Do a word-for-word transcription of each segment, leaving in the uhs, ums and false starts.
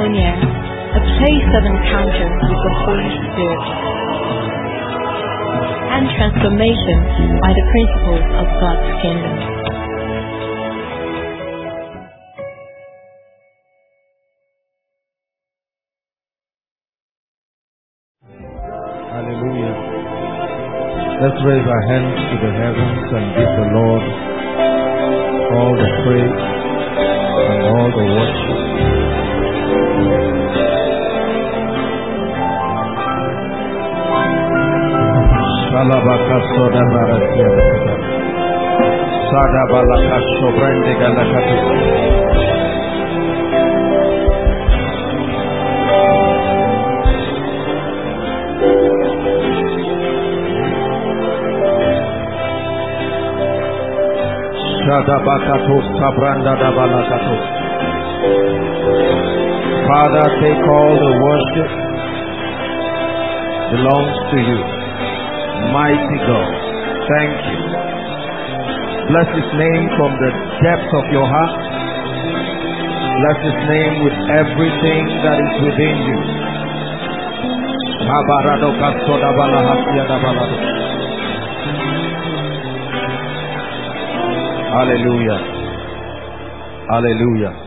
Koinonia, a place of encounter with the Holy Spirit and transformation by the principles of God's kingdom. Hallelujah. Let's raise our hands to the heavens and give the Lord all the praise and all the worship. Shalabaka soda barakia sada balaka sobrende galakati. Father, take all the worship belongs to you. Mighty God, thank you. Bless his name from the depths of your heart. Bless his name with everything that is within you. Hallelujah. Hallelujah.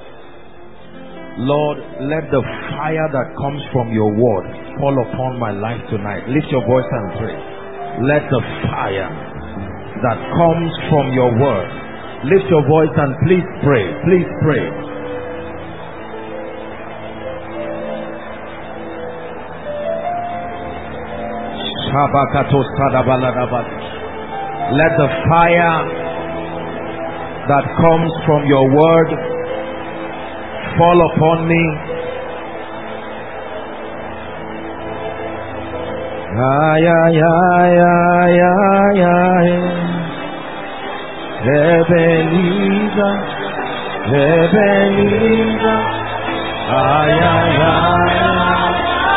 Lord, let the fire that comes from your word fall upon my life tonight. Lift your voice and pray. Let the fire that comes from your word. Lift your voice and please pray. Please pray. Let the fire that comes from your word fall upon me. Ay, ay, ay, ay, ay, ay. Rebeliza, rebeliza. Ay, ay, ay, ay.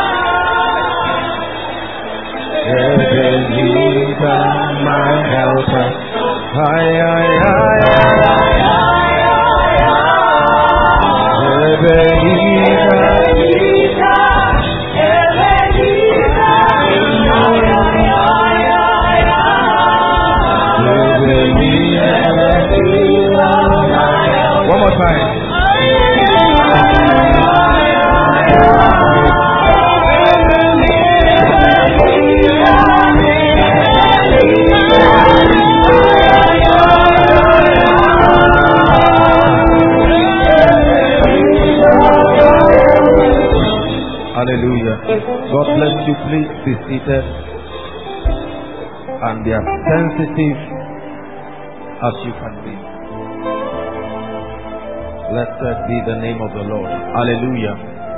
Rebeliza, my helper. Ay, ay, ay, ay, ay, ay, ay. Rebeliza, rebeliza, rebeliza. Ay, ay, ay, ay, ay. Rebeliza, rebeliza. One more time. Hallelujah. God bless you. Please be seated and be as sensitive as you can be. Blessed be the name of the Lord. Hallelujah.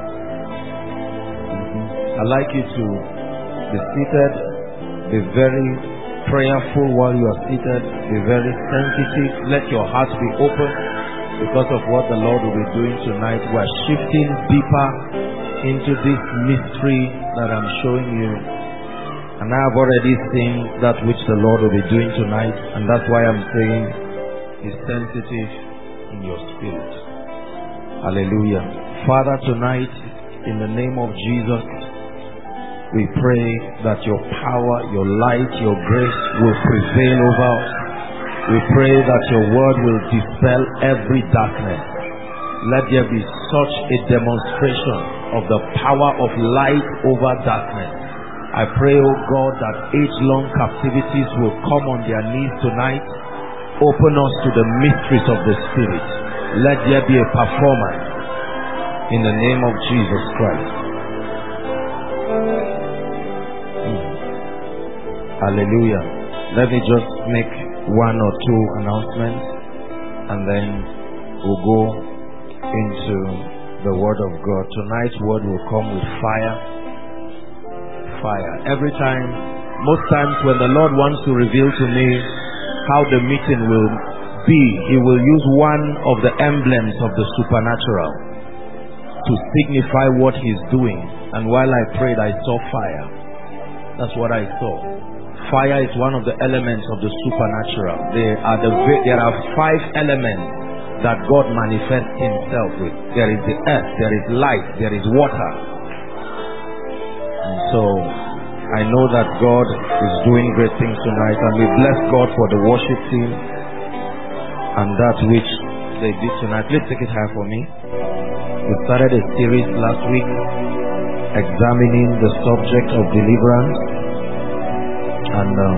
Mm-hmm. I'd like you to be seated. Be very prayerful while you are seated. Be very sensitive. Let your heart be open because of what the Lord will be doing tonight. We are shifting deeper into this mystery that I'm showing you, and I have already seen that which the Lord will be doing tonight, and that's why I'm saying be sensitive in your spirit. Hallelujah. Father, tonight in the name of Jesus, we pray that your power, your light, your grace will prevail over us. We pray that your word will dispel every darkness. Let there be such a demonstration of the power of light over darkness. I pray, oh God, that age-long captivities will come on their knees tonight. Open us to the mysteries of the Spirit. Let there be a performance in the name of Jesus Christ. Hmm. Hallelujah. Let me just make one or two announcements and then we'll go into the word of God. Tonight's word will come with fire. Fire. Every time, most times when the Lord wants to reveal to me how the meeting will be, He will use one of the emblems of the supernatural to signify what He's doing. And while I prayed, I saw fire. That's what I saw. Fire is one of the elements of the supernatural. There are the there are five elements that God manifests himself with. There is the earth, there is light, there is water. And so I know that God is doing great things tonight, and we bless God for the worship team and that which they did tonight. Please take it high for me. We started a series last week examining the subject of deliverance, and um,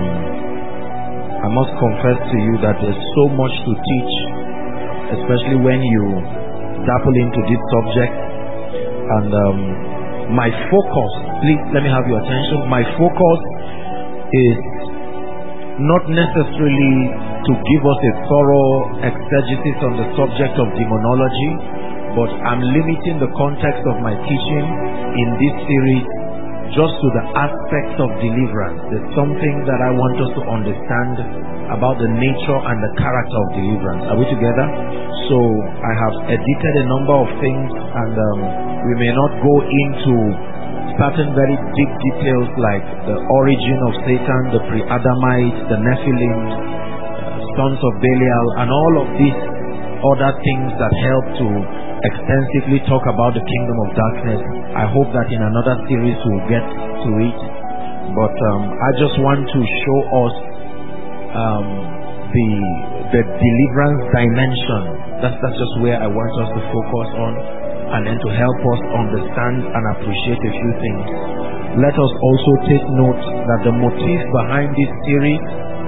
I must confess to you that there's so much to teach, especially when you dabble into this subject. And um, my focus, please let me have your attention, my focus is not necessarily to give us a thorough exegesis on the subject of demonology, but I'm limiting the context of my teaching in this series just to the aspects of deliverance. There's something that I want us to understand about the nature and the character of deliverance. Are we together? So I have edited a number of things, and um, we may not go into certain very deep details like the origin of Satan, the pre-Adamite, the Nephilim, uh, sons of Belial, and all of these other things that help to extensively talk about the kingdom of darkness. I hope that in another series we'll get to it. But um, I just want to show us um, the the deliverance dimension. That's, that's just where I want us to focus on, and then to help us understand and appreciate a few things. Let us also take note that the motive behind this series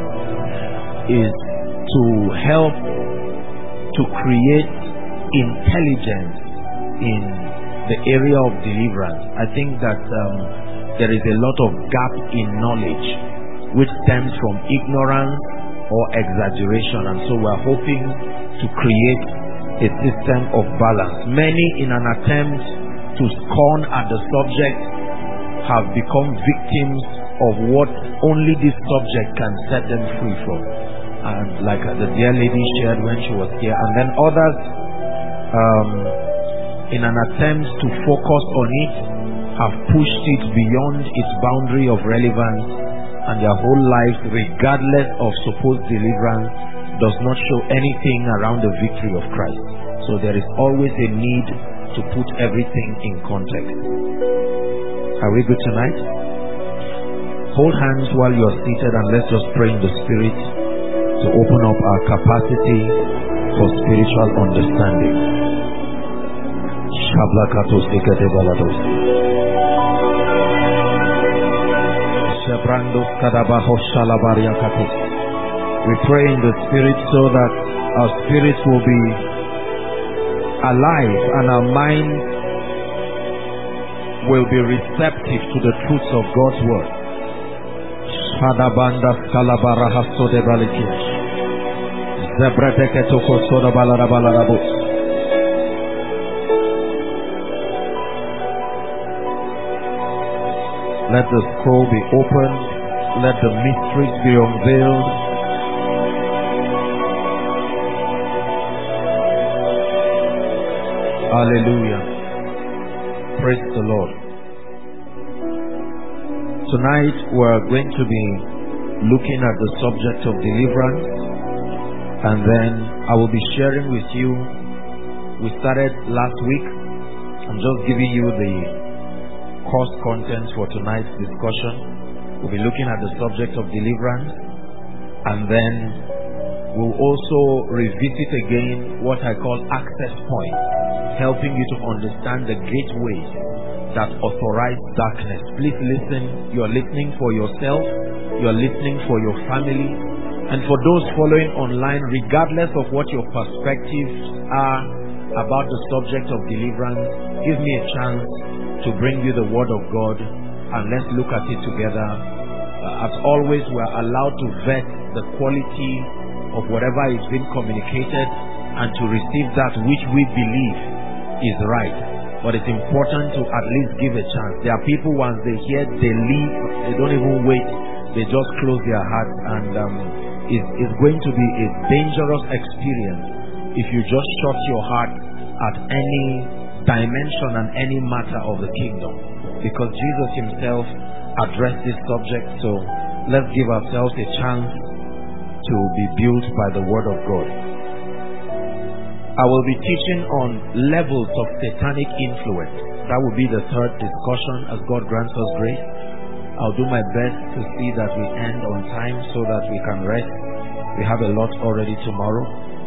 is to help to create intelligence in the area of deliverance. I think that um, there is a lot of gap in knowledge which stems from ignorance or exaggeration, and so we are hoping to create a system of balance. Many, in an attempt to scorn at the subject, have become victims of what only this subject can set them free from, and like the dear lady shared when she was here, and then others Um, in an attempt to focus on it, have pushed it beyond its boundary of relevance, and their whole life, regardless of supposed deliverance, does not show anything around the victory of Christ. So there is always a need to put everything in context. Are we good tonight? Hold hands while you are seated, and let's just pray in the Spirit to open up our capacity for spiritual understanding. We pray in the Spirit so that our spirits will be alive and our mind will be receptive to the truths of God's word. Let the scroll be opened. Let the mysteries be unveiled. Hallelujah. Praise the Lord. Tonight we're going to be looking at the subject of deliverance, and then I will be sharing with you. We started last week. I'm just giving you the course contents for tonight's discussion. We'll be looking at the subject of deliverance, and then we'll also revisit again what I call access points, helping you to understand the gateways that authorize darkness. Please listen. You're listening for yourself, you're listening for your family, and for those following online, regardless of what your perspectives are about the subject of deliverance, give me a chance to bring you the word of God, and let's look at it together. Uh, as always, we are allowed to vet the quality of whatever is being communicated and to receive that which we believe is right. But it's important to at least give a chance. There are people, once they hear, they leave, they don't even wait, they just close their hearts, and um, it's, it's going to be a dangerous experience if you just shut your heart at any dimension and any matter of the kingdom, because Jesus himself addressed this subject. So let's give ourselves a chance to be built by the word of God. I will be teaching on levels of satanic influence. That will be the third discussion as God grants us grace. I'll do my best to see that we end on time so that we can rest. We have a lot already tomorrow.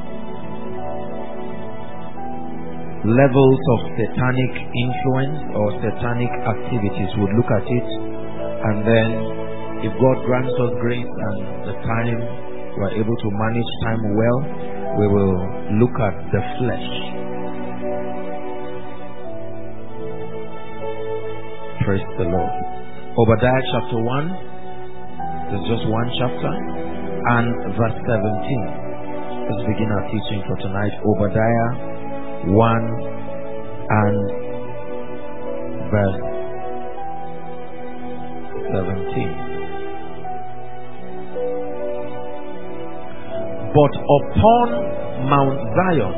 Levels of satanic influence or satanic activities. We'll look at it, and then if God grants us grace and the time, we're able to manage time well, we will look at the flesh. Praise the Lord. Obadiah chapter one, there's just one chapter, and verse seventeen. Let's begin our teaching for tonight. Obadiah one and verse seventeen. But upon Mount Zion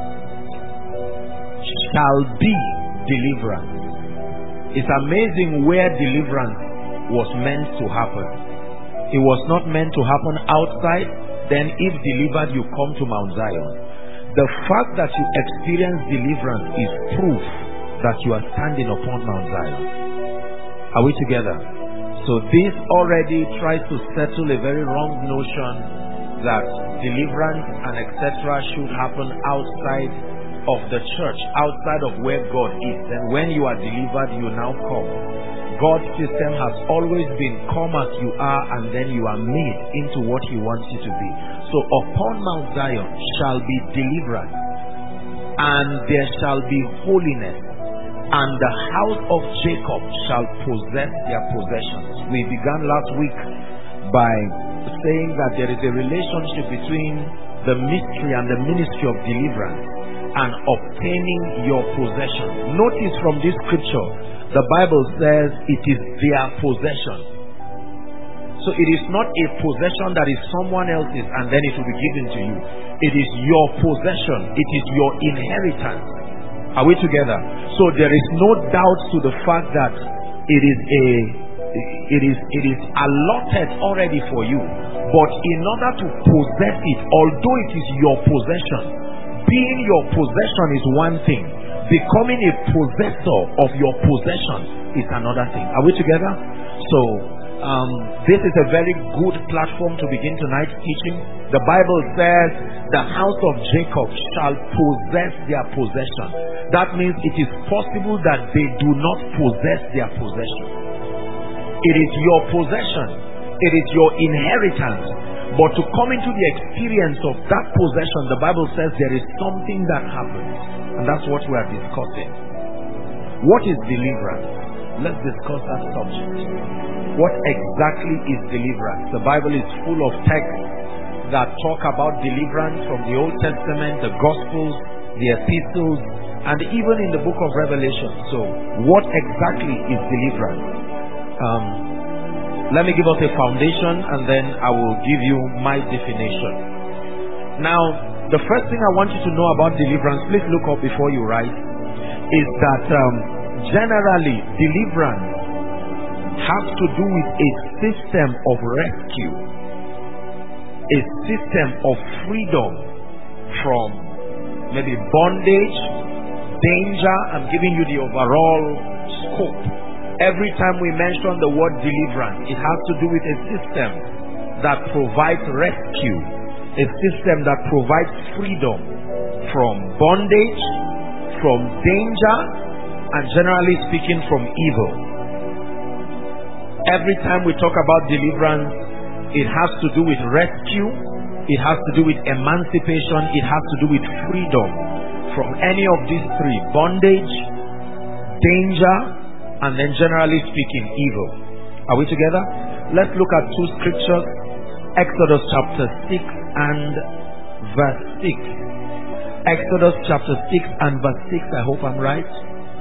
shall be deliverance. It's amazing where deliverance was meant to happen. It was not meant to happen outside. Then if delivered, you come to Mount Zion. The fact that you experience deliverance is proof that you are standing upon Mount Zion. Are we together? So this already tries to settle a very wrong notion that deliverance and et cetera should happen outside of the church, outside of where God is. Then when you are delivered, you now come. God's system has always been come as you are, and then you are made into what He wants you to be. So upon Mount Zion shall be deliverance, and there shall be holiness, and the house of Jacob shall possess their possessions. We began last week by saying that there is a relationship between the mystery and the ministry of deliverance and obtaining your possession. Notice from this scripture, the Bible says it is their possession. So it is not a possession that is someone else's and then it will be given to you. It is your possession. It is your inheritance. Are we together? So there is no doubt to the fact that it is a it is it is allotted already for you. But in order to possess it, although it is your possession, being your possession is one thing. Becoming a possessor of your possession is another thing. Are we together? So um, this is a very good platform to begin tonight's teaching. The Bible says the house of Jacob shall possess their possession. That means it is possible that they do not possess their possession. It is your possession. It is your inheritance. But to come into the experience of that possession, the Bible says there is something that happens. And that's what we are discussing. What is deliverance? Let's discuss that subject. What exactly is deliverance? The Bible is full of texts that talk about deliverance from the Old Testament, the Gospels, the Epistles, and even in the book of Revelation. So, what exactly is deliverance? Um, let me give us a foundation and then I will give you my definition. Now, the first thing I want you to know about deliverance, please look up before you write, is that um, generally deliverance has to do with a system of rescue, a system of freedom from maybe bondage, danger. I'm giving you the overall scope. Every time we mention the word deliverance, it has to do with a system that provides rescue, a system that provides freedom from bondage, from danger, and generally speaking from evil. Every time we talk about deliverance, it has to do with rescue, it has to do with emancipation, it has to do with freedom from any of these three: bondage, danger, and then generally speaking evil. Are we together? Let's look at two scriptures. Exodus chapter six and verse six. Exodus chapter six and verse six. I hope I'm right.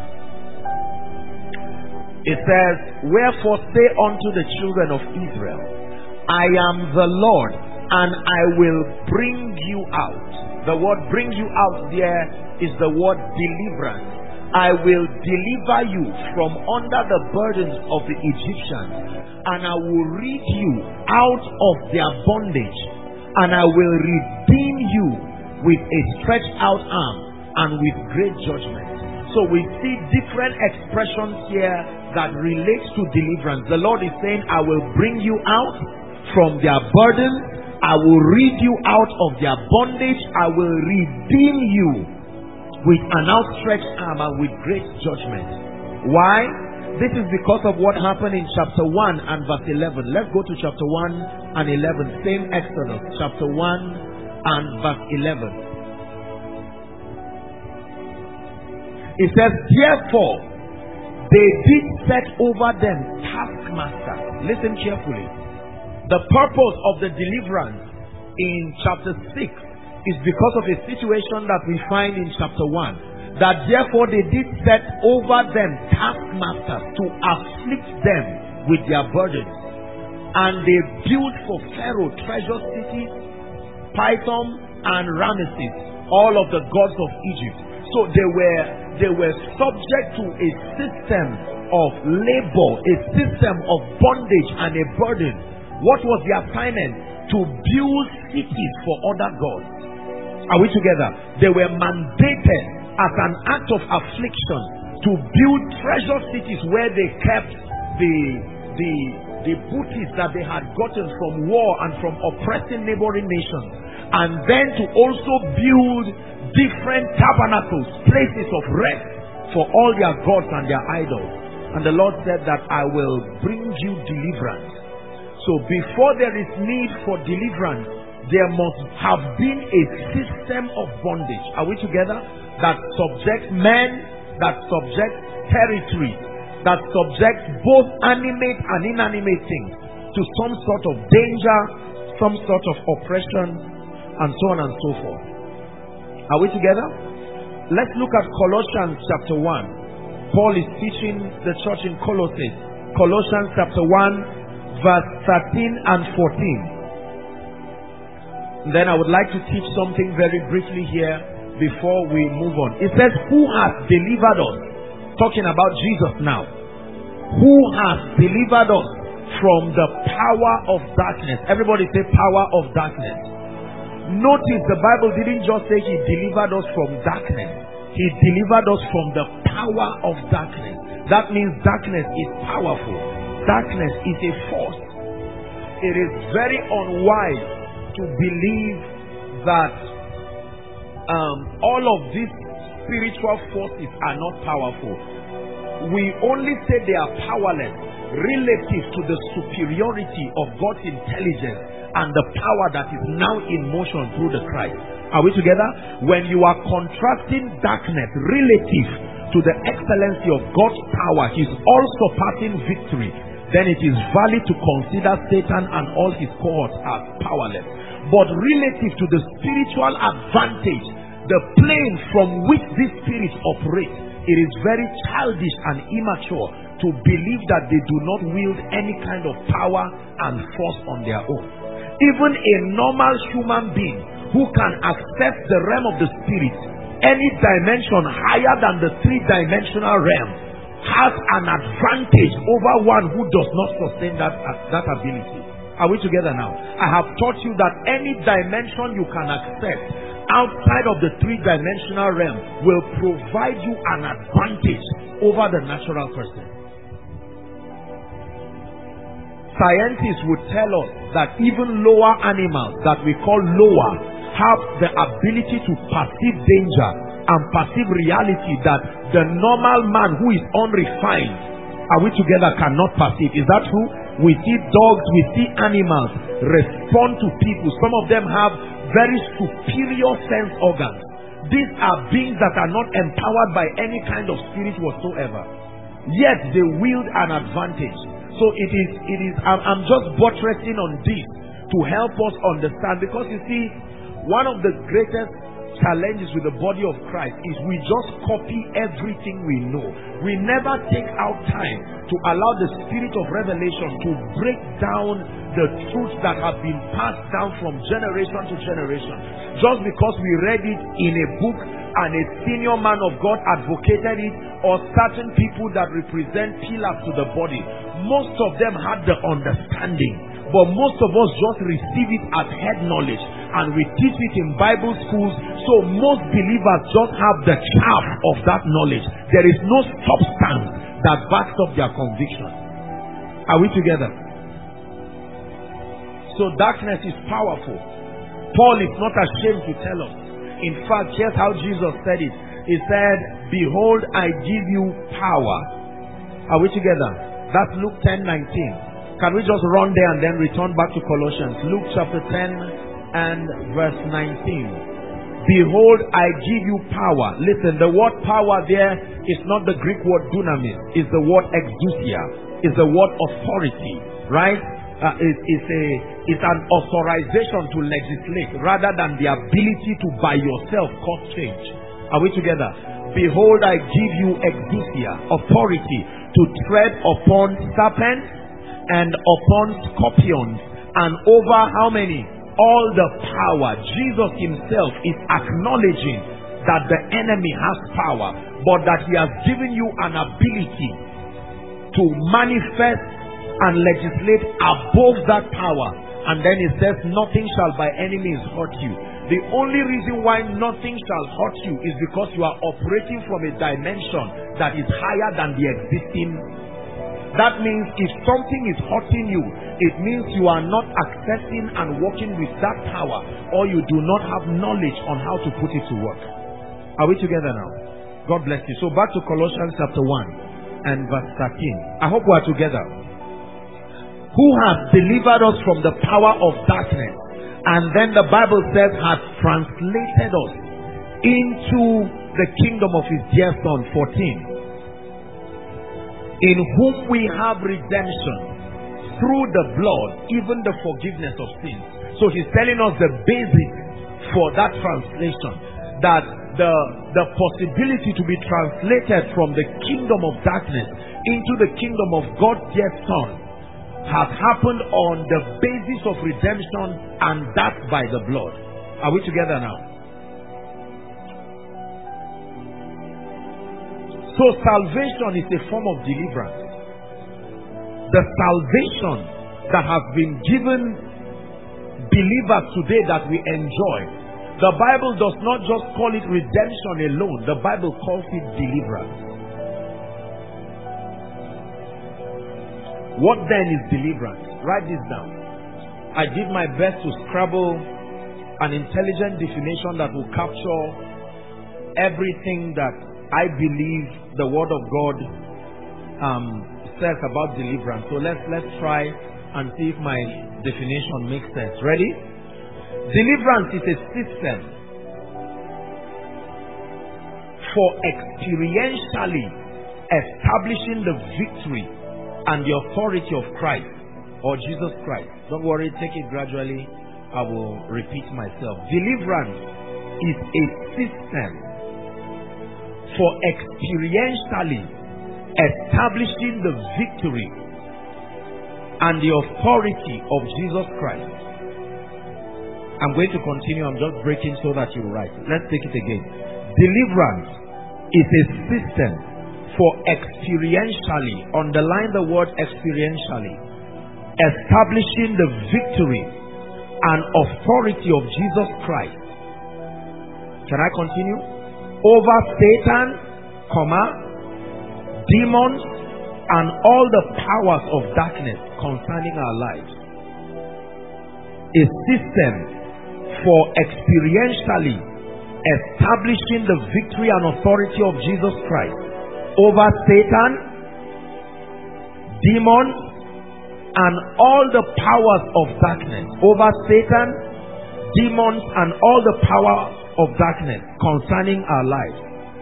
It says, "Wherefore say unto the children of Israel, I am the Lord, and I will bring you out." The word "bring you out" there is the word deliverance. I will deliver you from under the burdens of the Egyptians, and I will rid you out of their bondage, and I will redeem you with a stretched out arm, and with great judgment. So we see different expressions here that relates to deliverance. The Lord is saying, I will bring you out from their burdens. I will rid you out of their bondage. I will redeem you with an outstretched arm and with great judgment. Why? This is because of what happened in chapter one and verse eleven. Let's go to chapter one and eleven. Same Exodus, chapter one and verse eleven. It says, therefore, they did set over them taskmasters. Listen carefully. The purpose of the deliverance in chapter six is because of a situation that we find in chapter one. That therefore they did set over them taskmasters to afflict them with their burdens. And they built for Pharaoh treasure cities, Pithom and Ramesses, all of the gods of Egypt. So they were they were subject to a system of labor, a system of bondage and a burden. What was the assignment? To build cities for other gods. Are we together? They were mandated as an act of affliction to build treasure cities where they kept the the the booty that they had gotten from war and from oppressing neighboring nations, and then to also build different tabernacles, places of rest for all their gods and their idols. And the Lord said that I will bring you deliverance. So before there is need for deliverance, there must have been a system of bondage. Are we together? That subjects men, that subjects territory, that subjects both animate and inanimate things to some sort of danger, some sort of oppression, and so on and so forth. Are we together? Let's look at Colossians chapter one. Paul is teaching the church in Colossae. Colossians chapter one, verse thirteen and fourteen. And then I would like to teach something very briefly here before we move on. It says, who has delivered us? Talking about Jesus now. Who has delivered us from the power of darkness? Everybody say power of darkness. Notice the Bible didn't just say he delivered us from darkness. He delivered us from the power of darkness. That means darkness is powerful. Darkness is a force. It is very unwise to believe that um, all of these spiritual forces are not powerful. We only say they are powerless relative to the superiority of God's intelligence and the power that is now in motion through the Christ. Are we together? When you are contrasting darkness relative to the excellency of God's power, his all-surpassing victory, then it is valid to consider Satan and all his cohorts as powerless. But relative to the spiritual advantage, the plane from which these spirits operate, it is very childish and immature to believe that they do not wield any kind of power and force on their own. Even a normal human being who can access the realm of the spirit, any dimension higher than the three-dimensional realm, has an advantage over one who does not sustain that, that ability. Are we together now? I have taught you that any dimension you can access outside of the three-dimensional realm will provide you an advantage over the natural person. Scientists would tell us that even lower animals that we call lower have the ability to perceive danger and perceive reality that the normal man who is unrefined, are we together, cannot perceive. Is that true? We see dogs, we see animals respond to people. Some of them have very superior sense organs. These are beings that are not empowered by any kind of spirit whatsoever. Yet they wield an advantage. So it is, it is, I'm, I'm just buttressing on this to help us understand, because you see, one of the greatest challenges with the body of Christ is we just copy everything we know. We never take out time to allow the spirit of revelation to break down the truths that have been passed down from generation to generation. Just because we read it in a book and a senior man of God advocated it, or certain people that represent pillars to the body, most of them had the understanding, but most of us just receive it as head knowledge. and we teach it in Bible schools. So most believers just have the chaff of that knowledge. There is no substance that backs up their conviction. Are we together? So darkness is powerful. Paul is not ashamed to tell us. In fact, here's how Jesus said it. He said, behold, I give you power. Are we together? That's Luke ten nineteen. Can we just run there and then return back to Colossians? Luke chapter ten and verse nineteen. Behold, I give you power. Listen, the word power there is not the Greek word dunamis. It's the word exousia. It's the word authority. Right? Uh, it, it's, a, it's an authorization to legislate rather than the ability to by yourself cause change. Are we together? Behold, I give you exousia, authority to tread upon serpents and upon scorpions and over how many? All the power. Jesus himself is acknowledging that the enemy has power, but that he has given you an ability to manifest and legislate above that power. And then it says, nothing shall by any means hurt you. The only reason why nothing shall hurt you is because you are operating from a dimension that is higher than the existing. That means if something is hurting you, it means you are not accessing and working with that power, or you do not have knowledge on how to put it to work. Are we together now? God bless you. So back to Colossians chapter one and verse thirteen. I hope we are together. Who has delivered us from the power of darkness, and then the Bible says has translated us into the kingdom of his dear son. fourteen. In whom we have redemption through the blood, even the forgiveness of sins. So he's telling us the basic for that translation, that the, the possibility to be translated from the kingdom of darkness into the kingdom of God's dear son has happened on the basis of redemption, and that by the blood. Are we together now? So salvation is a form of deliverance. The salvation that has been given believers today that we enjoy, the Bible does not just call it redemption alone. The Bible calls it deliverance. What then is deliverance? Write this down. I did my best to scrabble an intelligent definition that will capture everything that I believe the Word of God um, says about deliverance. So let's let's try and see if my definition makes sense. Ready? Deliverance is a system for experientially establishing the victory and the authority of Christ or Jesus Christ. Don't worry, take it gradually. I will repeat myself. Deliverance is a system for experientially establishing the victory and the authority of Jesus Christ. I'm going to continue. I'm just breaking so that you write. Let's take it again. Deliverance is a system for experientially, underline the word experientially, establishing the victory and authority of Jesus Christ. Can I continue? Over Satan, comma, demons, and all the powers of darkness concerning our lives. A system for experientially establishing the victory and authority of Jesus Christ over Satan, demons, and all the powers of darkness. Over Satan, demons, and all the powers of darkness concerning our lives.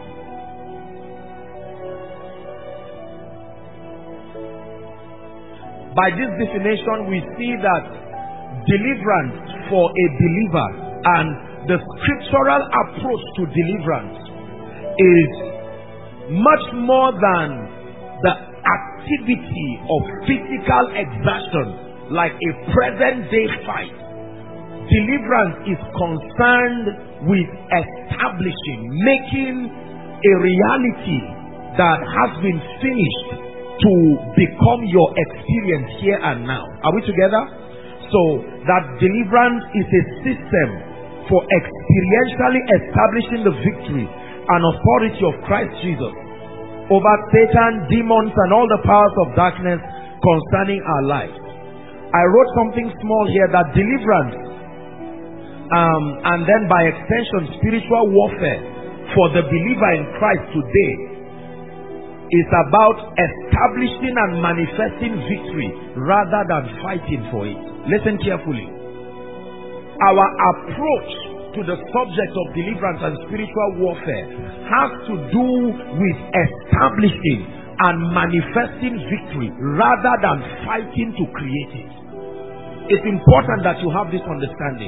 By this definition, we see that deliverance for a believer and the scriptural approach to deliverance is much more than the activity of physical exertion like a present day fight. Deliverance is concerned with establishing, making a reality that has been finished to become your experience here and now. Are we together? So that deliverance is a system for experientially establishing the victory and authority of Christ Jesus over Satan, demons, and all the powers of darkness concerning our lives. I wrote something small here that deliverance um, and then by extension spiritual warfare for the believer in Christ today is about establishing and manifesting victory rather than fighting for it. Listen carefully. Our approach to the subject of deliverance and spiritual warfare has to do with establishing and manifesting victory rather than fighting to create it. It's important that you have this understanding.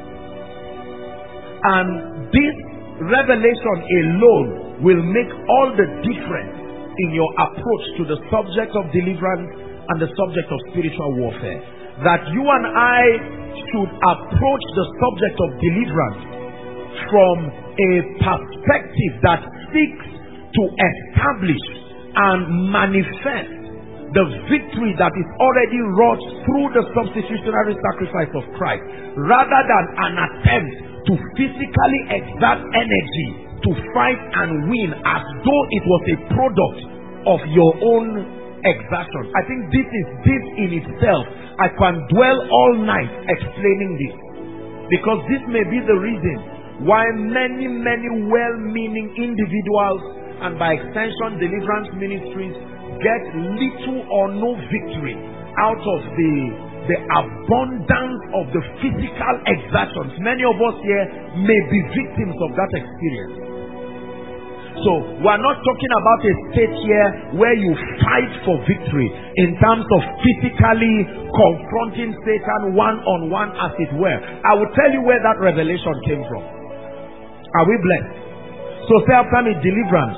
And this revelation alone will make all the difference in your approach to the subject of deliverance and the subject of spiritual warfare. That you and I should approach the subject of deliverance from a perspective that seeks to establish and manifest the victory that is already wrought through the substitutionary sacrifice of Christ, rather than an attempt to physically exert energy to fight and win as though it was a product of your own exertion. I think this is this in itself. I can dwell all night explaining this, because this may be the reason why many, many well-meaning individuals and by extension deliverance ministries get little or no victory out of the the abundance of the physical exertions. Many of us here may be victims of that experience. So we're not talking about a state here where you fight for victory in terms of physically confronting Satan one-on-one, as it were. I will tell you where that revelation came from. Are we blessed? So say after me, deliverance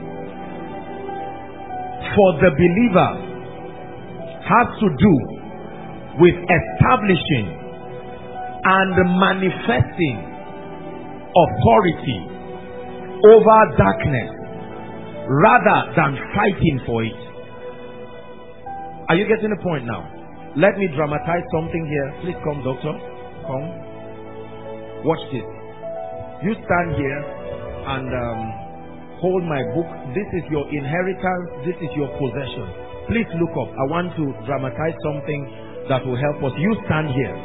for the believer has to do with establishing and manifesting authority over darkness rather than fighting for it. Are you getting the point now? Let me dramatize something here. Please come, doctor. Come. Watch this. You stand here and um, hold my book. This is your inheritance. This is your possession. Please look up. I want to dramatize something that will help us. You stand here.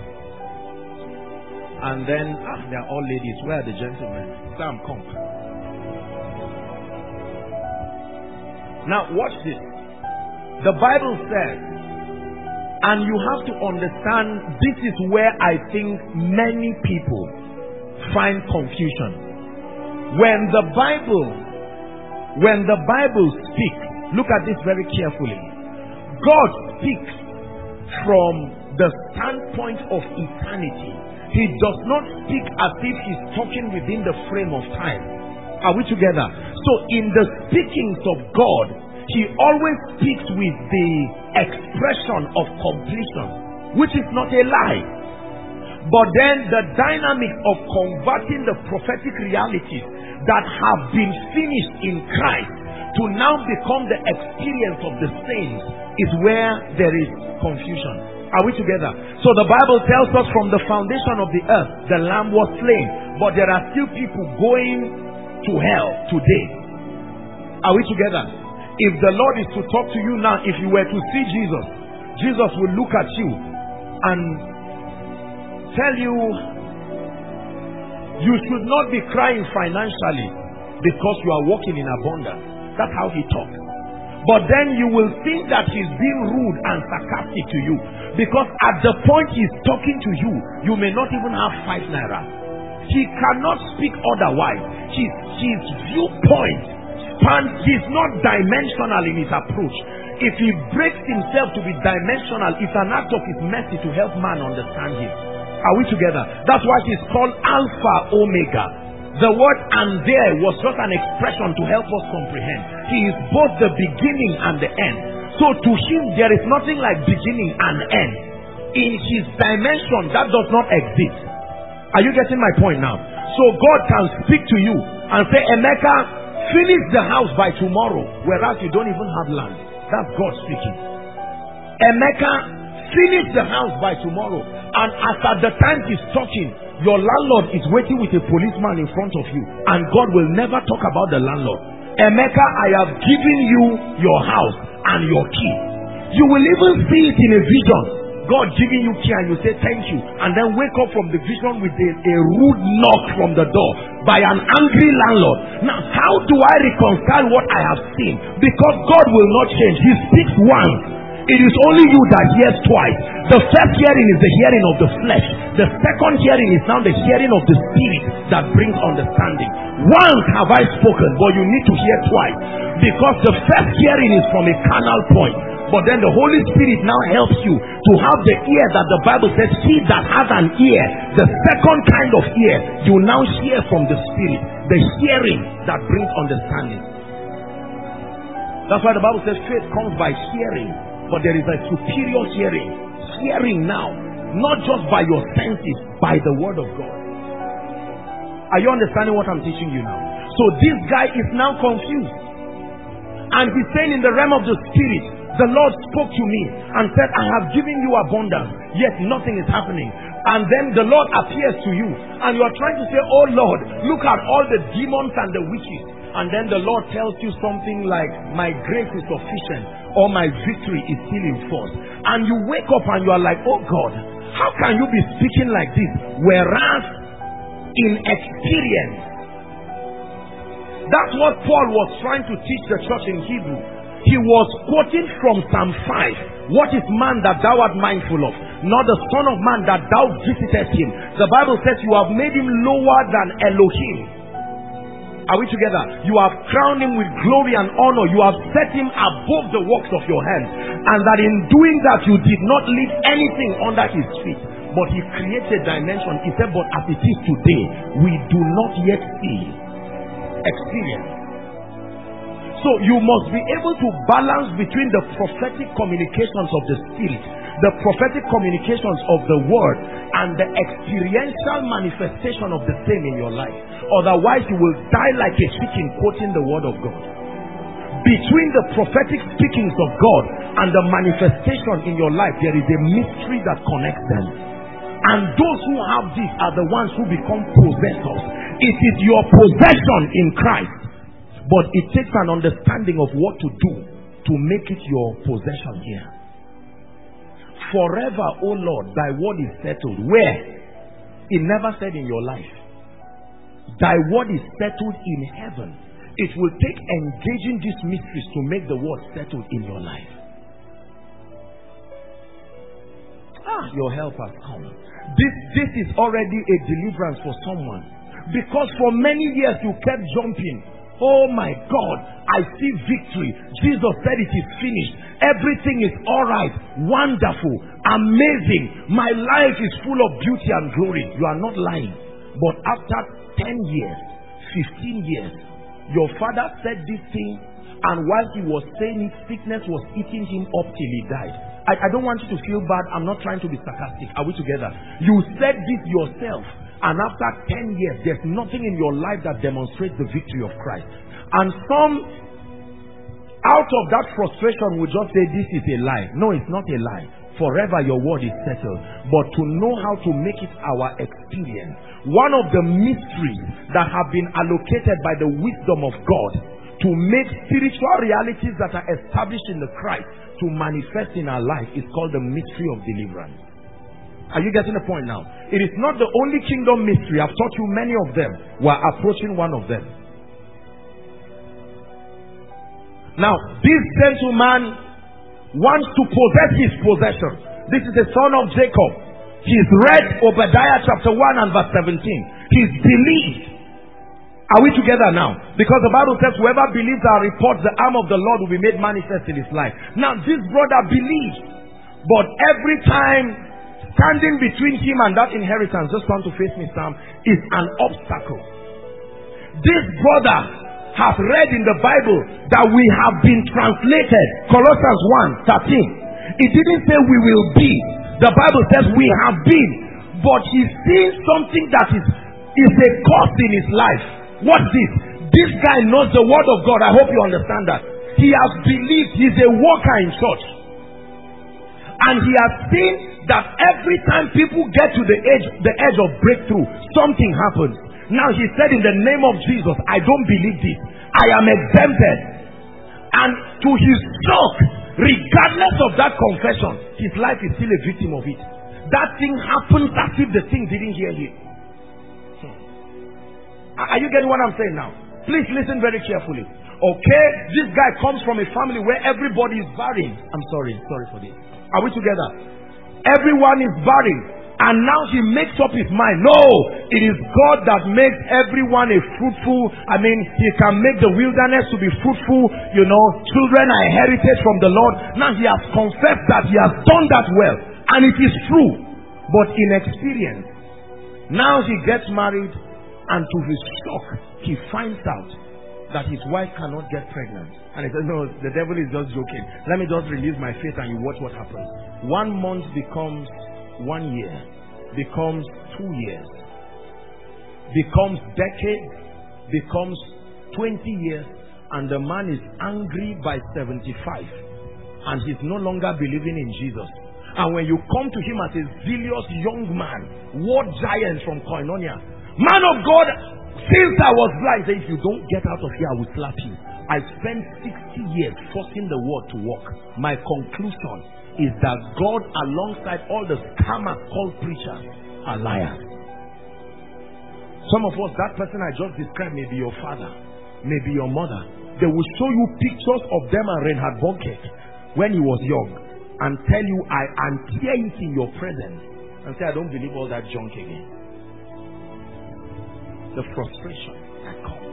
And then, ah, they are all ladies. Where are the gentlemen? Sam, come. Now, watch this. The Bible says, and you have to understand, this is where I think many people find confusion. When the Bible, when the Bible speaks, look at this very carefully. God speaks from the standpoint of eternity. He does not speak as if he's talking within the frame of time. Are we together? So in the speakings of God, he always speaks with the expression of completion, which is not a lie. But then the dynamic of converting the prophetic realities that have been finished in Christ to now become the experience of the saints is where there is confusion. Are we together? So the Bible tells us from the foundation of the earth, the Lamb was slain. But there are still people going to hell today. Are we together? If the Lord is to talk to you now, if you were to see Jesus, Jesus will look at you and tell you, you should not be crying financially because you are walking in abundance. That's how he talks. But then you will think that he's being rude and sarcastic to you, because at the point he's talking to you, you may not even have five naira. He cannot speak otherwise. His, his viewpoint stands, he's not dimensional in his approach. If he breaks himself to be dimensional, it's an act of his mercy to help man understand him. Are we together? That's why he's called Alpha Omega. The word "and there" was just an expression to help us comprehend. He is both the beginning and the end. So to him, there is nothing like beginning and end. In his dimension, that does not exist. Are you getting my point now? So God can speak to you and say, Emeka, finish the house by tomorrow, whereas you don't even have land. That's God speaking. Emeka, Finish the house by tomorrow. And as at the time he's talking, your landlord is waiting with a policeman in front of you. And God will never talk about the landlord. Emeka, I have given you your house and your key. You will even see it in a vision. God giving you key and you say thank you. And then wake up from the vision with a, a rude knock from the door by an angry landlord. Now, how do I reconcile what I have seen? Because God will not change. He speaks once. It is only you that hears twice. The first hearing is the hearing of the flesh. The second hearing is now the hearing of the spirit that brings understanding. Once have I spoken, but you need to hear twice. Because the first hearing is from a carnal point. But then the Holy Spirit now helps you to have the ear that the Bible says, he that has an ear, the second kind of ear, you now hear from the Spirit. The hearing that brings understanding. That's why the Bible says faith comes by hearing. But there is a superior hearing. Hearing now, not just by your senses, by the word of God. Are you understanding what I'm teaching you now? So this guy is now confused. And he's saying in the realm of the spirit, the Lord spoke to me and said, I have given you abundance, yet nothing is happening. And then the Lord appears to you and you are trying to say, oh Lord, look at all the demons and the witches. And then the Lord tells you something like, my grace is sufficient, or my victory is still in force. And you wake up and you are like, oh God, how can you be speaking like this? Whereas in experience, that's what Paul was trying to teach the church in Hebrew. He was quoting from Psalm five. What is man that thou art mindful of? Not the son of man that thou visitest him. The Bible says you have made him lower than Elohim. Are we together? You have crowned him with glory and honor. You have set him above the works of your hands. And that in doing that you did not leave anything under his feet. But he created dimension. He said, but as it is today, we do not yet see. Experience. So you must be able to balance between the prophetic communications of the Spirit, the prophetic communications of the Word, and the experiential manifestation of the same in your life. Otherwise you will die like a chicken quoting the Word of God. Between the prophetic speakings of God and the manifestation in your life, there is a mystery that connects them. And those who have this are the ones who become possessors. It is your possession in Christ. But it takes an understanding of what to do to make it your possession here. Forever, O Lord, thy word is settled. Where? It never said in your life. Thy word is settled in heaven. It will take engaging these mysteries to make the word settled in your life. Ah, your help has come. This, this is already a deliverance for someone. Because for many years you kept jumping. Oh my God, I see victory. Jesus said it is finished. Everything is alright, wonderful, amazing. My life is full of beauty and glory. You are not lying. But after ten years, fifteen years, your father said this thing, and while he was saying it, sickness was eating him up till he died. I, I don't want you to feel bad. I'm not trying to be sarcastic. Are we together? You said this yourself. And after ten years, there's nothing in your life that demonstrates the victory of Christ. And some, out of that frustration, will just say this is a lie. No, it's not a lie. Forever your word is settled. But to know how to make it our experience. One of the mysteries that have been allocated by the wisdom of God to make spiritual realities that are established in the Christ to manifest in our life is called the mystery of deliverance. Are you getting the point now? It is not the only kingdom mystery. I've taught you many of them. We're approaching one of them. Now, this gentleman wants to possess his possession. This is the son of Jacob. He's read Obadiah chapter one and verse seventeen. He's believed. Are we together now? Because the Bible says whoever believes our report, the arm of the Lord will be made manifest in his life. Now, this brother believes. But every time standing between him and that inheritance, just want to face me, Sam, is an obstacle. This brother has read in the Bible that we have been translated. Colossians one thirteen. It didn't say we will be. The Bible says we have been. But he's seeing something that is, is a cost in his life. What's this? This guy knows the word of God. I hope you understand that. He has believed. He's a worker in church. And he has seen that every time people get to the edge, the edge of breakthrough, something happens. Now he said, in the name of Jesus, I don't believe this. I am exempted. And to his shock, regardless of that confession, his life is still a victim of it. That thing happens as if the thing didn't hear him. Hmm. Are you getting what I'm saying now? Please listen very carefully. Okay, this guy comes from a family where everybody is barren. I'm sorry, sorry for this. Are we together? Everyone is barren. And now he makes up his mind. No, it is God that makes everyone a fruitful. I mean, he can make the wilderness to be fruitful. You know, children are a heritage from the Lord. Now he has confessed that he has done that well. And it is true. But in experience, now he gets married, and to his shock, he finds out that his wife cannot get pregnant. And he says, no, the devil is just joking. Let me just release my faith and you watch what happens. One month becomes one year, becomes two years, becomes decades, becomes twenty years, and the man is angry by seventy-five, and he's no longer believing in Jesus. And when you come to him as a zealous young man, war giant from Koinonia, man of God, since I was blind, say, if you don't get out of here, I will slap you. I spent sixty years forcing the word to work. My conclusion is that God, alongside all the scammers called preachers, are liars. Some of us, that person I just described may be your father, may be your mother. They will show you pictures of them and Reinhard Bonnke when he was young and tell you, I am tear it in your presence, and say, I don't believe all that junk again. The frustration that comes.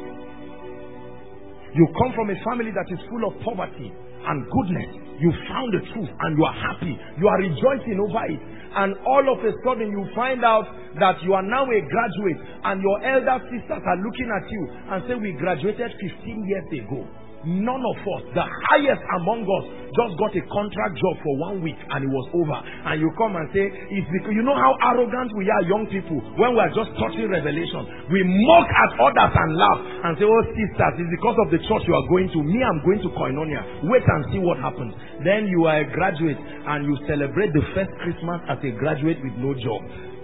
You come from a family that is full of poverty and goodness. You found the truth and you are happy. You are rejoicing over it. And all of a sudden you find out that you are now a graduate and your elder sisters are looking at you and say, we graduated fifteen years ago. None of us, the highest among us, just got a contract job for one week and it was over. And you come and say, it's because you know how arrogant we are, young people, when we are just touching revelation. We mock at others and laugh and say, oh sisters, it's because of the church you are going to. Me, I'm going to Koinonia. Wait and see what happens. Then you are a graduate and you celebrate the first Christmas as a graduate with no job.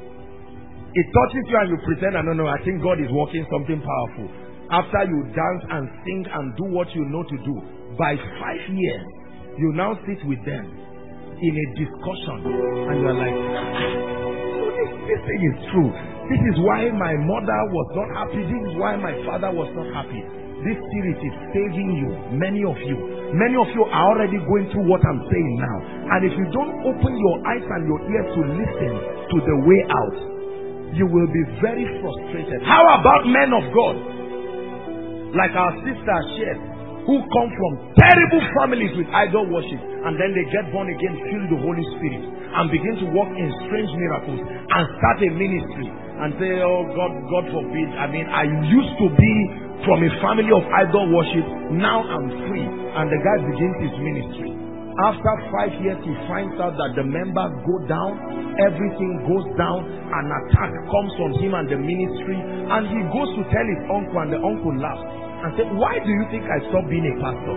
It touches you and you pretend, I don't know, I think God is working something powerful. After you dance and sing and do what you know to do, by five years, you now sit with them in a discussion and you are like, so this, this thing is true. This is why my mother was not happy. This is why my father was not happy. This spirit is saving you, many of you. Many of you are already going through what I'm saying now. And if you don't open your eyes and your ears to listen to the way out, you will be very frustrated. How about men of God? Like our sister shared, who come from terrible families with idol worship, and then they get born again, filled with the Holy Spirit, and begin to walk in strange miracles, and start a ministry, and say, oh God, God forbid, I mean, I used to be from a family of idol worship, now I'm free. And the guy begins his ministry. After five years, he finds out that the members go down, everything goes down, an attack comes on him and the ministry, and he goes to tell his uncle, and the uncle laughs and said, why do you think I stopped being a pastor?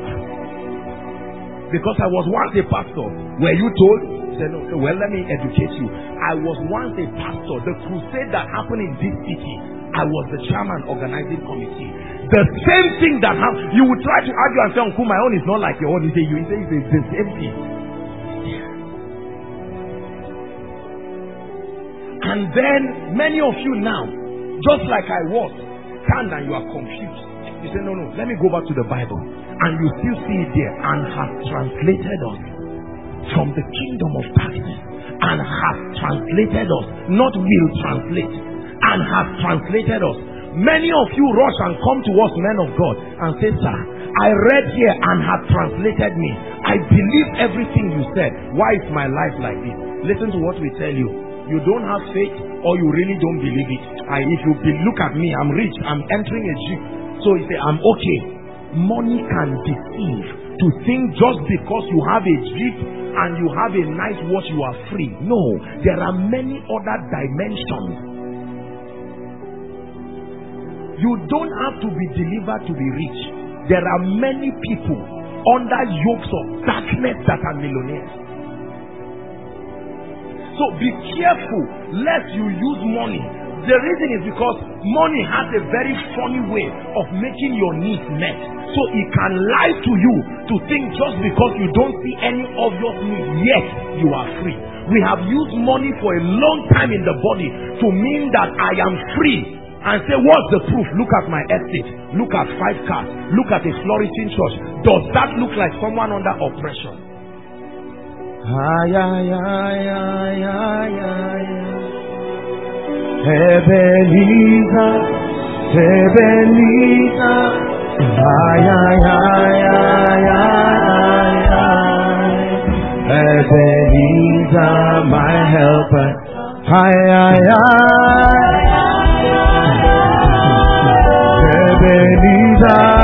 Because I was once a pastor. Were you told? He said, no. Well, let me educate you. I was once a pastor. The crusade that happened in this city, I was the chairman organizing committee. The same thing that happened, you would try to argue and say, uncle, my own is not like your own. He say, you say it's the same thing. And then many of you now, just like I was, stand and you are confused. You say, no, no, let me go back to the Bible. And you still see it there. And has translated us from the kingdom of darkness. And has translated us. Not will translate. And has translated us. Many of you rush and come to us, men of God, and say, sir, I read here and have translated me. I believe everything you said. Why is my life like this? Listen to what we tell you. You don't have faith, or you really don't believe it. I, if you be, look at me, I'm rich, I'm entering a jeep. So you say, I'm okay. Money can deceive. To think just because you have a jeep and you have a nice watch, you are free. No, there are many other dimensions. You don't have to be delivered to be rich. There are many people under yokes of darkness that are millionaires. So be careful lest you use money. The reason is because money has a very funny way of making your needs met. So it can lie to you to think just because you don't see any obvious need yet you are free. We have used money for a long time in the body to mean that I am free. And say, what's the proof? Look at my estate. Look at five cars. Look at a flourishing church. Does that look like someone under oppression? Ay, ay, ay, ay, ay, ay. Ebenezer, Ebenezer, ay, ay, ay, ay, ay, ay. Ebenezer, my helper, ay, ay, ay. Ebenezer.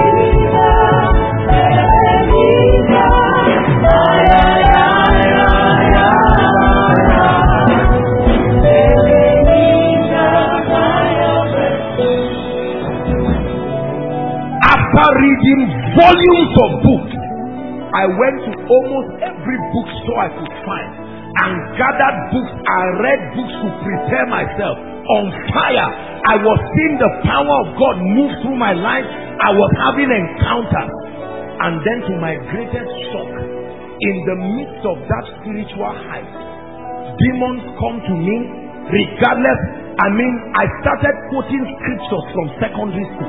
Reading volumes of books, I went to almost every bookstore I could find and gathered books and read books to prepare myself on fire. I was seeing the power of God move through my life. I was having encounters, and then to my greatest shock, in the midst of that spiritual height, demons come to me regardless. I mean, I started quoting scriptures from secondary school.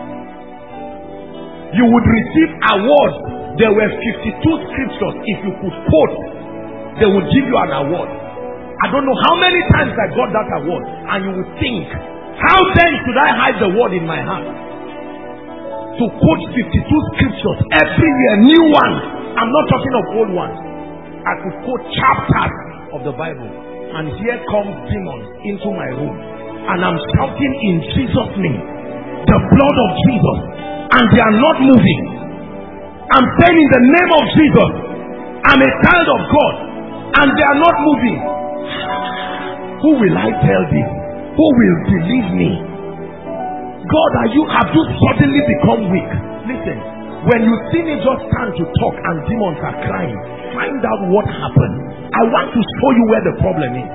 You would receive awards. There were fifty-two scriptures. If you could quote, they would give you an award. I don't know how many times I got that award. And you would think, how then should I hide the word in my heart? To quote fifty-two scriptures every year, new ones. I'm not talking of old ones. I could quote chapters of the Bible. And here comes demons into my room. And I'm shouting in Jesus' name, the blood of Jesus. And they are not moving. I'm saying in the name of Jesus, I'm a child of God, and they are not moving. Who will I tell this? Who will believe me? God, are you have you suddenly become weak? Listen, when you see me just stand to talk and demons are crying, find out what happened. I want to show you where the problem is.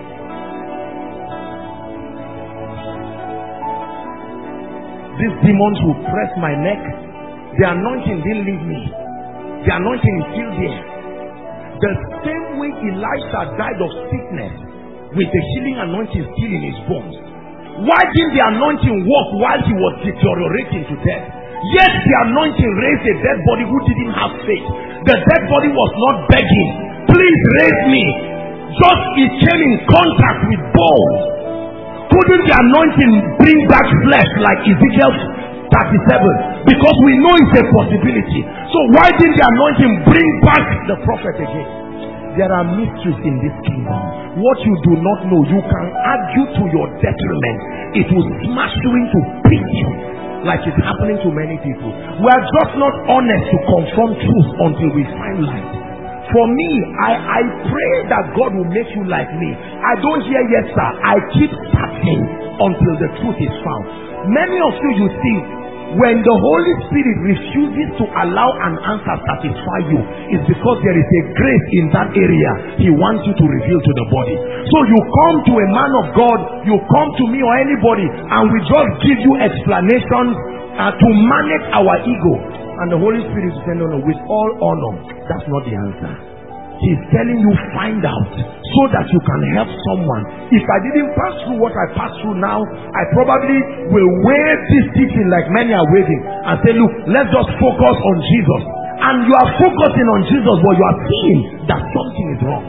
These demons will press my neck. The anointing didn't leave me. The anointing is still there. The same way Elisha died of sickness, with the healing anointing still in his bones. Why didn't the anointing work while he was deteriorating to death? Yet the anointing raised a dead body who didn't have faith. The dead body was not begging, please raise me. Just it came in contact with bones. Couldn't the anointing bring back flesh like Ezekiel thirty-seven? Because we know it's a possibility. So why didn't the anointing bring back the prophet again? There are mysteries in this kingdom. What you do not know, you can argue to your detriment. It will smash you into pieces, like it's happening to many people. We are just not honest to confront truth until we find light. For me, I, I pray that God will make you like me. I don't hear yes sir. I keep searching until the truth is found. Many of you, you see, when the Holy Spirit refuses to allow an answer satisfy you, it's because there is a grace in that area He wants you to reveal to the body. So you come to a man of God, you come to me or anybody, and we just give you explanations uh, to manage our ego. And the Holy Spirit is saying, no, no, with all honor, that's not the answer. He's telling you, find out so that you can help someone. If I didn't pass through what I passed through now, I probably will weigh this teaching like many are waiting and say, look, let's just focus on Jesus. And you are focusing on Jesus, but you are seeing that something is wrong.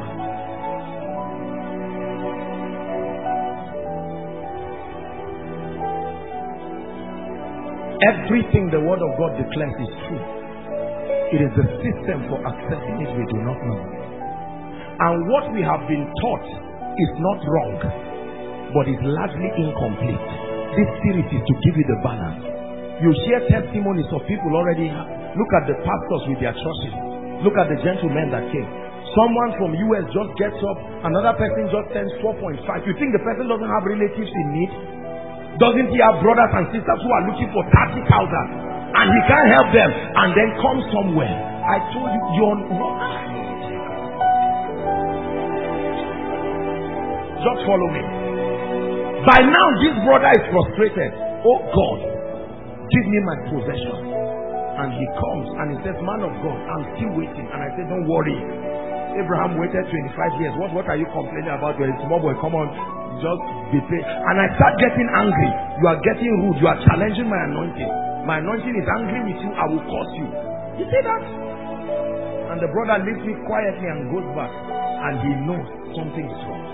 Everything the word of God declares is true. It is the system for accessing it we do not know. And what we have been taught is not wrong, but is largely incomplete. This series is to give you the balance. You hear testimonies of people already. Look at the pastors with their churches. Look at the gentlemen that came. Someone from U S just gets up, another person just sends four point five. You think the person doesn't have relatives in need? Doesn't he have brothers and sisters who are looking for thirty thousand and he can't help them, and then come somewhere? I told you, you're not. Just follow me. By now, this brother is frustrated. Oh God, give me my possession. And he comes and he says, man of God, I'm still waiting. And I said, don't worry. Abraham waited twenty-five years. What, what are you complaining about? You're a small boy. Come on, just be paid. And I start getting angry. You are getting rude. You are challenging my anointing. My anointing is angry with you. I will curse you. You see that? And the brother leaves me quietly and goes back. And he knows something is wrong.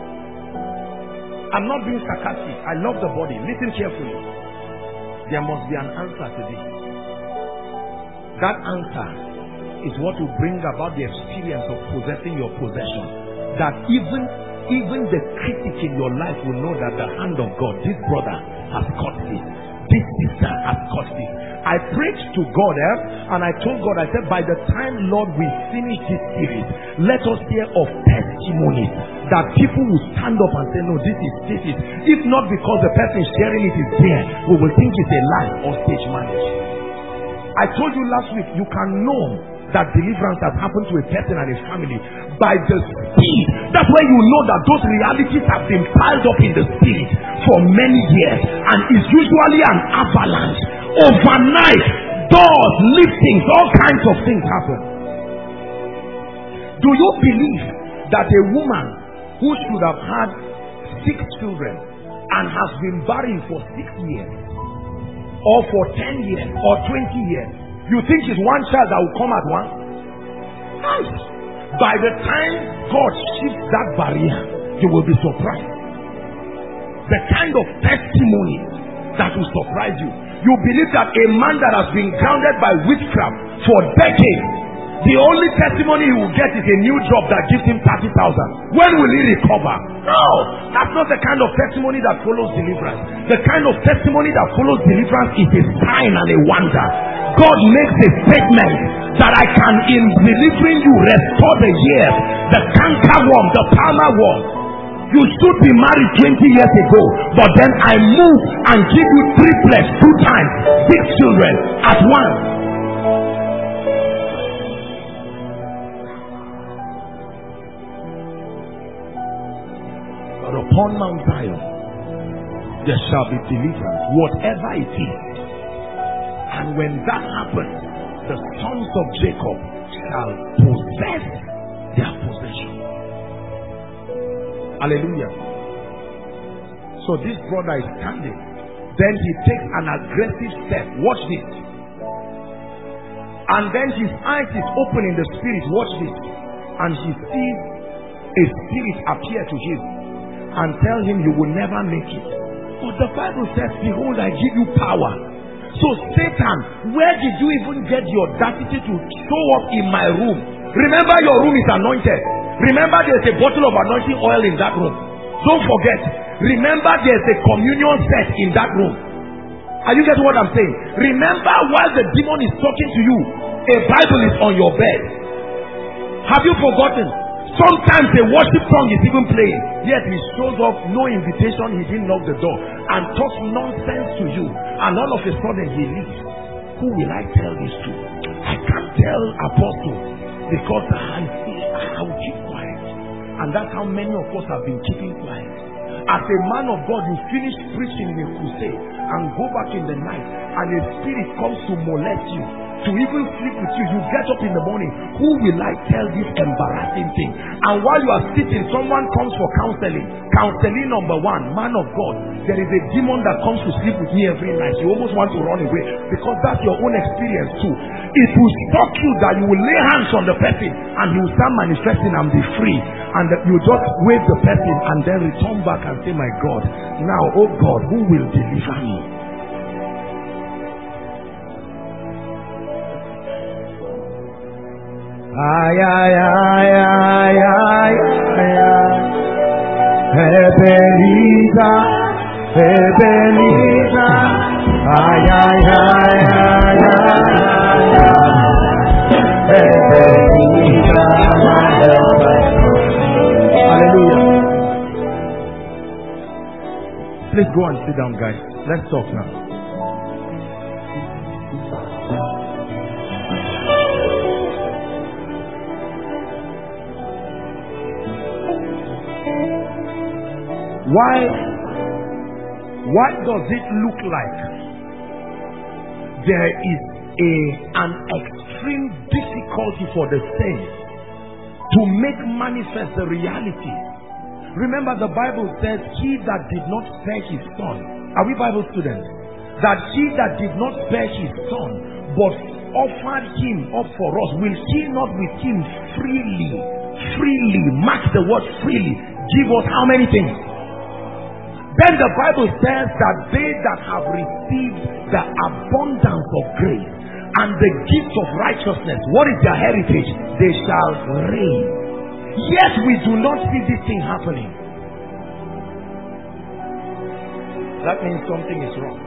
I'm not being sarcastic. I love the body. Listen carefully. There must be an answer to this. That answer is what will bring about the experience of possessing your possession. That even, even the critic in your life will know that the hand of God, this brother has caught this. This sister has caught this. I prayed to God eh, and I told God, I said, by the time, Lord, we finish this series, let us hear of testimonies that people will stand up and say, no, this is, this is. If not because the person sharing it is there, we will think it's a lie or stage managed. I told you last week, you can know that deliverance has happened to a person and a family by the speed. That's where you know that those realities have been piled up in the spirit for many years, and it's usually an avalanche. Overnight, doors, liftings, all kinds of things happen. Do you believe that a woman who should have had six children and has been barren for six years or for ten years or twenty years, you think it's one child that will come at once? Yes. By the time God shifts that barrier, you will be surprised. The kind of testimony that will surprise you. You believe that a man that has been grounded by witchcraft for decades, the only testimony he will get is a new job that gives him thirty thousand. When will he recover? No, that's not the kind of testimony that follows deliverance. The kind of testimony that follows deliverance is a sign and a wonder. God makes a statement that I can, in delivering you, restore the years, the canker worm, the palmer worm. You should be married twenty years ago, but then I move and give you triplets two times, six children at once. But upon Mount Zion, there shall be deliverance, whatever it is. And when that happens, the sons of Jacob shall possess their possession. Hallelujah. So this brother is standing. Then he takes an aggressive step. Watch this. And then his eyes is open in the spirit. Watch this. And he sees a spirit appear to him and tell him, you will never make it. But the Bible says, behold, I give you power. So Satan, where did you even get the audacity to show up in my room? Remember, your room is anointed. Remember, there's a bottle of anointing oil in that room. Don't forget. Remember, there's a communion set in that room. Are you getting what I'm saying? Remember, while the demon is talking to you, a Bible is on your bed. Have you forgotten? Sometimes a worship song is even playing, yet he shows up, no invitation, he didn't knock the door, and talks nonsense to you, and all of a sudden he leaves. Who will I tell this to? I can't tell Apostle, because I, I will keep quiet. And that's how many of us have been keeping quiet. As a man of God, you finish preaching in a crusade and go back in the night, and a spirit comes to molest you, to even sleep with you. You get up in the morning, who will I tell this embarrassing thing? And while you are sitting, someone comes for counseling. Counseling number one, man of God, there is a demon that comes to sleep with me every night. You almost want to run away, because that's your own experience too. It will shock you that you will lay hands on the person and he will start manifesting and be free, and that you just wave the person and then return back and say, my God, now, oh God, who will deliver me? Ay, ay, ay, ay, ay, ay, ay. Ebenezer, Ebenezer. Ay, ay, ay, ay, ay, ay. Ebenezer, my helper. Hallelujah. Please go and sit down, guys. Let's talk now. Why, why does it look like there is a, an extreme difficulty for the saints to make manifest the reality? Remember, the Bible says, he that did not spare his son. Are we Bible students? That he that did not spare his son, but offered him up for us, will he not with him freely, freely, mark the word freely, give us how many things? Then the Bible says that they that have received the abundance of grace and the gift of righteousness, what is their heritage? They shall reign. Yet we do not see this thing happening. That means something is wrong.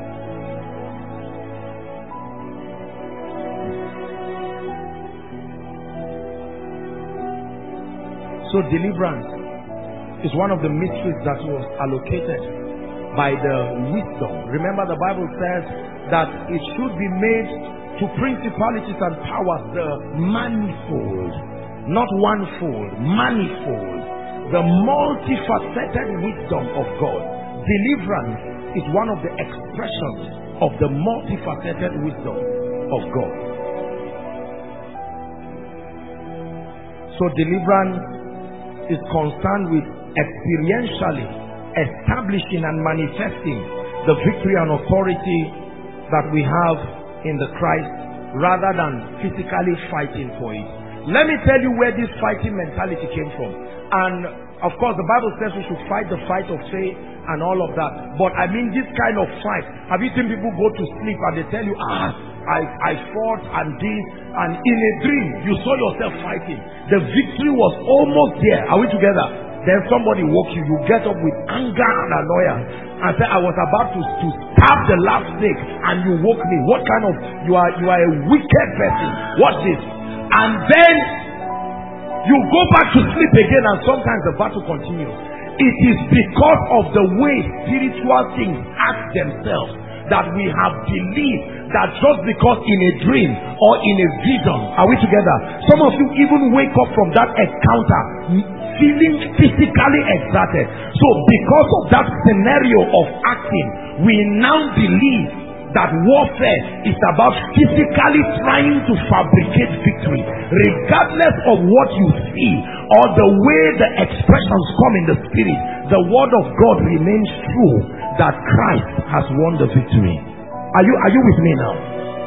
So deliverance is one of the mysteries that was allocated by the wisdom. Remember, the Bible says that it should be made to principalities and powers the manifold, not one-fold, manifold, the multifaceted wisdom of God. Deliverance is one of the expressions of the multifaceted wisdom of God. So deliverance is concerned with experientially establishing and manifesting the victory and authority that we have in the Christ, rather than physically fighting for it. Let me tell you where this fighting mentality came from. And of course the Bible says we should fight the fight of faith and all of that. But I mean this kind of fight. Have you seen people go to sleep and they tell you, ah, I, I fought and this, and in a dream you saw yourself fighting. The victory was almost there. Are we together? Then somebody woke you. You get up with anger and annoyance and say, I was about to, to stab the last snake and you woke me. What kind of, you are, you are a wicked person. Watch this. And then you go back to sleep again, and sometimes the battle continues. It is because of the way spiritual things act themselves that we have believed that just because in a dream or in a vision, are we together? Some of you even wake up from that encounter feeling physically exerted. So because of that scenario of acting, we now believe that warfare is about physically trying to fabricate victory. Regardless of what you see or the way the expressions come in the spirit, the word of God remains true that Christ has won the victory. Are you, are you with me now?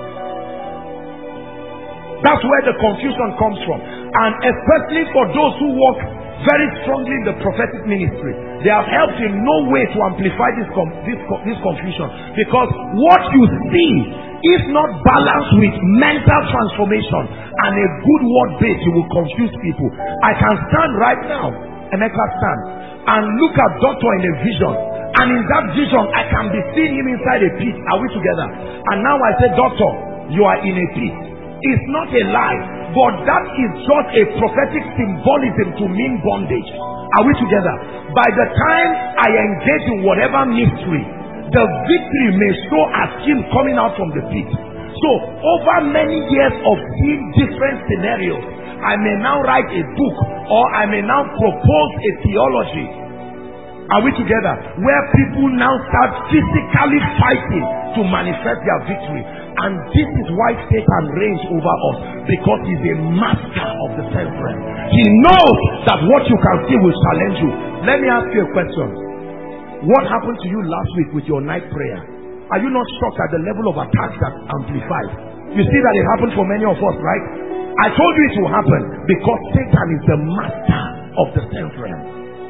That's where the confusion comes from. And especially for those who walk very strongly in the prophetic ministry, they have helped in no way to amplify this, com this, co this confusion. Because what you see, if not balanced with mental transformation and a good word base, you will confuse people. I can stand right now, Emeka stand, and look at doctor in a vision. And in that vision, I can be seeing him inside a pit. Are we together? And now I say, doctor, you are in a pit. It's not a lie, but that is just a prophetic symbolism to mean bondage. Are we together? By the time I engage in whatever mystery, the victory may show as him coming out from the pit. So over many years of seeing different scenarios, I may now write a book, or I may now propose a theology. Are we together? Where people now start physically fighting to manifest their victory. And this is why Satan reigns over us, because he's a master of the self realm. He knows that what you can see will challenge you. Let me ask you a question. What happened to you last week with your night prayer? Are you not shocked at the level of attacks that amplified? You see that it happened for many of us, right? I told you it will happen because Satan is the master of the self realm.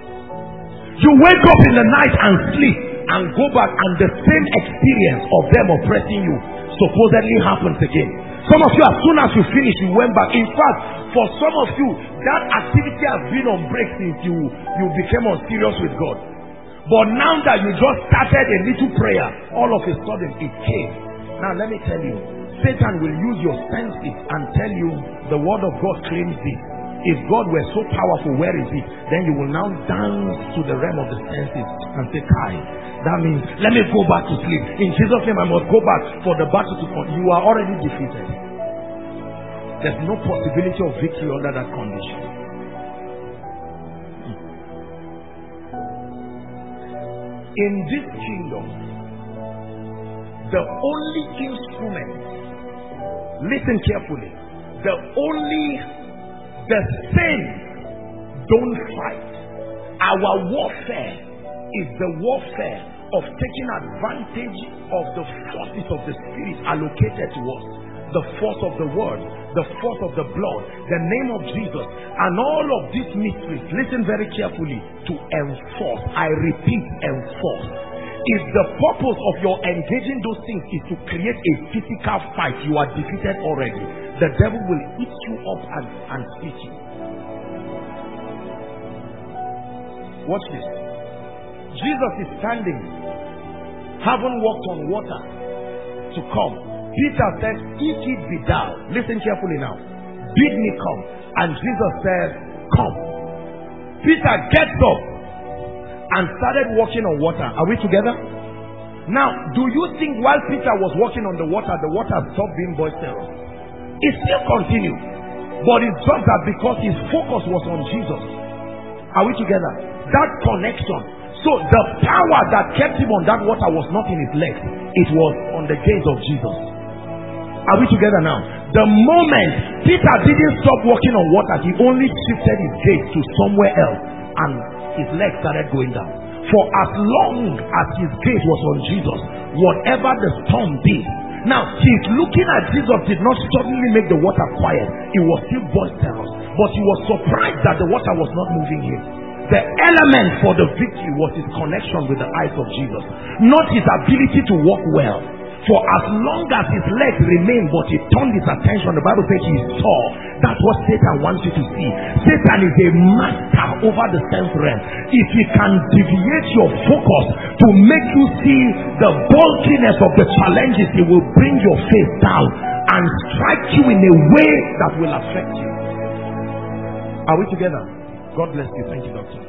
You wake up in the night and sleep and go back, and the same experience of them oppressing you supposedly happens again. Some of you, as soon as you finish, you went back. In fact, for some of you, that activity has been on break since you, you became unserious with God. But now that you just started a little prayer, all of a sudden it came. Now let me tell you, Satan will use your senses and tell you the word of God claims this. If God were so powerful, where is it? Then you will now dance to the realm of the senses and say, Kai, that means let me go back to sleep. In Jesus' name I must go back for the battle to come. You are already defeated. There's no possibility of victory under that condition. In this kingdom, the only instrument, listen carefully, the only, the saints don't fight. Our warfare is the warfare of taking advantage of the forces of the Spirit allocated to us. The force of the word, the force of the blood, the name of Jesus, and all of these mysteries, listen very carefully, to enforce. I repeat, enforce. If the purpose of your engaging those things is to create a physical fight, you are defeated already. The devil will eat you up and, and spit you. Watch this. Jesus is standing, having walked on water to come. Peter said, if it be thou, listen carefully now, bid me come. And Jesus said, come. Peter gets up and started walking on water. Are we together? Now, do you think while Peter was walking on the water, the water stopped being boisterous? It still continued. But it's just that because his focus was on Jesus. Are we together? That connection. So the power that kept him on that water was not in his legs. It was on the gaze of Jesus. Are we together now? The moment Peter didn't stop walking on water, he only shifted his gaze to somewhere else and his legs started going down. For as long as his gaze was on Jesus, whatever the storm did, now his looking at Jesus did not suddenly make the water quiet. It was still boisterous, but he was surprised that the water was not moving him. The element for the victory was his connection with the eyes of Jesus, not his ability to walk well. For as long as his legs remained, but he turned his attention, the Bible says he saw. That's what Satan wants you to see. Satan is a master over the sense realm. If he can deviate your focus to make you see the bulkiness of the challenges, he will bring your face down and strike you in a way that will affect you. Are we together? God bless you. Thank you, Doctor.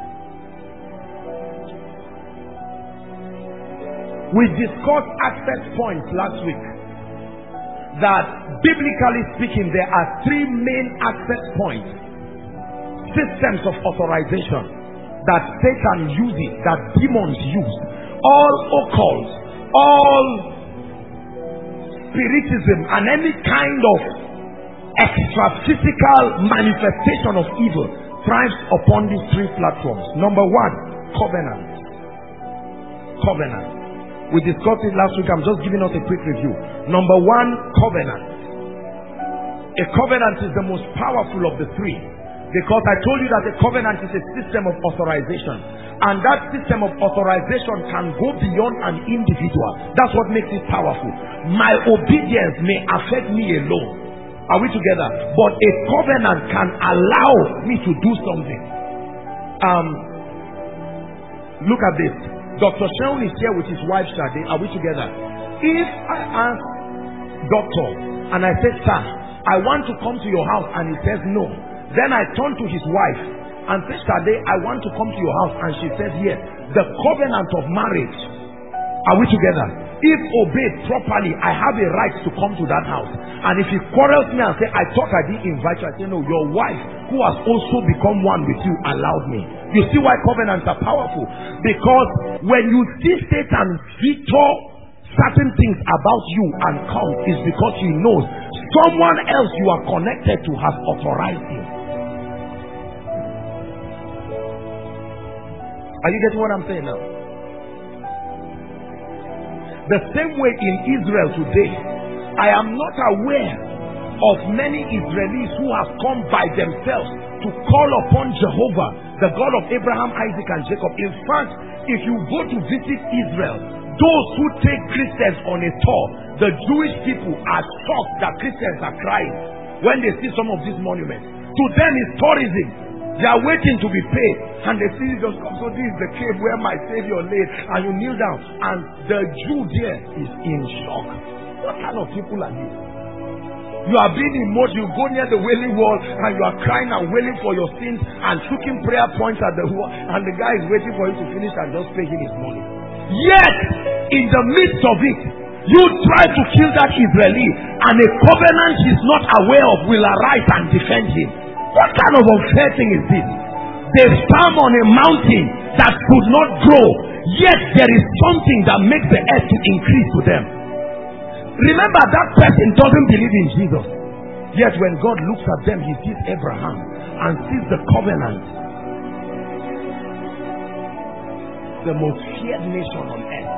We discussed access points last week. That biblically speaking, there are three main access points. Systems of authorization that Satan uses, that demons use. All occult, all spiritism, and any kind of extra-physical manifestation of evil thrives upon these three platforms. Number one, covenant. Covenant. We discussed it last week. I'm just giving us a quick review. Number one, covenant. A covenant is the most powerful of the three, because I told you that a covenant is a system of authorization, and that system of authorization can go beyond an individual. That's what makes it powerful. My obedience may affect me alone. Are we together? But a covenant can allow me to do something. Um, look at this. Doctor Shaun is here with his wife Shade. Are we together? If I ask Doctor and I say, sir, I want to come to your house, and he says no, then I turn to his wife and say, Shade, I want to come to your house, and she says yes. The covenant of marriage. Are we together? If obeyed properly, I have a right to come to that house. And if he quarrels me and say, I thought I didn't invite you, I say, no, your wife, who has also become one with you, allowed me. You see why covenants are powerful? Because when you see Satan feature certain things about you and come, is because he knows someone else you are connected to has authorized him. Are you getting what I'm saying now? The same way in Israel today, I am not aware of many Israelis who have come by themselves to call upon Jehovah, the God of Abraham, Isaac, and Jacob. In fact, if you go to visit Israel, those who take Christians on a tour, the Jewish people are shocked that Christians are crying when they see some of these monuments. To them, it's tourism. They are waiting to be paid, and they see Jesus come. So this is the cave where my Savior lay, and you kneel down, and the Jew there is in shock. What kind of people are these? You are being emotional. You go near the wailing wall, and you are crying and wailing for your sins, and shooting prayer points at the wall, and the guy is waiting for you to finish and just pay him his money. Yet, in the midst of it, you try to kill that Israeli, and a covenant he's not aware of will arise and defend him. What kind of unfair thing is this? They stand on a mountain that could not grow. Yet there is something that makes the earth to increase to them. Remember, that person doesn't believe in Jesus. Yet when God looks at them, he sees Abraham and sees the covenant. The most feared nation on earth.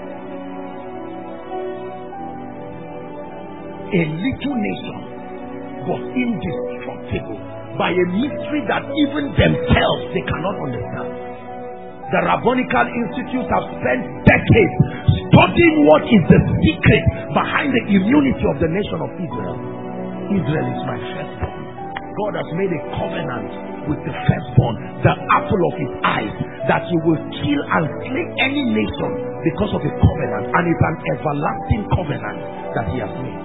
A little nation, but indestructible by a mystery that even themselves they cannot understand. The Rabbinical Institutes have spent decades studying what is the secret behind the immunity of the nation of Israel. Israel is my firstborn. God has made a covenant with the firstborn, the apple of his eyes, that he will kill and slay any nation because of a covenant, and it's an everlasting covenant that he has made.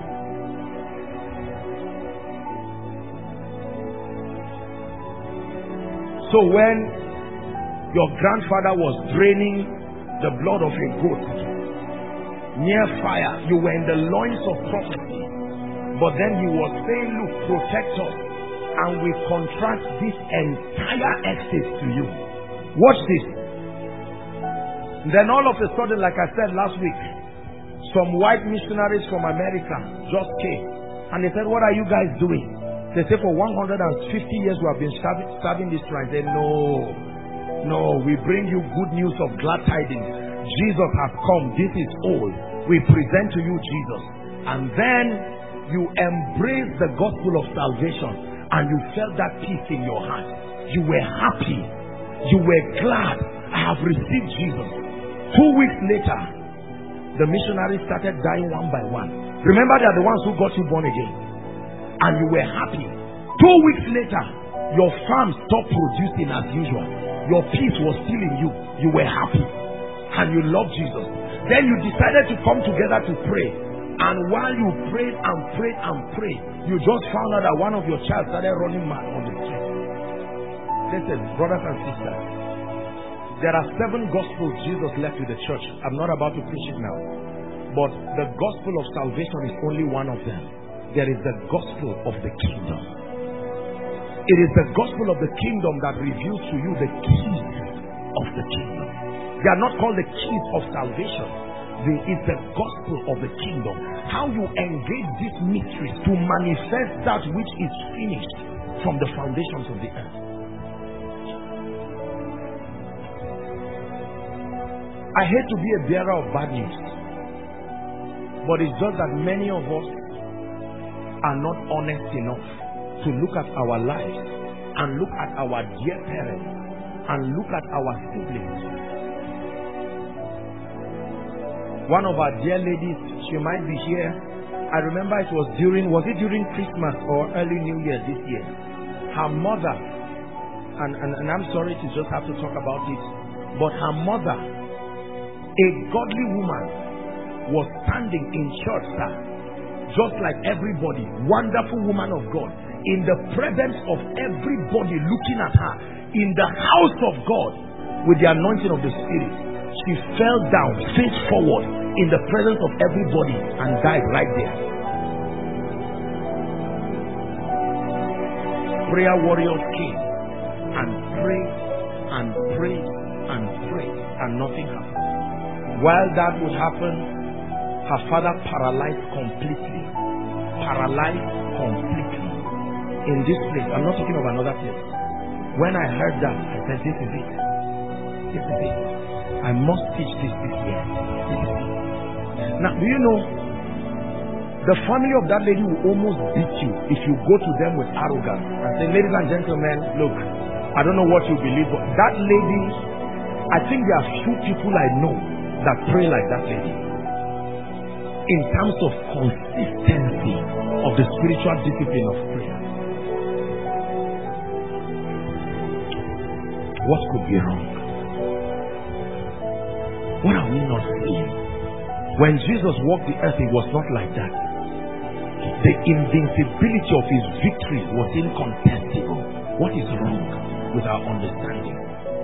So when your grandfather was draining the blood of a goat near fire, you were in the loins of prophecy. But then he was saying, look, protect us. And we contract this entire estate to you. Watch this. Then all of a sudden, like I said last week, some white missionaries from America just came. And they said, what are you guys doing? They said, for one hundred fifty years we have been serving, serving this shrine. They said, no. No, we bring you good news of glad tidings. Jesus has come. This is all. We present to you Jesus. And then you embrace the gospel of salvation and you felt that peace in your heart. You were happy. You were glad. I have received Jesus. Two weeks later, the missionaries started dying one by one. Remember, they are the ones who got you born again. And you were happy. Two weeks later, your farm stopped producing as usual. Your peace was still in you. You were happy. And you loved Jesus. Then you decided to come together to pray. And while you prayed and prayed and prayed, you just found out that one of your child started running mad on the street. Listen, brothers and sisters, there are seven gospels Jesus left with the church. I'm not about to preach it now. But the gospel of salvation is only one of them. There is the gospel of the kingdom. It is the gospel of the kingdom that reveals to you the keys of the kingdom. They are not called the keys of salvation. It's the gospel of the kingdom. How you engage these mysteries to manifest that which is finished from the foundations of the earth. I hate to be a bearer of bad news, but it's just that many of us are not honest enough to look at our lives and look at our dear parents and look at our siblings. One of our dear ladies, she might be here. I remember it was during, was it during Christmas or early New Year this year? Her mother, and, and, and I'm sorry to just have to talk about it, but her mother, a godly woman, was standing in church, sir, just like everybody, wonderful woman of God, in the presence of everybody looking at her, in the house of God, with the anointing of the Spirit. She fell down, face forward, in the presence of everybody and died right there. Prayer warriors came and prayed and prayed and prayed and nothing happened. While that would happen, her father paralyzed completely. Paralyzed completely. In this place. I'm not talking of another place. When I heard that, I said, this is it. This is it. I must teach this this year. This is it. Now, do you know, the family of that lady will almost beat you if you go to them with arrogance and say, ladies and gentlemen, look, I don't know what you believe, but that lady, I think there are few people I know that pray like that lady. In terms of consistency of the spiritual discipline of prayer. What could be wrong? What are we not seeing? When Jesus walked the earth, it was not like that. The invincibility of his victory was incontestable. What is wrong with our understanding?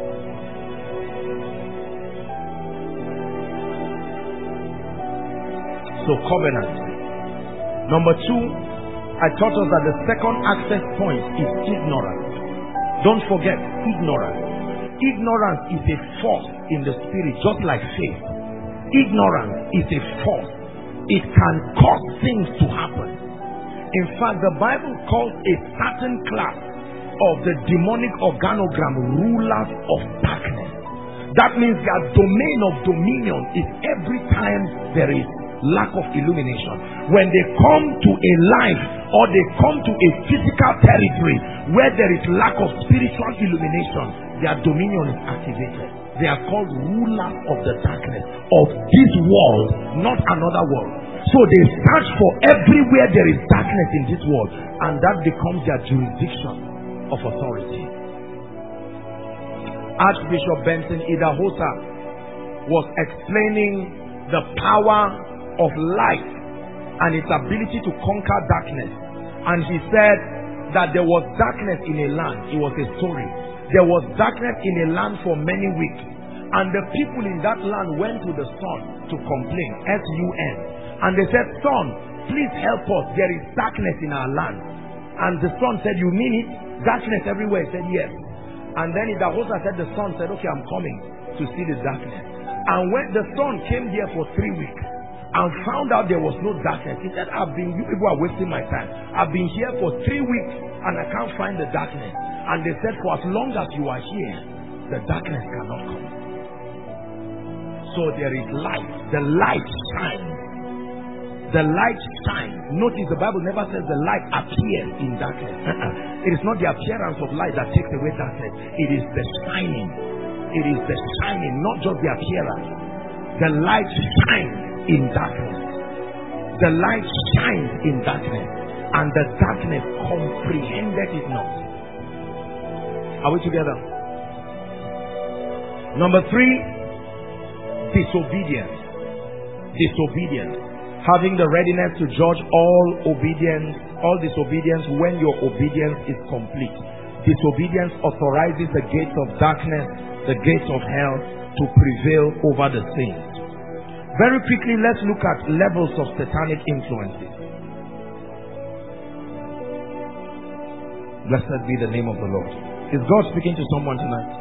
So covenant. Number two, I taught us that the second access point is ignorance. Don't forget, ignorance. ignorance is a force in the spirit, just like faith. Ignorance is a force. It can cause things to happen. In fact, the Bible calls a certain class of the demonic organogram rulers of darkness. That means their domain of dominion is every time there is lack of illumination. When they come to a life or they come to a physical territory where there is lack of spiritual illumination, their dominion is activated. They are called rulers of the darkness of this world, not another world. So they search for everywhere there is darkness in this world, and that becomes their jurisdiction of authority. Archbishop Benson Idahosa was explaining the power of light and its ability to conquer darkness. And he said that there was darkness in a land. It was a story. There was darkness in a land for many weeks. And the people in that land went to the sun to complain, S U N. And they said, "Sun, please help us. There is darkness in our land." And the sun said, "You mean it? Darkness everywhere?" He said, "Yes." And then Idahosa said, the sun said, "Okay, I'm coming to see the darkness." And when the sun came there for three weeks and found out there was no darkness, he said, "I've been, you people are wasting my time. I've been here for three weeks and I can't find the darkness." And they said, "For as long as you are here, the darkness cannot come." So there is light. The light shines. The light shines. Notice the Bible never says the light appears in darkness. It is not the appearance of light that takes away darkness. It is the shining. It is the shining, not just the appearance. The light shines in darkness. The light shines in darkness, and the darkness comprehended it not. Are we together? Number three, disobedience. Disobedience. Having the readiness to judge all obedience, all disobedience when your obedience is complete. Disobedience authorizes the gates of darkness, the gates of hell, to prevail over the saints. Very quickly, let's look at levels of satanic influences. Blessed be the name of the Lord. Is God speaking to someone tonight?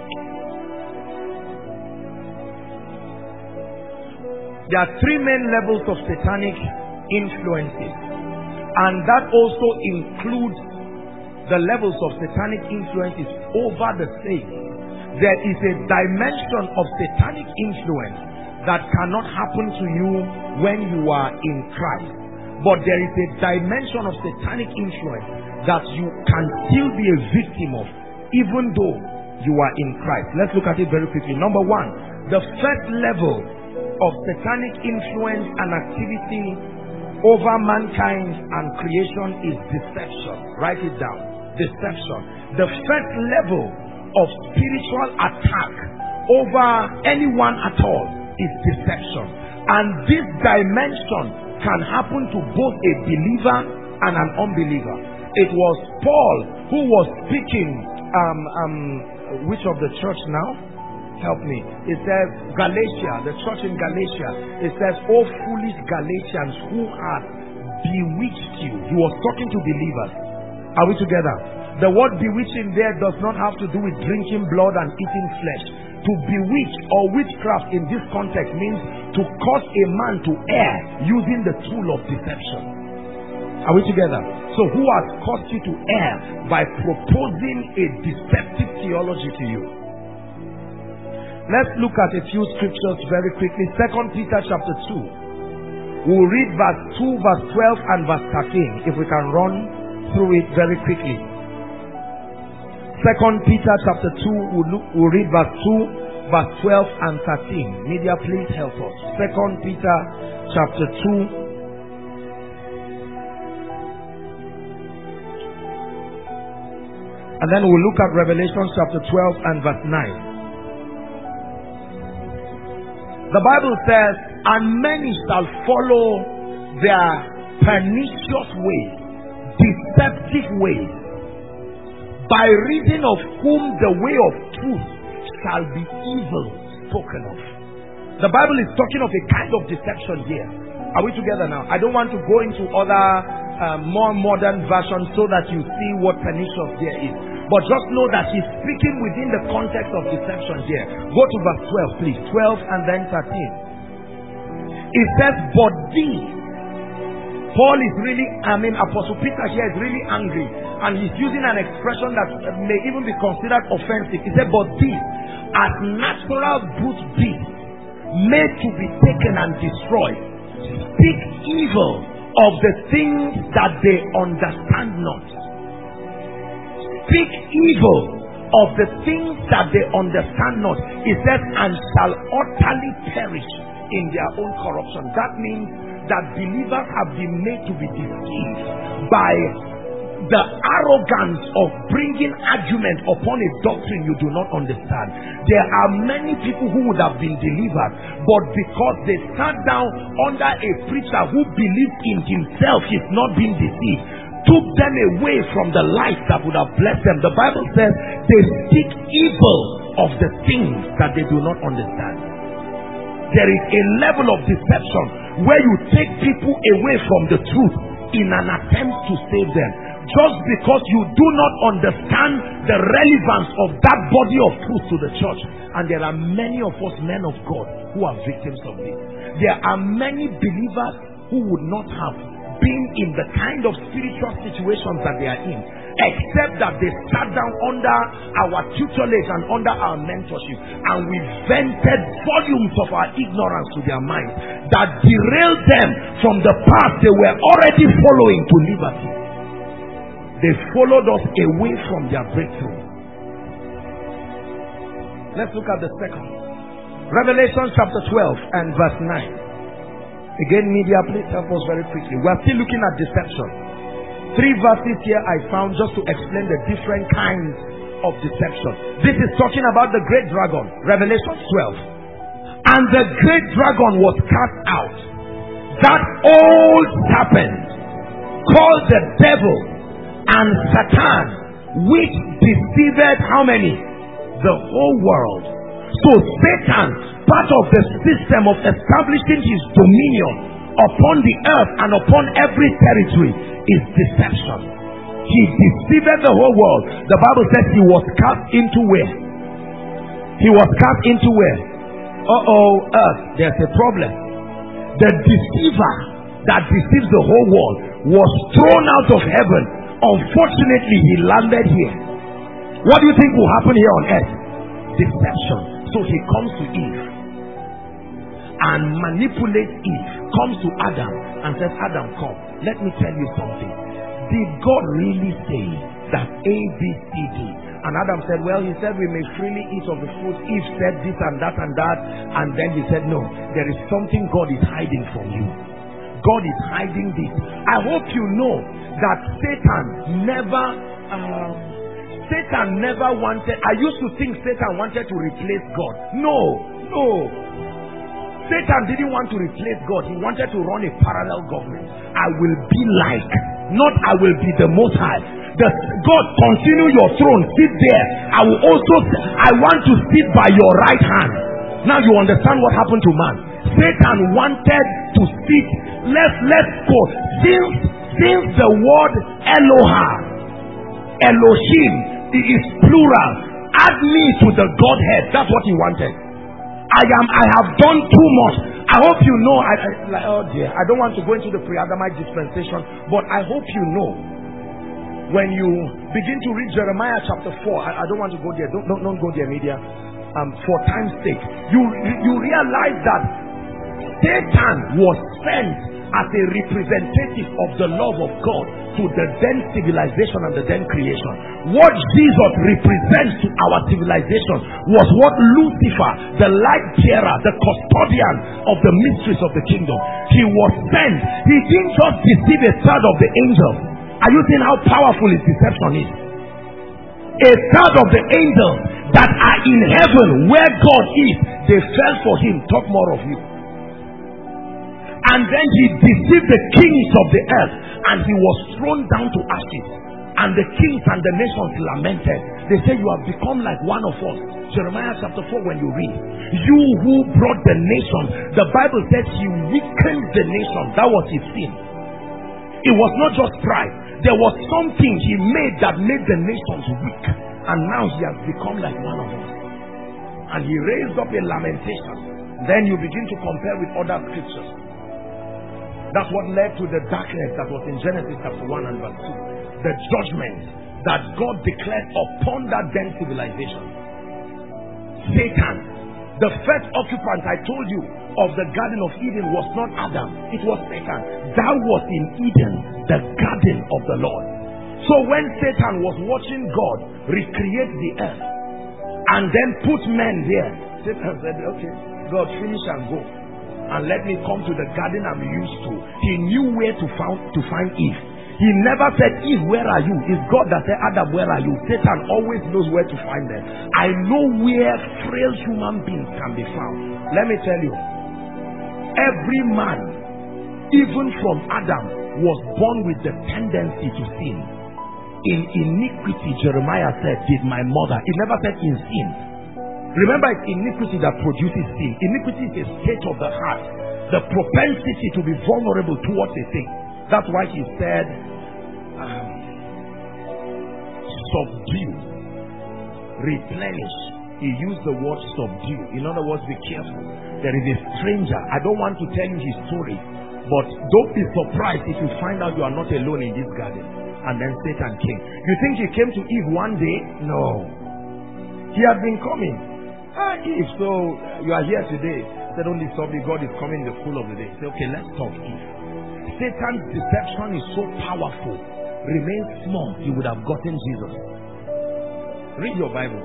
There are three main levels of satanic influences, and that also includes the levels of satanic influences over the saints. There is a dimension of satanic influence that cannot happen to you when you are in Christ, but there is a dimension of satanic influence that you can still be a victim of even though you are in Christ. Let's look at it very quickly. Number one, the first level of satanic influence and activity over mankind and creation is deception. Write it down. Deception. The first level of spiritual attack over anyone at all is deception. And this dimension can happen to both a believer and an unbeliever. It was Paul who was speaking, um, um, which of the church now? Help me. It says Galatia, the church in Galatia. It says, "O foolish Galatians, who hath bewitched you?" He was talking to believers. Are we together? The word bewitching there does not have to do with drinking blood and eating flesh. To bewitch or witchcraft in this context means to cause a man to err using the tool of deception. Are we together? So who has caused you to err by proposing a deceptive theology to you? Let's look at a few scriptures very quickly. Second Peter chapter two. We'll read verse two, verse twelve, and verse thirteen. If we can run through it very quickly. Second Peter chapter two. We'll, look, we'll read verse two, verse twelve, and thirteen. Media, please help us. Second Peter chapter two. And then we'll look at Revelation chapter twelve and verse nine. The Bible says, "And many shall follow their pernicious ways, deceptive ways, by reason of whom the way of truth shall be evil spoken of." The Bible is talking of a kind of deception here. Are we together now? I don't want to go into other uh, more modern versions so that you see what pernicious there is. But just know that he's speaking within the context of deception here. Go to verse twelve, please. twelve and then thirteen. It says, but thee. Paul is really, I mean, Apostle Peter here is really angry. And he's using an expression that may even be considered offensive. He said, but thee, as natural brute beasts, made to be taken and destroyed, speak evil of the things that they understand not. Speak evil of the things that they understand not. It says, and shall utterly perish in their own corruption. That means that believers have been made to be deceived by the arrogance of bringing argument upon a doctrine you do not understand. There are many people who would have been delivered, but because they sat down under a preacher who believed in himself, he's not being deceived, took them away from the light that would have blessed them. The Bible says they speak evil of the things that they do not understand. There is a level of deception where you take people away from the truth in an attempt to save them. Just because you do not understand the relevance of that body of truth to the church. And there are many of us men of God who are victims of this. There are many believers who would not have been in the kind of spiritual situations that they are in, except that they sat down under our tutelage and under our mentorship, and we vented volumes of our ignorance to their minds that derailed them from the path they were already following to liberty. They followed us away from their breakthrough. Let's look at the second. Revelation chapter twelve and verse nine. Again, media, please help us very quickly. We are still looking at deception. Three verses here I found just to explain the different kinds of deception. This is talking about the great dragon. Revelation twelve. And the great dragon was cast out, that old serpent called the devil and Satan, which deceived how many? The whole world. So Satan, part of the system of establishing his dominion upon the earth and upon every territory, is deception. He deceived the whole world. The Bible says he was cast into where? He was cast into where? Uh-oh, earth, there's a problem. The deceiver that deceives the whole world was thrown out of heaven. Unfortunately, he landed here. What do you think will happen here on earth? Deception. So he comes to Eve and manipulates Eve, comes to Adam and says, Adam, come, let me tell you something. Did God really say that A, B, C, D? And Adam said, well, he said we may freely eat of the fruit. Eve said this and that and that. And then he said, no, there is something God is hiding from you. God is hiding this. I hope you know that Satan never... Uh, Satan never wanted, I used to think Satan wanted to replace God. No, no. Satan didn't want to replace God. He wanted to run a parallel government. I will be like, not I will be the Most High. The, God, continue your throne, sit there. I will also, I want to sit by your right hand. Now you understand what happened to man. Satan wanted to sit, let's, let's go. Since, since the word Eloha, Elohim, it is plural. Add me to the Godhead. That's what he wanted. I am. I have done too much. I hope you know. I, I like, oh dear. I don't want to go into the pre-Adamite dispensation, but I hope you know. When you begin to read Jeremiah chapter four, I, I don't want to go there. Don't don't, don't go there, media. Um, for time's sake, you you realize that Satan was sent as a representative of the love of God to the then civilization and the then creation. What Jesus represents to our civilization was what Lucifer, the light bearer, the custodian of the mysteries of the kingdom, he was sent. He didn't just deceive a third of the angels. Are you seeing how powerful his deception is? A third of the angels that are in heaven where God is, they fell for him. Talk more of you. And then he deceived the kings of the earth, and he was thrown down to ashes. And the kings and the nations lamented. They say, you have become like one of us. Jeremiah chapter four, when you read, you who brought the nation, the Bible says he weakened the nation. That was his sin. It was not just pride. There was something he made that made the nations weak. And now he has become like one of us. And he raised up a lamentation. Then you begin to compare with other scriptures. That's what led to the darkness that was in Genesis chapter one and verse two. The judgment that God declared upon that then civilization. Satan, the first occupant I told you of the Garden of Eden was not Adam, it was Satan. That was in Eden, the garden of the Lord. So when Satan was watching God recreate the earth and then put men there, Satan said, okay, God, finish and go. And let me come to the garden I'm used to. He knew where to, found, to find Eve. He never said, Eve, where are you? It's God that said, Adam, where are you? Satan always knows where to find them. I know where frail human beings can be found. Let me tell you, every man, even from Adam, was born with the tendency to sin. In iniquity, Jeremiah said, did my mother. It never said in sin. Remember, it's iniquity that produces sin. Iniquity is a state of the heart, the propensity to be vulnerable towards a thing. That's why he said, um, subdue, replenish. He used the word subdue. In other words, be careful. There is a stranger. I don't want to tell you his story, but don't be surprised if you find out you are not alone in this garden. And then Satan came. You think he came to Eve one day? No. He had been coming. Ah, Eve, so you are here today. Said only somebody, God is coming in the cool of the day. Say, okay, let's talk, Eve. Satan's deception is so powerful. Remain small, you would have gotten Jesus. Read your Bible.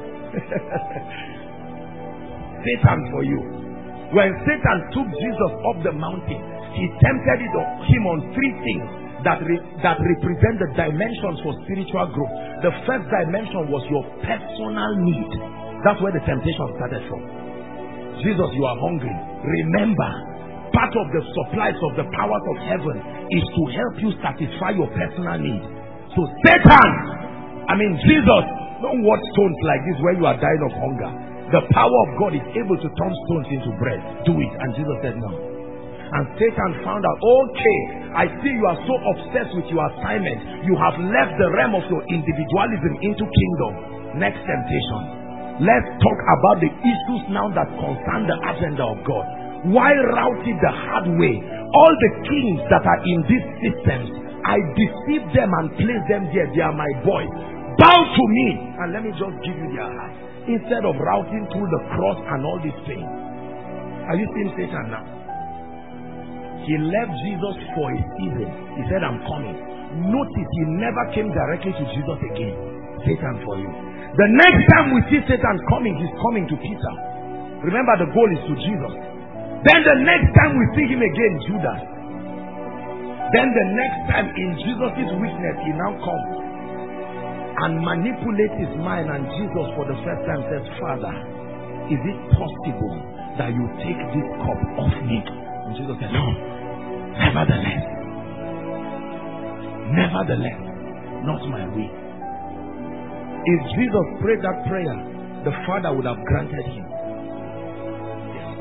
Satan for you. When Satan took Jesus up the mountain, he tempted it on, him on three things that, re, that represent the dimensions for spiritual growth. The first dimension was your personal need. That's where the temptation started from. Jesus, you are hungry. Remember, part of the supplies of the powers of heaven is to help you satisfy your personal need. So Satan, I mean Jesus, don't watch stones like this where you are dying of hunger. The power of God is able to turn stones into bread. Do it. And Jesus said no. And Satan found out, okay, I see you are so obsessed with your assignment. You have left the realm of your individualism into kingdom. Next temptation. Let's talk about the issues now that concern the agenda of God. Why route it the hard way? All the kings that are in these systems, I deceive them and place them there. They are my boys. Bow to me and let me just give you their heart. Instead of routing through the cross and all this pain. Are you seeing Satan now? He left Jesus for a season. He said, I'm coming. Notice he never came directly to Jesus again. Satan for you. The next time we see Satan coming, he's coming to Peter. Remember, the goal is to Jesus. Then the next time we see him again, Judas. Then the next time in Jesus' weakness, he now comes and manipulates his mind, and Jesus for the first time says, Father, is it possible that you take this cup off me? And Jesus said, no. Nevertheless, nevertheless, not my will. If Jesus prayed that prayer, the Father would have granted him. Yes.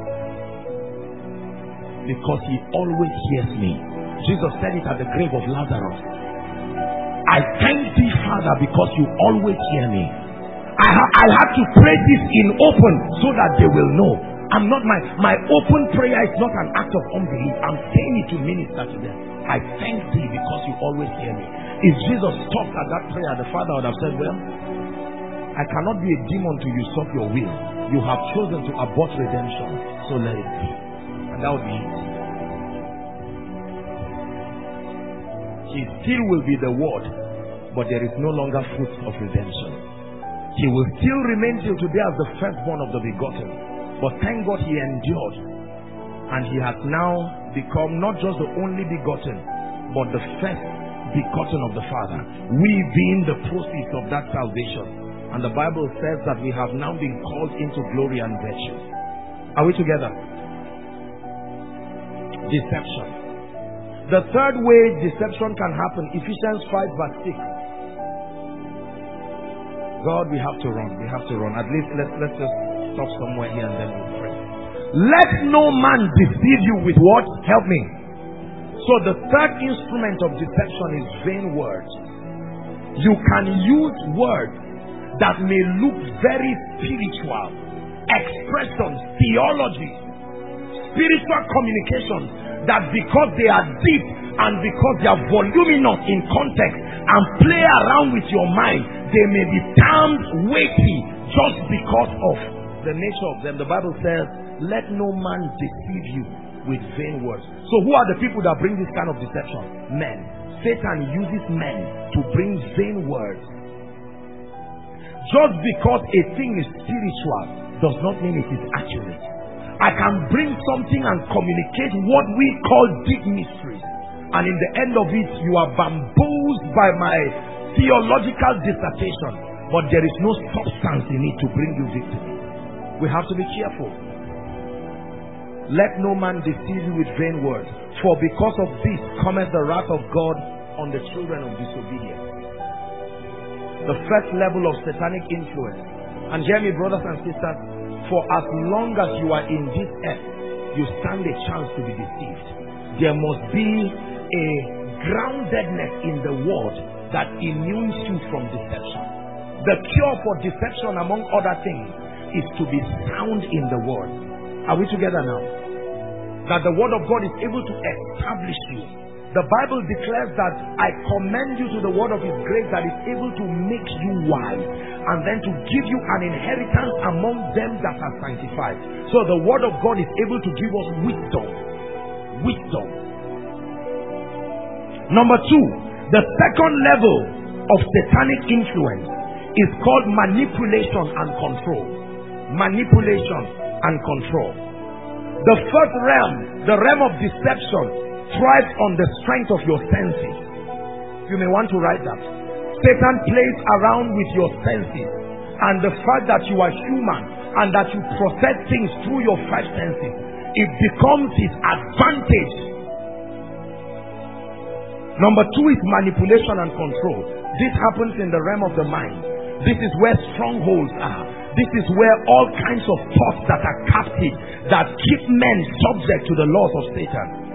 Because he always hears me. Jesus said it at the grave of Lazarus. I thank thee, Father, because you always hear me. I, ha I had to pray this in open so that they will know. I'm not my, my open prayer is not an act of unbelief. I'm saying it to minister to them. I thank thee because you always hear me. If Jesus stopped at that prayer, the Father would have said, well, I cannot be a demon to usurp your will. You have chosen to abort redemption, so let it be. And that would be it. He still will be the word, but there is no longer fruit of redemption. He will still remain till today as the firstborn of the begotten. But thank God he endured. And he has now become not just the only begotten, but the first begotten of the Father. We being the proceeds of that salvation. And the Bible says that we have now been called into glory and virtue. Are we together? Deception. The third way deception can happen, Ephesians five verse six. God, we have to run. We have to run. At least let's, let's just stop somewhere here and then we'll pray. Let no man deceive you with what? Help me. So So the third instrument of deception is vain words. You can use words that may look very spiritual, expressions, theology, spiritual communications, that because they are deep and because they are voluminous in context and play around with your mind, they may be termed weighty just because of the nature of them. The Bible says, let no man deceive you with vain words. So who are the people that bring this kind of deception? Men. Satan uses men to bring vain words. Just because a thing is spiritual does not mean it is accurate. I can bring something and communicate what we call deep mysteries, and in the end of it you are bamboozled by my theological dissertation, but there is no substance in it to bring you victory. We have to be careful. Let no man deceive you with vain words, for because of this cometh the wrath of God on the children of disobedience. The first level of satanic influence. And hear me, brothers and sisters, for as long as you are in this earth, you stand a chance to be deceived. There must be a groundedness in the word that immunes you from deception. The cure for deception, among other things, is to be sound in the word. Are we together now? That the word of God is able to establish you. The Bible declares that I commend you to the word of his grace that is able to make you wise and then to give you an inheritance among them that are sanctified. So the word of God is able to give us wisdom. Wisdom. Number two, the second level of satanic influence is called manipulation and control. Manipulation and control. The first realm, the realm of deception, thrives on the strength of your senses. You may want to write that. Satan plays around with your senses, and the fact that you are human and that you process things through your five senses, it becomes his advantage. Number two is manipulation and control. This happens in the realm of the mind. This is where strongholds are. This is where all kinds of thoughts that are captive, that keep men subject to the laws of Satan.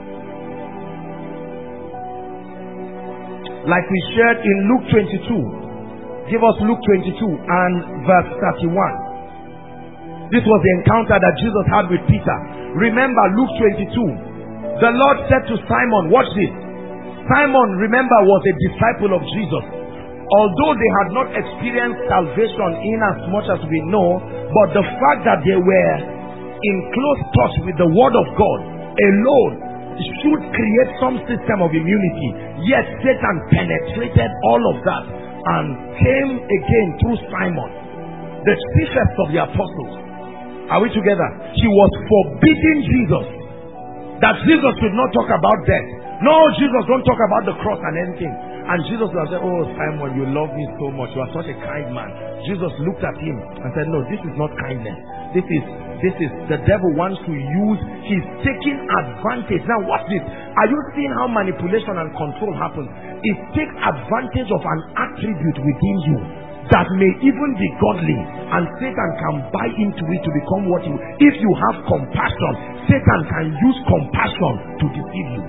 Like we shared in Luke twenty-two. Give us Luke twenty-two and verse thirty-one. This was the encounter that Jesus had with Peter. Remember Luke twenty-two. The Lord said to Simon, watch this. Simon, remember, was a disciple of Jesus. Although they had not experienced salvation in as much as we know, but the fact that they were in close touch with the word of God alone should create some system of immunity. Yet Satan penetrated all of that and came again through Simon, the chiefest of the apostles. Are we together? He was forbidding Jesus, that Jesus should not talk about death. No, Jesus, don't talk about the cross and anything. And Jesus was saying, oh Simon, you love me so much, you are such a kind man. Jesus looked at him and said, no, this is not kindness. This is This is the devil wants to use. He's taking advantage. Now watch this. Are you seeing how manipulation and control happens? It takes advantage of an attribute within you that may even be godly, and Satan can buy into it to become what you. If you have compassion, Satan can use compassion to deceive you.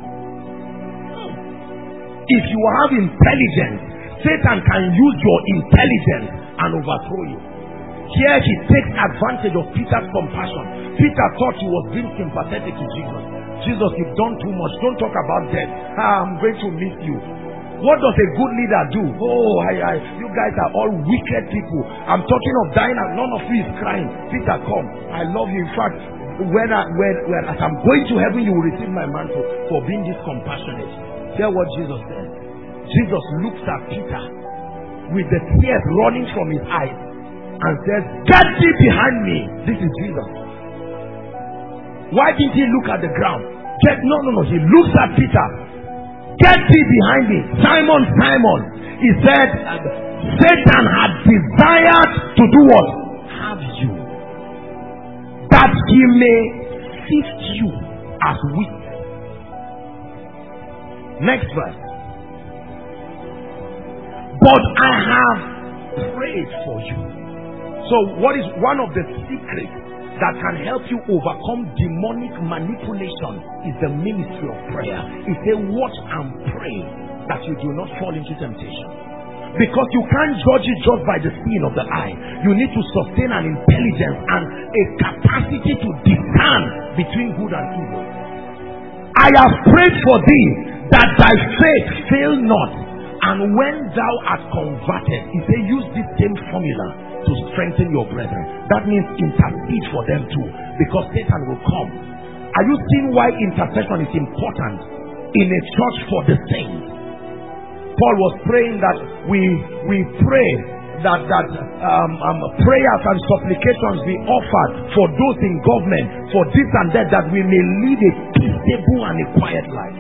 If you have intelligence, Satan can use your intelligence and overthrow you. Here he takes advantage of Peter's compassion. Peter thought he was being sympathetic to Jesus. Jesus, you've done too much. Don't talk about death. Ah, I'm going to miss you. What does a good leader do? Oh, I, I, you guys are all wicked people. I'm talking of dying and none of you is crying. Peter, come. I love you. In fact, when, I, when, when as I'm going to heaven, you will receive my mantle for being this compassionate. Hear what Jesus said. Jesus looks at Peter with the tears running from his eyes and says, get thee behind me. This is Jesus. Why didn't he look at the ground? Get, no, no, no. He looks at Peter. Get thee behind me. Simon, Simon. He said, Satan had desired to do what? Have you. That he may sift you as wheat. Next verse. But I have prayed for you. So what is one of the secrets that can help you overcome demonic manipulation is the ministry of prayer. It says, watch and pray that you do not fall into temptation. Because you can't judge it just by the seeing of the eye. You need to sustain an intelligence and a capacity to discern between good and evil. I have prayed for thee that thy faith fail not. And when thou art converted, he said, use this same formula to strengthen your brethren. That means intercede for them too, because Satan will come. Are you seeing why intercession is important in a church for the saints? Paul was praying that we we pray that that um, um, prayers and supplications be offered for those in government, for this and that, that we may lead a peaceable and a quiet life.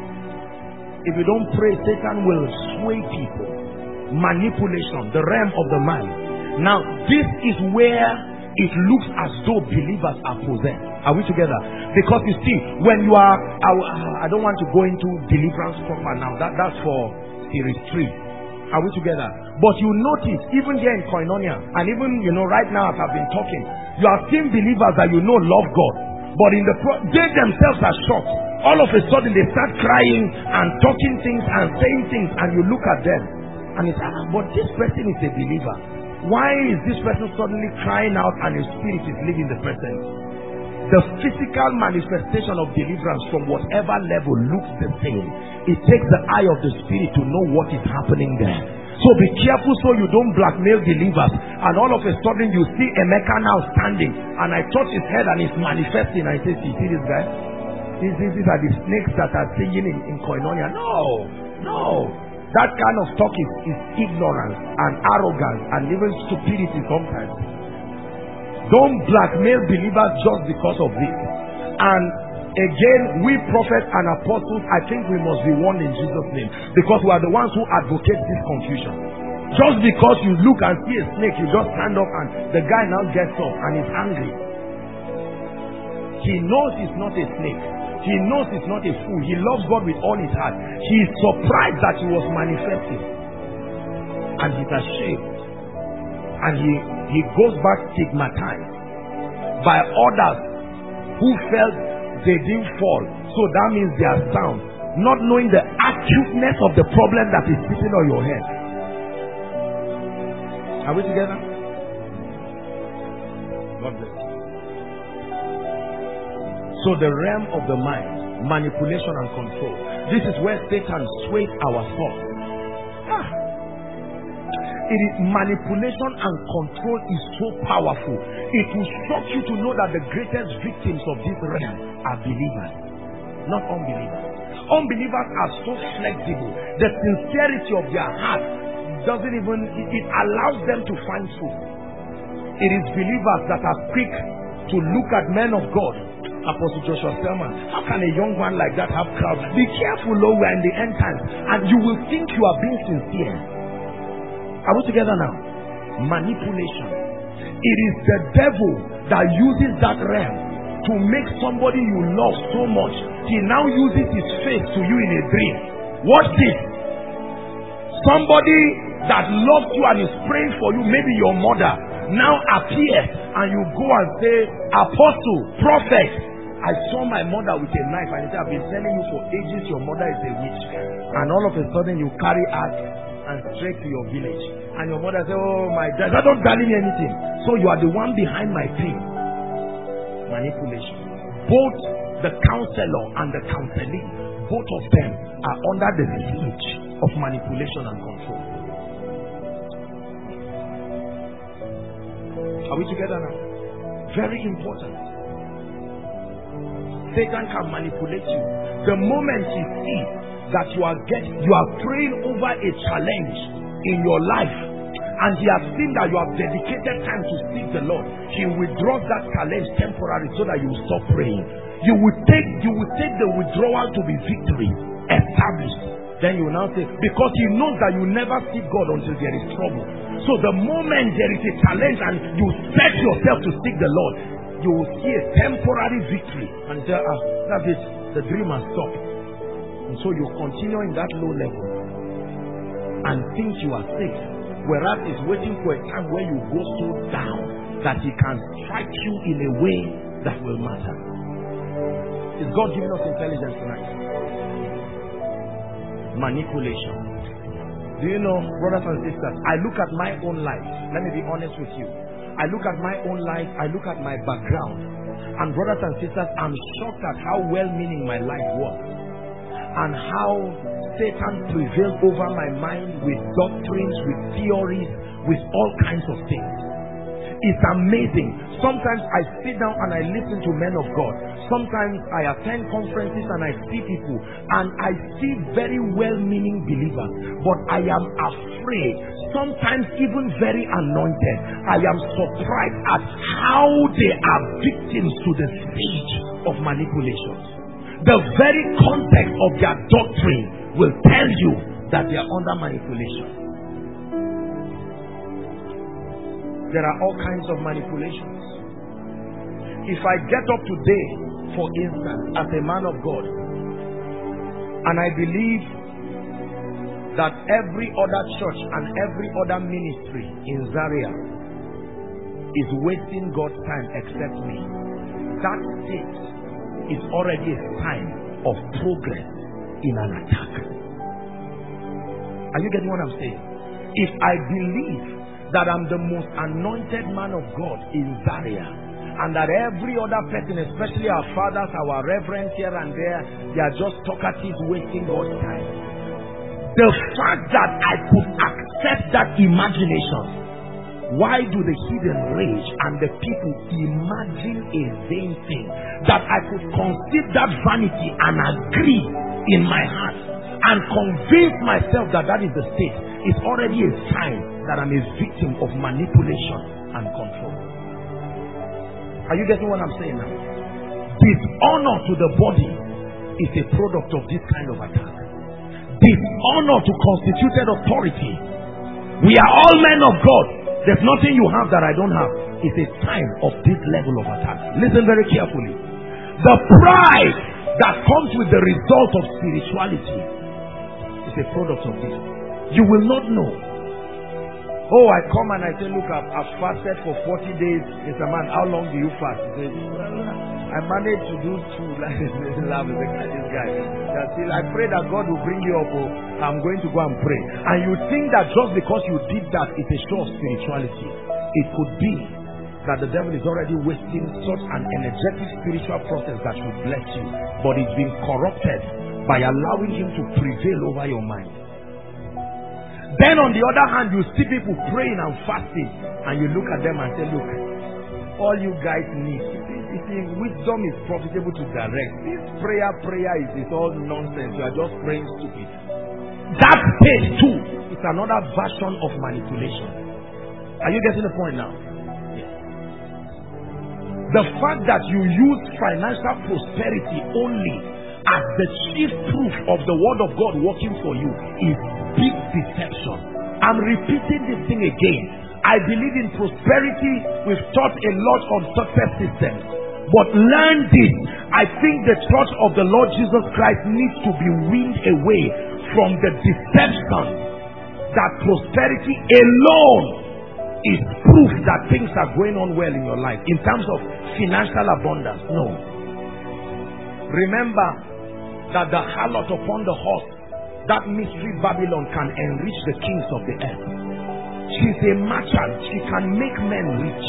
If you don't pray, Satan will sway people. Manipulation, the realm of the mind. Now, this is where it looks as though believers are possessed. Are we together? Because you see, when you are, I, I don't want to go into deliverance proper now. That, that's for series three. Are we together? But you notice, even here in Koinonia, and even, you know, right now as I've been talking, you are seeing believers that you know love God. But in the pro- they themselves are shocked. All of a sudden they start crying and talking things and saying things, and you look at them and it's ah, but this person is a believer. Why is this person suddenly crying out and his spirit is leaving the person? The physical manifestation of deliverance from whatever level looks the same. It takes the eye of the spirit to know what is happening there. So be careful so you don't blackmail believers, and all of a sudden you see Emeka now standing, and I touch his head and he's manifesting. I say, see, see this guy? These, these are the snakes that are singing in, in Koinonia. No, no. That kind of talk is, is ignorance and arrogance and even stupidity sometimes. Don't blackmail believers just because of this. And again, we prophets and apostles, I think we must be warned in Jesus' name, because we are the ones who advocate this confusion. Just because you look and see a snake, you just stand up and the guy now gets up and is angry. He knows it's not a snake. He knows it's not a fool. He loves God with all his heart. He is surprised that he was manifesting. And he's ashamed. And he, he goes back stigmatized by others who felt they didn't fall. So that means they are sound. Not knowing the acuteness of the problem that is sitting on your head. Are we together? God bless. So the realm of the mind, manipulation and control. This is where Satan sways our thoughts. Ah. It is manipulation and control is so powerful. It will shock you to know that the greatest victims of this realm are believers, not unbelievers. Unbelievers are so flexible. The sincerity of their heart doesn't even, it, it allows them to find truth. It is believers that are quick to look at men of God. Apostle Joshua Selman, how can a young man like that have crowds? Be careful, Lord, we're in the end times, and you will think you are being sincere. Are we together now? Manipulation. It is the devil that uses that realm to make somebody you love so much. He now uses his face to you in a dream. Watch this. Somebody that loves you and is praying for you, maybe your mother, now appears and you go and say, Apostle, prophet, I saw my mother with a knife, and he said, I've been telling you for ages your mother is a witch. And all of a sudden you carry out and straight to your village. And your mother says, oh my God, that don't tell me anything. So you are the one behind my pain. Manipulation. Both the counselor and the counseling, both of them are under the siege of manipulation and control. Are we together now? Very important. Satan can manipulate you. The moment he sees that you are getting, you are praying over a challenge in your life, and he has seen that you have dedicated time to seek the Lord, he withdraws that challenge temporarily so that you will stop praying. You will take, you will take the withdrawal to be victory established. Then you will now say, because he knows that you never seek God until there is trouble. So the moment there is a challenge and you set yourself to seek the Lord, you will see a temporary victory and say, ah, that's it, the dream has stopped. And so you continue in that low level and think you are safe, whereas it's waiting for a time where you go so down that he can strike you in a way that will matter. Is God giving us intelligence tonight? Manipulation. Do you know, brothers and sisters, I look at my own life. Let me be honest with you. I look at my own life, I look at my background, and brothers and sisters, I'm shocked at how well-meaning my life was, and how Satan prevailed over my mind with doctrines, with theories, with all kinds of things. It's amazing. Sometimes I sit down and I listen to men of God. Sometimes I attend conferences and I see people, and I see very well-meaning believers, but I am afraid, sometimes even very anointed. I am surprised at how they are victims to the siege of manipulation. The very context of their doctrine will tell you that they are under manipulation. There are all kinds of manipulations. If I get up today, for instance, as a man of God, and I believe that every other church and every other ministry in Zaria is wasting God's time except me, that state is already a sign of progress in an attack. Are you getting what I'm saying? If I believe that I'm the most anointed man of God in Zaria, and that every other person, especially our fathers, our reverends here and there, they are just talkative, wasting God's time. The fact that I could accept that imagination, why do the heathen rage and the people imagine a vain thing? That I could conceive that vanity and agree in my heart and convince myself that that is the state, is already a sign that I'm a victim of manipulation and control. Are you getting what I'm saying now? Dishonor to the body is a product of this kind of attack. Dishonor to constituted authority. We are all men of God. There's nothing you have that I don't have. It's a sign of this level of attack. Listen very carefully. The pride that comes with the result of spirituality is a product of this. You will not know. Oh, I come and I say, look, I've, I've fasted for forty days. Mister Man, how long do you fast? He says, well, I managed to do two. Like this guy. Still, I pray that God will bring you up. Oh, I'm going to go and pray. And you think that just because you did that, it's a show of spirituality. It could be that the devil is already wasting such an energetic spiritual process that should bless you, but it's been corrupted by allowing him to prevail over your mind. Then on the other hand, you see people praying and fasting, and you look at them and say, look, all you guys need, you see, wisdom is profitable to direct. This prayer, prayer is, is all nonsense. You are just praying stupid. That stage too is another version of manipulation. Are you getting the point now? Yes. The fact that you use financial prosperity only as the chief proof of the word of God working for you is big deception. I'm repeating this thing again. I believe in prosperity. We've taught a lot on success systems, but learn this. I think the church of the Lord Jesus Christ needs to be weaned away from the deception that prosperity alone is proof that things are going on well in your life in terms of financial abundance. No. Remember that the harlot upon the horse, that mystery Babylon, can enrich the kings of the earth. She's a merchant. She can make men rich.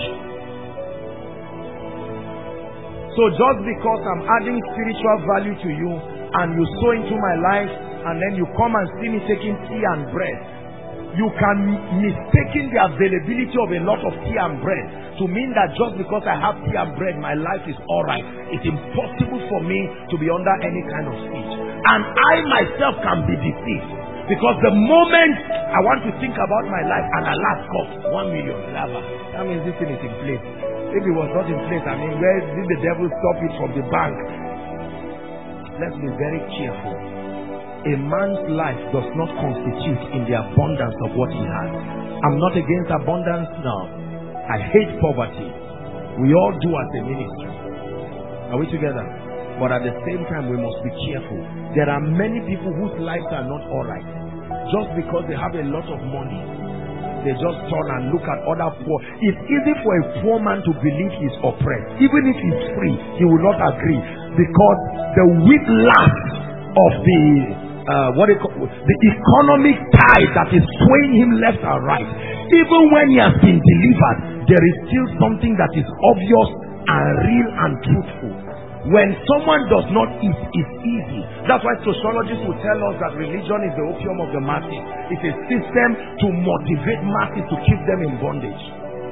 So just because I'm adding spiritual value to you and you sow into my life and then you come and see me taking tea and bread, you can mistake the availability of a lot of tea and bread to mean that just because I have tea and bread, my life is alright. It's impossible for me to be under any kind of siege. And I myself can be deceived, because the moment I want to think about my life and a last cost, one million lava, that means this thing is in place. If it was not in place, I mean, where did the devil stop it from the bank? Let's be very careful. A man's life does not constitute in the abundance of what he has. I'm not against abundance now. I hate poverty. We all do as a ministry. Are we together? But at the same time, we must be careful. There are many people whose lives are not alright just because they have a lot of money. they just turn and look at other poor. It's easy for a poor man to believe he's oppressed. Even if he's free, he will not agree, because the whiplash of the uh, what it, the economic tide that is swaying him left and right. Even when he has been delivered, there is still something that is obvious and real and truthful. When someone does not eat, it's easy. That's why sociologists will tell us that religion is the opium of the masses. It's a system to motivate masses to keep them in bondage.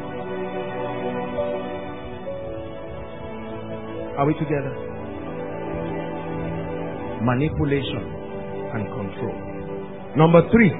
Are we together? Manipulation and control. Number three.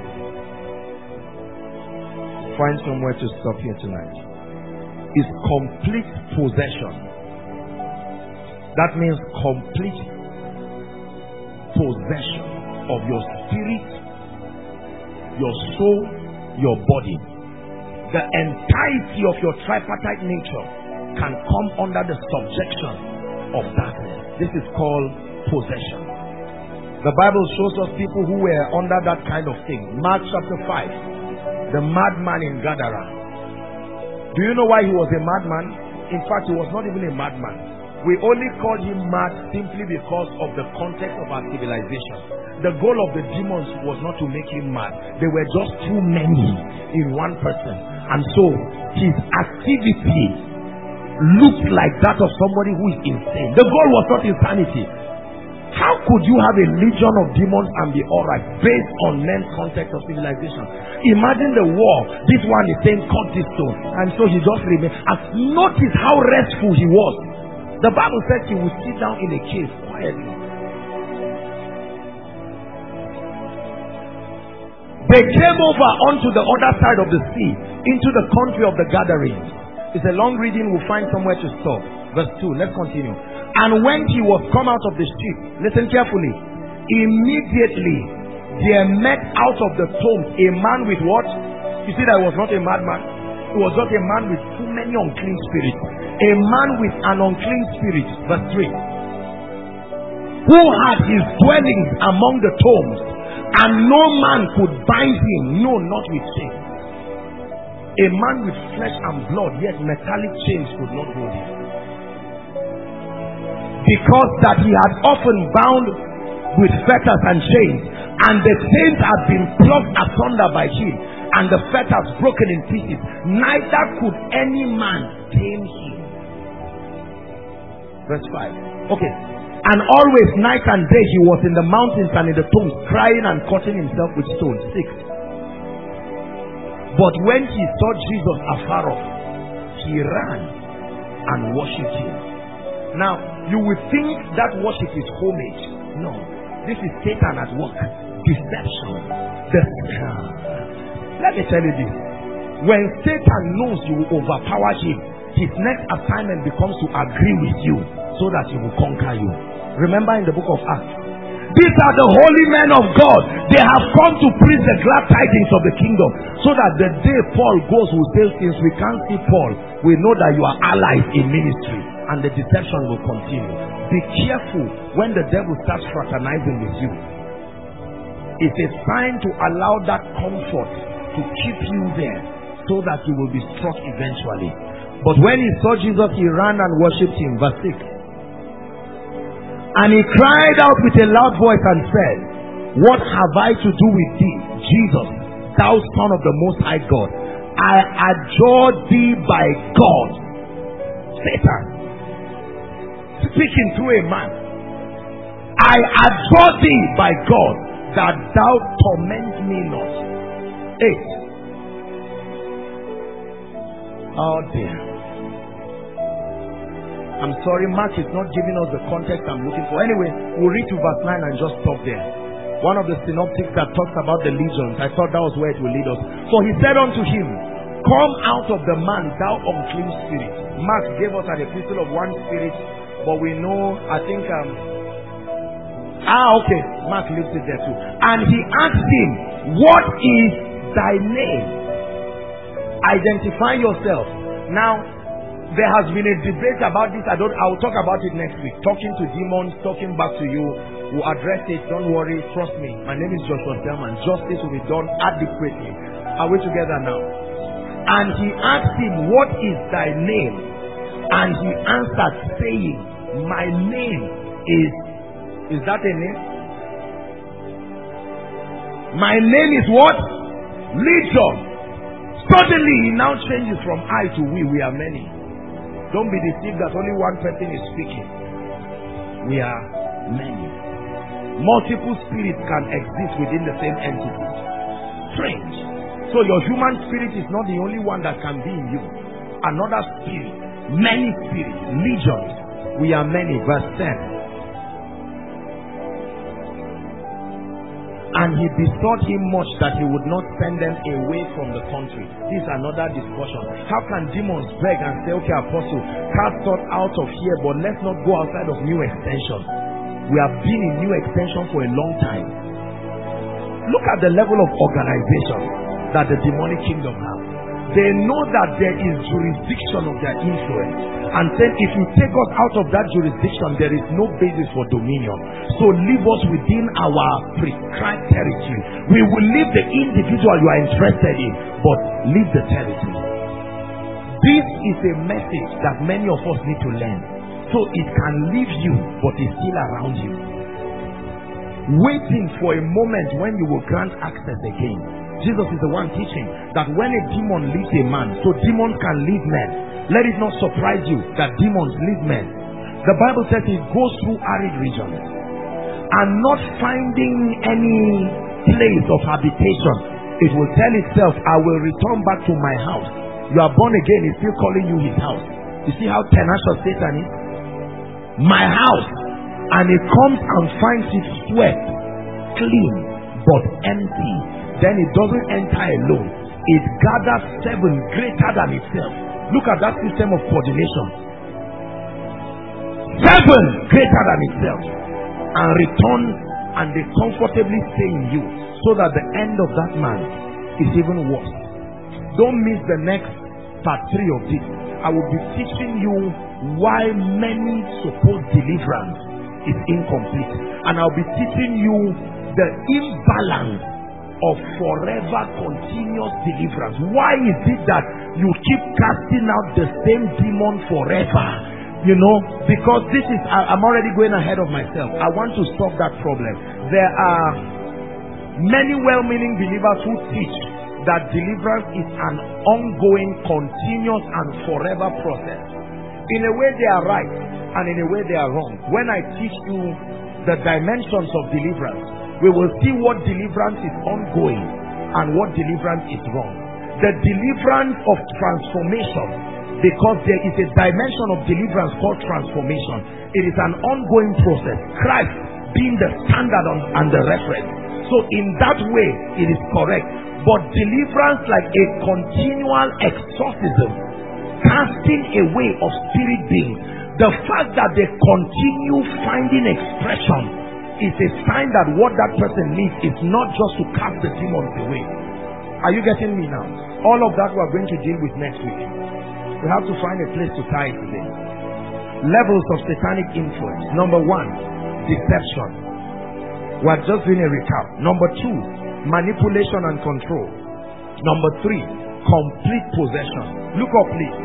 Find somewhere to stop here tonight. Is complete possession. That means complete possession of your spirit, your soul, your body. The entirety of your tripartite nature can come under the subjection of darkness. This is called possession. The Bible shows us people who were under that kind of thing. Mark chapter five, the madman in Gadara. Do you know why he was a madman? In fact, he was not even a madman. We only call him mad simply because of the context of our civilization. The goal of the demons was not to make him mad. They were just too many in one person. And so his activity looked like that of somebody who is insane. The goal was not insanity. How could you have a legion of demons and be alright based on men's context of civilization? Imagine the war. This one is saying cut this stone, and so he just remained. And notice how restful he was. The Bible says he would sit down in a cave quietly. They came over onto the other side of the sea, into the country of the Gadarenes. It's a long reading, we'll find somewhere to stop. Verse two, let's continue. And when he was come out of the ship, listen carefully, immediately there met out of the tomb a man with what? You see that he was not a madman. He was not a man with too many unclean spirits. A man with an unclean spirit. Verse three. Who had his dwellings among the tombs, and no man could bind him, no, not with chains. A man with flesh and blood, yet metallic chains could not hold him. Because that he had often bound with fetters and chains, and the chains had been plucked asunder by him, and the fetters broken in pieces, neither could any man tame him. Verse five. Okay. And always night and day he was in the mountains and in the tombs, crying and cutting himself with stones. Six. But when he saw Jesus afar off, he ran and worshipped him. Now, you will think that worship is homage. No. This is Satan at work. Deception. The scam. Let me tell you this. When Satan knows you will overpower him, his next assignment becomes to agree with you so that he will conquer you. Remember in the book of Acts, these are the holy men of God. They have come to preach the glad tidings of the kingdom, so that the day Paul goes will say, since we can't see Paul, we know that you are allies in ministry, and the deception will continue. Be careful when the devil starts fraternizing with you. It's a sign to allow that comfort to keep you there, so that you will be struck eventually. But when he saw Jesus, he ran and worshipped him. Verse six. And he cried out with a loud voice and said, what have I to do with thee, Jesus, thou Son of the Most High God? I adjure thee by God. Satan, speaking through a man. I adjure thee by God, that thou torment me not. Eight. Oh dear. I'm sorry, Mark is not giving us the context I'm looking for. Anyway, we'll read to verse nine and just stop there. One of the synoptics that talks about the legions, I thought that was where it will lead us. For he said unto him, come out of the man, thou unclean spirit. Mark gave us an epistle of one spirit, but we know, I think, um, ah, okay, Mark leaves it there too. And he asked him, what is thy name? Identify yourself. Now, there has been a debate about this. I don't, I will talk about it next week. Talking to demons, talking back to you. We'll address it. Don't worry. Trust me. My name is Joshua Selman. Justice will be done adequately. Are we together now? And he asked him, what is thy name? And he answered, saying, my name is, is that a name? My name is what? Legion. Suddenly he now changes from I to we. We are many. Don't be deceived that only one person is speaking. We are many. Multiple spirits can exist within the same entity. Strange. So your human spirit is not the only one that can be in you. Another spirit. Many spirits. Legions. We are many. Verse ten. And he besought him much that he would not send them away from the country. This is another discussion. How can demons beg and say, okay, apostle, cast us out of here, but let's not go outside of new extension. We have been in new extension for a long time. Look at the level of organization that the demonic kingdom has. They know that there is jurisdiction of their influence. And then if you take us out of that jurisdiction, there is no basis for dominion. So leave us within our prescribed territory. We will leave the individual you are interested in, but leave the territory. This is a message that many of us need to learn. So it can leave you, but it's still around you. Waiting for a moment when you will grant access again. Jesus is the one teaching that when a demon leaves a man, so demons can leave men. Let it not surprise you that demons leave men. The Bible says it goes through arid regions and not finding any place of habitation, it will tell itself, I will return back to my house. You are born again, he's still calling you his house. You see how tenacious Satan is? My house. And it comes and finds it swept, clean, but empty. Then it doesn't enter alone. It gathers seven greater than itself. Look at that system of coordination. Seven greater than itself. And returns, and they comfortably stay in you. So that the end of that man is even worse. Don't miss the next part three of this. I will be teaching you why many supposed deliverance is incomplete. And I'll be teaching you the imbalance of forever continuous deliverance. Why is it that you keep casting out the same demon forever? You know, because this is, I, I'm already going ahead of myself. I want to stop that problem. There are many well-meaning believers who teach that deliverance is an ongoing, continuous and forever process. In a way they are right, and in a way they are wrong. When I teach you the dimensions of deliverance, we will see what deliverance is ongoing and what deliverance is wrong. The deliverance of transformation, because there is a dimension of deliverance called transformation. It is an ongoing process. Christ being the standard on, and the reference. So in that way, it is correct. But deliverance like a continual exorcism, casting away of spirit beings, the fact that they continue finding expression is a sign that what that person needs is not just to cast the demons away. Are you getting me now? All of that we are going to deal with next week. We have to find a place to tie it today. Levels of satanic influence. Number one, deception. We are just doing a recap. Number two, manipulation and control. Number three, complete possession. Look up please.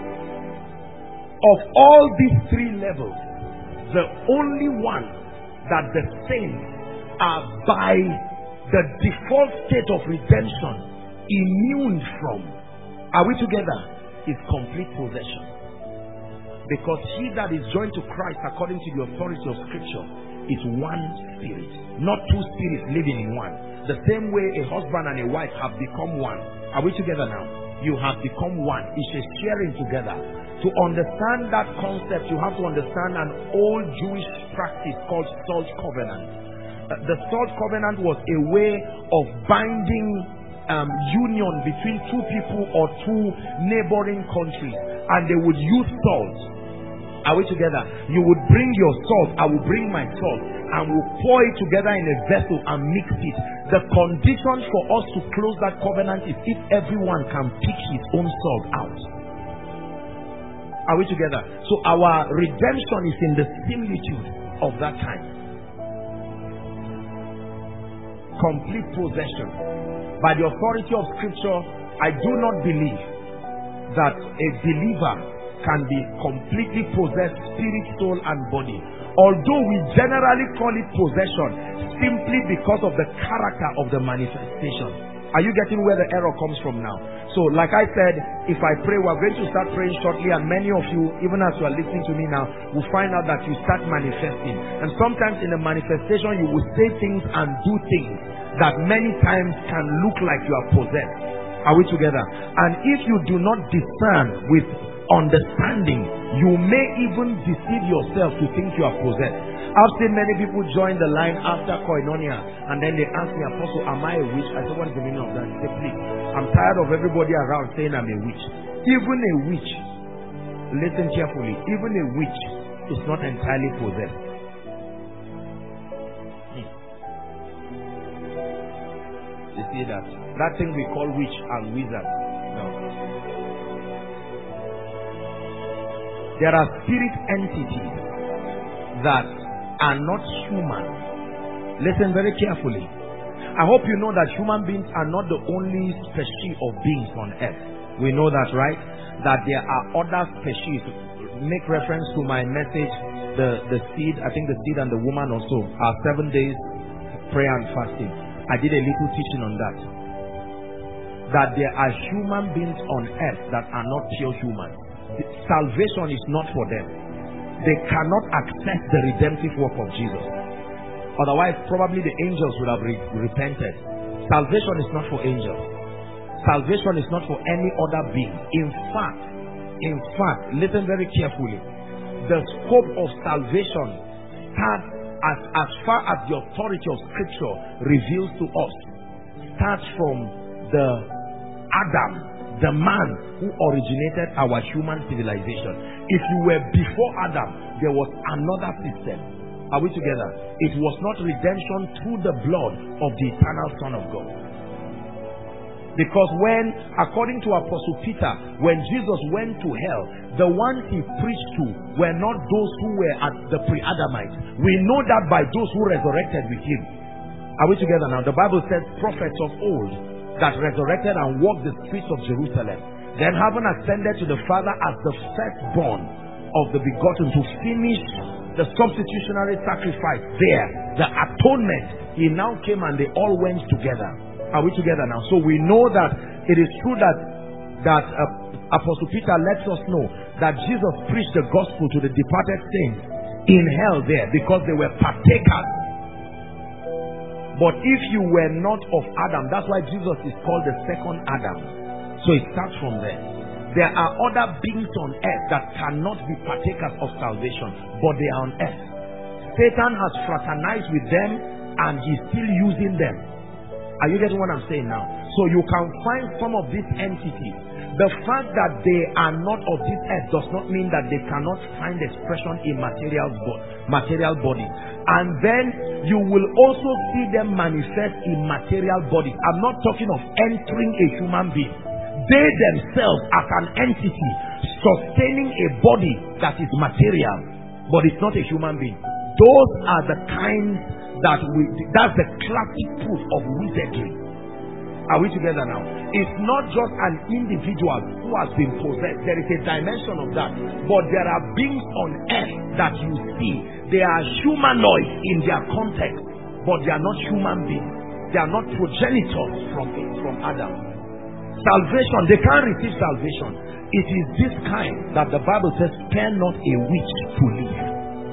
Of all these three levels, the only one that the saints are by the default state of redemption immune from, are we together, is complete possession. Because he that is joined to Christ according to the authority of scripture is one spirit, not two spirits living in one. The same way a husband and a wife have become one. Are we together now? You have become one. It's a sharing together. To understand that concept, you have to understand an old Jewish practice called salt covenant. Uh, the salt covenant was a way of binding um, union between two people or two neighboring countries, and they would use salt. Are we together? You would bring your salt, I will bring my salt, and we'll pour it together in a vessel and mix it. The condition for us to close that covenant is if everyone can pick his own salt out. Are we together? So our redemption is in the similitude of that time. Complete possession. By the authority of scripture, I do not believe that a believer can be completely possessed, spirit, soul, and body. Although we generally call it possession simply because of the character of the manifestation. Are you getting where the error comes from now? So, like I said, if I pray, we're going to start praying shortly, and many of you, even as you are listening to me now, will find out that you start manifesting. And sometimes in the manifestation, you will say things and do things that many times can look like you are possessed. Are we together? And if you do not discern with understanding, you may even deceive yourself to think you are possessed. I've seen many people join the line after koinonia, and then they ask me, Apostle, am I a witch? I said, what is the meaning of that? He said, please, I'm tired of everybody around saying I'm a witch. Even a witch, listen carefully, even a witch is not entirely possessed. Hmm. You see that? That thing we call witch and wizard. No. There are spirit entities that are not human. Listen very carefully. I hope you know that human beings are not the only species of beings on earth. We know that, right? That there are other species. Make reference to my message, the, the seed, I think the seed and the woman also, are seven days prayer and fasting. I did a little teaching on that. That there are human beings on earth that are not pure humans. Salvation is not for them. They cannot access the redemptive work of Jesus. Otherwise, probably the angels would have re repented. Salvation is not for angels. Salvation is not for any other being. In fact, in fact, listen very carefully. The scope of salvation starts as, as far as the authority of Scripture reveals to us. Starts from the Adam, the man who originated our human civilization. If you were before Adam, there was another system. Are we together? It was not redemption through the blood of the eternal Son of God. Because when, according to Apostle Peter, when Jesus went to hell, the ones he preached to were not those who were at the pre-Adamites. We know that by those who resurrected with him. Are we together now? The Bible says prophets of old that resurrected and walked the streets of Jerusalem, then having ascended to the Father as the firstborn of the begotten, to finish the substitutionary sacrifice there, the atonement, he now came and they all went together. Are we together now? So we know that it is true that that uh, Apostle Peter lets us know that Jesus preached the gospel to the departed saints in hell there because they were partakers. But if you were not of Adam, that's why Jesus is called the second Adam. So it starts from there. There are other beings on earth that cannot be partakers of salvation, but they are on earth. Satan has fraternized with them and he's still using them. Are you getting what I'm saying now? So you can find some of these entities. The fact that they are not of this earth does not mean that they cannot find expression in material, material bodies. And then you will also see them manifest in material bodies. I'm not talking of entering a human being. They themselves as an entity sustaining a body that is material, but it's not a human being. Those are the kinds that we, that's the classic proof of wizardry. Are we together now? It's not just an individual who has been possessed. There is a dimension of that. But there are beings on earth that you see. They are humanoid in their context, but they are not human beings. They are not progenitors from, from Adam. Salvation, they can't receive salvation. It is this kind that the Bible says, spare not a witch to live.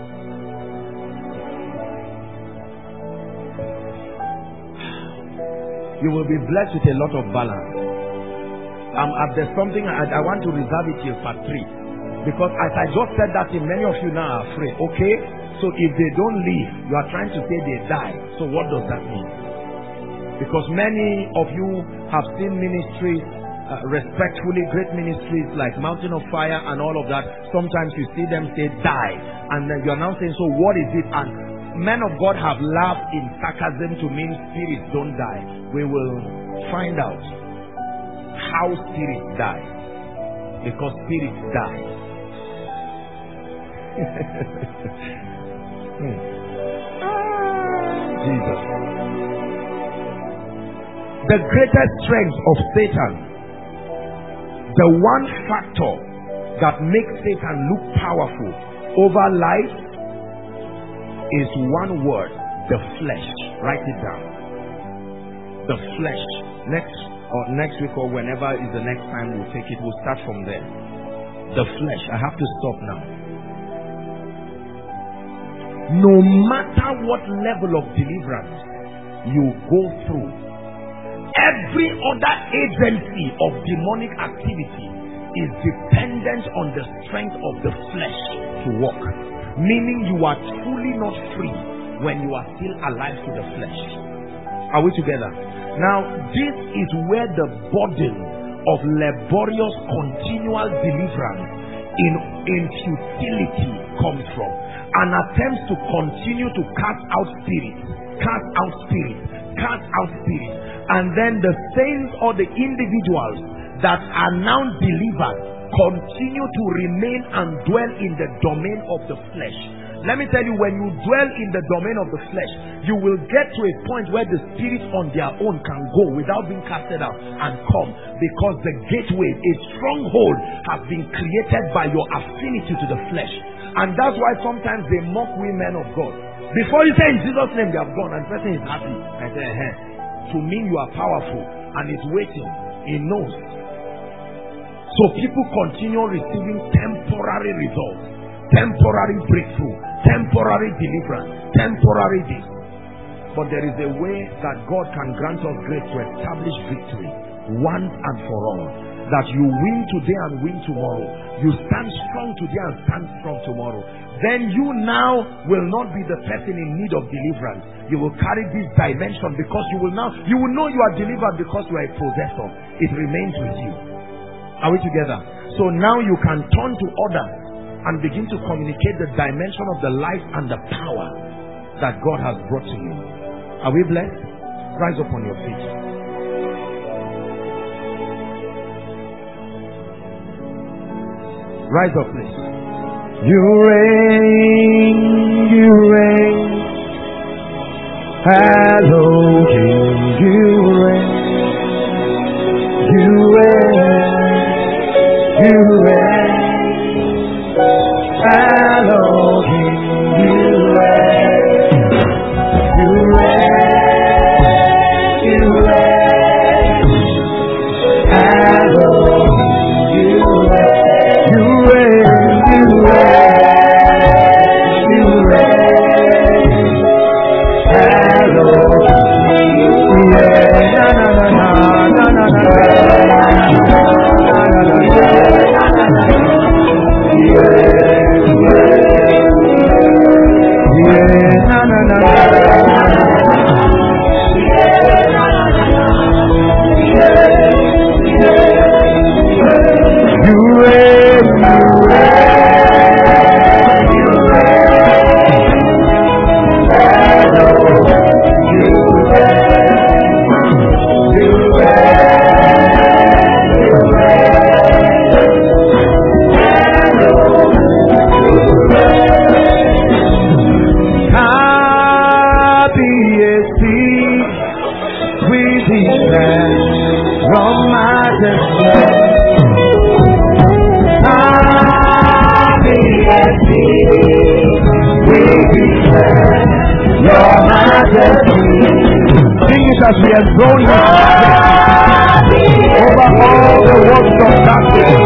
You will be blessed with a lot of balance. Um, uh, there's something I, I want to reserve it till part three. Because as I just said that, many of you now are afraid. Okay? So if they don't leave, you are trying to say they die. So what does that mean? Because many of you have seen ministries, uh, respectfully great ministries like Mountain of Fire and all of that. Sometimes you see them say die. And then you are now saying, so what is it? And men of God have laughed in sarcasm to mean spirits don't die. We will find out how spirits die. Because spirits die. hmm. Jesus. The greatest strength of Satan, the one factor that makes Satan look powerful over life, is one word: the flesh. Write it down. The flesh. Next or next week or whenever is the next time we'll take it, we'll start from there. The flesh. I have to stop now. No matter what level of deliverance you go through, every other agency of demonic activity is dependent on the strength of the flesh to work. Meaning you are truly not free when you are still alive to the flesh. Are we together? Now, this is where the burden of laborious continual deliverance in, in futility comes from. An attempt to continue to cast out spirits, cast out spirits, cast out spirits, and then the saints or the individuals that are now delivered continue to remain and dwell in the domain of the flesh. Let me tell you, when you dwell in the domain of the flesh, you will get to a point where the spirits on their own can go without being casted out and come, because the gateway, a stronghold, has been created by your affinity to the flesh. And that's why sometimes they mock we men of God. Before you say in Jesus' name they have gone and the person is happy, I say, eh, to mean you are powerful, and it's waiting. He knows. So people continue receiving temporary results, temporary breakthrough, temporary deliverance, temporary this. But there is a way that God can grant us grace to establish victory once and for all. That you win today and win tomorrow. You stand strong today and stand strong tomorrow. Then you now will not be the person in need of deliverance. You will carry this dimension, because you will now, you will know you are delivered because you are a possessor. It remains with you. Are we together? So now you can turn to others and begin to communicate the dimension of the life and the power that God has brought to you. Are we blessed? Rise up on your feet. Rise up, please. You reign, you reign, Elohim, you reign, you reign, you reign, Elohim, you reign, you reign, you reign, Elohim, you reign. You reign, you reign, you reign, Elohim, you reign, na na na na na na as we enthroned you over all the works of darkness.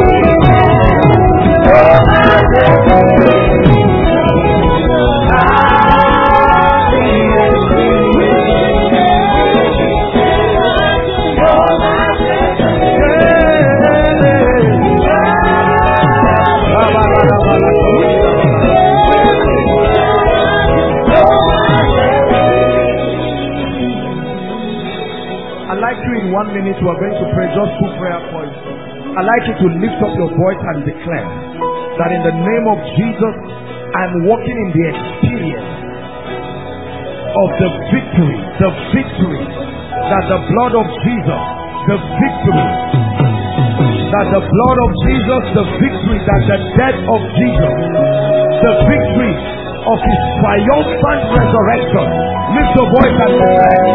One minute we are going to pray just two prayer points. I'd like you to lift up your voice and declare that in the name of Jesus, I'm walking in the experience of the victory, the victory that the blood of Jesus, the victory that the blood of Jesus, the victory that the death of Jesus, the victory of his triumphant resurrection. Lift your voice and declare.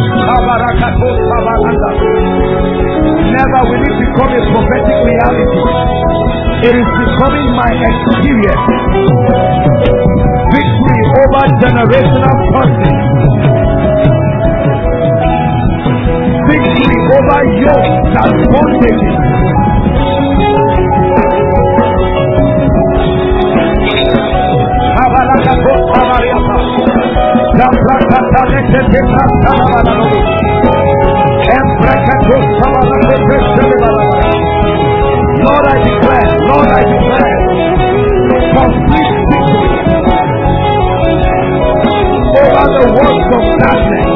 Never will it become a prophetic reality. It is becoming my experience. Victory over generational curses. Victory over yokes and bondages. Lord, I declare, Lord, I declare complete victory over the works of darkness.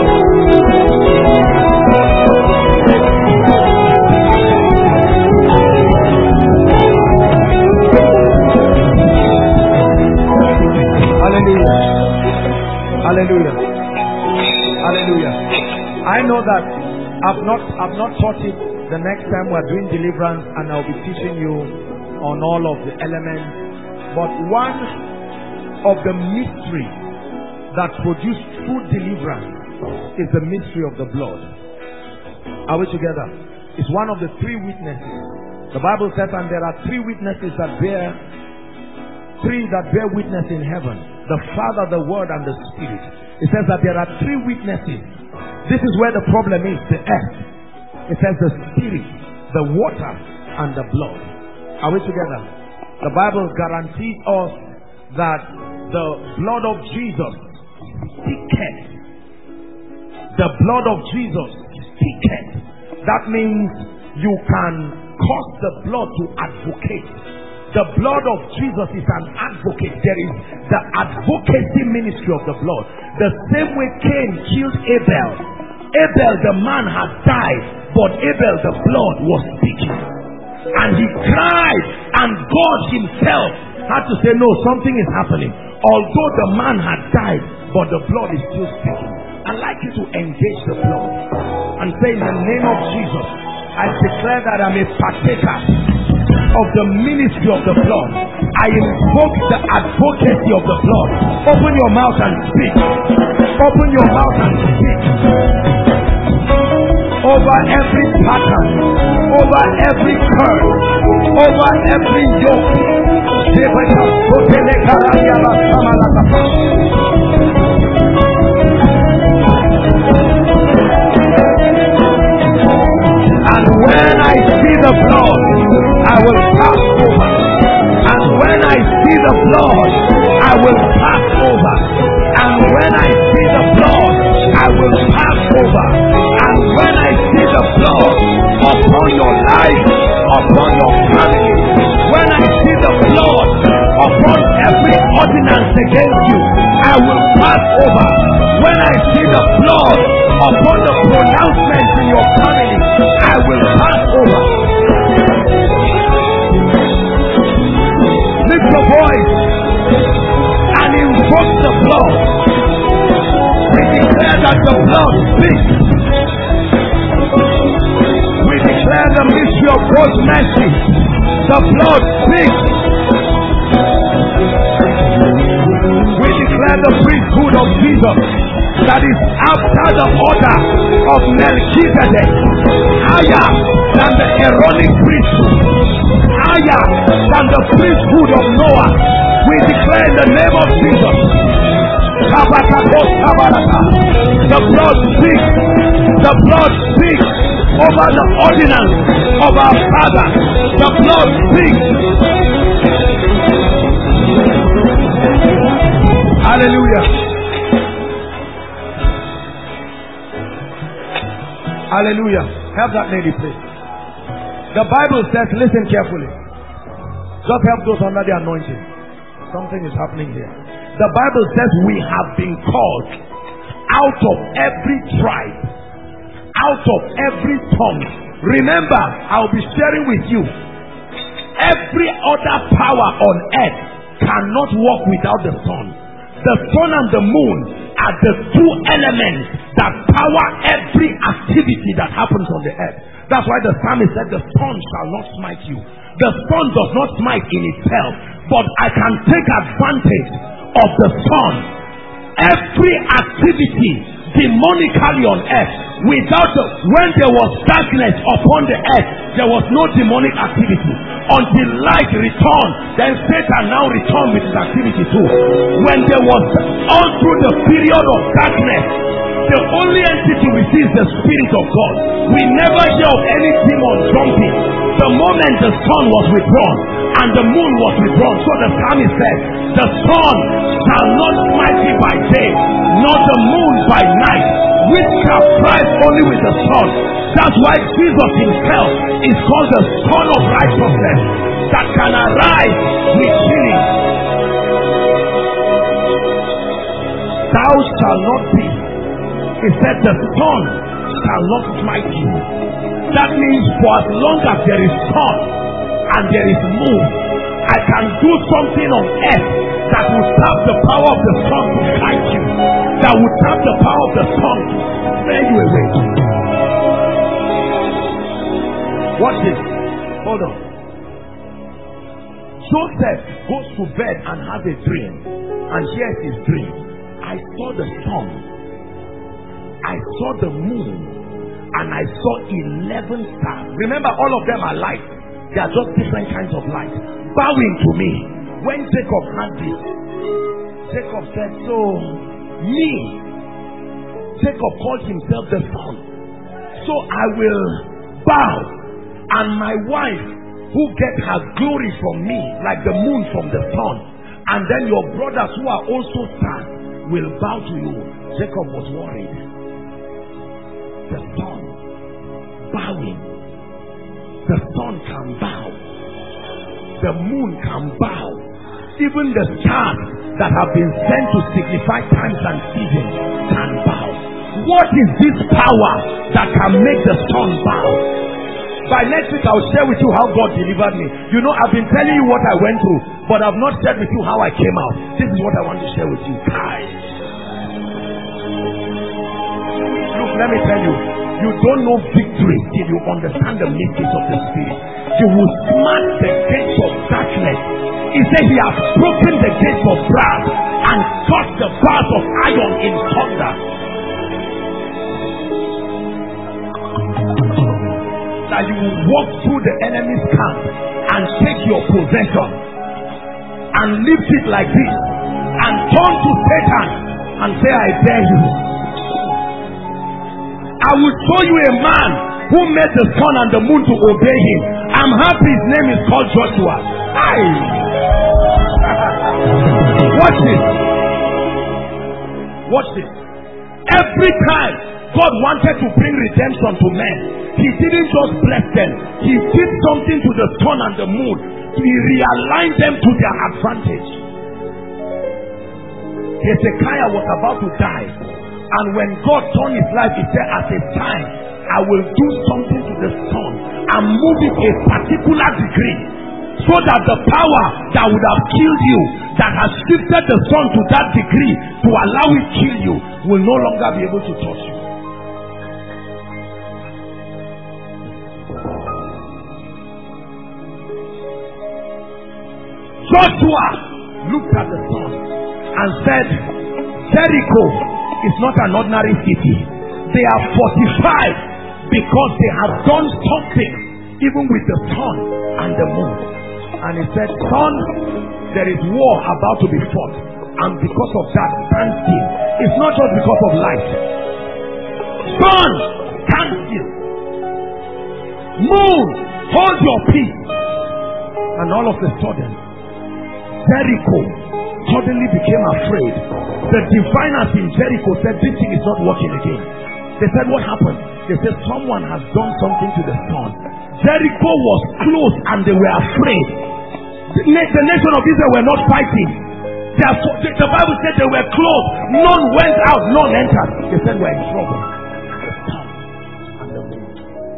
Hallelujah. Hallelujah. Hallelujah. I know that I've not I've not taught it the next time we're doing deliverance, and I'll be teaching you on all of the elements. But one of the mysteries that produce true deliverance is the mystery of the blood. Are we together? It's one of the three witnesses. The Bible says, and there are three witnesses that bear three that bear witness in heaven: the Father, the Word, and the Spirit. It says that there are three witnesses. This is where the problem is, the earth. It says the Spirit, the water, and the blood. Are we together? The Bible guarantees us that the blood of Jesus sticketh. The blood of Jesus sticketh. That means you can cause the blood to advocate. The blood of Jesus is an advocate. There is the advocacy ministry of the blood. The same way Cain killed Abel. Abel, the man, had died, but Abel, the blood, was speaking. And he cried, and God himself had to say, no, something is happening. Although the man had died, but the blood is still speaking. I'd like you to engage the blood and say, in the name of Jesus, I declare that I'm a partaker of the ministry of the blood. I invoke the advocacy of the blood. Open your mouth and speak. Open your mouth and speak. Over every pattern, over every curse, over every yoke. And when I see the blood, I will pass over. And when I see the blood, I will pass over. And when I see the blood, I will pass over. And when I see the blood upon your life, upon your family, when I see the blood upon every ordinance against you, I will pass over. When I see the blood upon the pronouncements in your family, I will pass over. Lift your voice and invoke the blood. We declare that the blood speaks. We declare the mystery of God's mercy. The blood speaks. We declare the priesthood of Jesus that is after the order of Melchizedek, higher than the Aaronic priesthood, higher than the priesthood of Noah. We declare in the name of Jesus, the blood speaks. The blood speaks over the ordinance of our Father. The blood speaks. Hallelujah. Hallelujah. Help that lady, please. The Bible says, listen carefully. Just help those under the anointing. Something is happening here. The Bible says we have been called out of every tribe, out of every tongue. Remember, I'll be sharing with you, every other power on earth cannot work without the sun. The sun and the moon are the two elements that power every activity that happens on the earth. That's why the psalmist said, the sun shall not smite you. The sun does not smite in itself, but I can take advantage of the sun every activity demonically on earth, without the, when there was darkness upon the earth, there was no demonic activity until light returned. Then Satan now returned with his activity too. When there was, all through the period of darkness, the only entity we see is the Spirit of God. We never hear of any demon jumping. The moment the sun was withdrawn and the moon was withdrawn, so the psalmist said, the sun shall not smite me by day, nor the moon by night. Witchcraft thrives only with the sun. That's why Jesus himself is called the Son of Righteousness, that can arise with healing. Thou shalt not be. He said the sun shall not smite you. That means for as long as there is sun and there is moon, I can do something on earth that will tap the power of the sun to fight you, that will tap the power of the sun to bear you away. Watch this. Hold on. Joseph goes to bed and has a dream, and here's his dream. I saw the sun, I saw the moon, and I saw eleven stars. Remember, all of them are light. They are just different kinds of light, bowing to me. When Jacob had this, Jacob said, so me, Jacob called himself the sun, so I will bow, and my wife who get her glory from me like the moon from the sun, and then your brothers who are also stars will bow to you. Jacob was worried. The sun bowing, the sun can bow, the moon can bow, even the stars that have been sent to signify times and seasons can bow. What is this power that can make the sun bow? By next week I'll share with you how God delivered me. You know, I've been telling you what I went through, but I've not shared with you how I came out. This is what I want to share with you. Guys, look, let me tell you, you don't know victory till you understand the mysteries of the Spirit. You will smash the gates of darkness. He said he has broken the gates of brass and cut the bars of iron in thunder. That you will walk through the enemy's camp and take your possession and lift it like this and turn to Satan and say, I dare you. I will show you a man who made the sun and the moon to obey him. I'm happy his name is called Joshua. Aye. Watch this. Watch this. Every time God wanted to bring redemption to men, he didn't just bless them. He did something to the sun and the moon. He realigned them to their advantage. Hezekiah was about to die, and when God turned his life, he said, at a time I will do something to the sun and move it a particular degree, so that the power that would have killed you, that has shifted the sun to that degree to allow it to kill you, will no longer be able to touch you. Joshua looked at the sun and said, Jericho is not an ordinary city. They are fortified because they have done something even with the sun and the moon. And he said, son, there is war about to be fought, and because of that, stand still. It's not just because of light. Sun, stand still. Moon, hold your peace. And all of a sudden, Jericho suddenly became afraid. The diviners in Jericho said, this thing is not working again. They said, what happened? They said, someone has done something to the sun. Jericho was close and they were afraid. The, the nation of Israel were not fighting. Therefore, the, the Bible said they were close. None went out, none entered. They said, we're in trouble. The sun and the moon.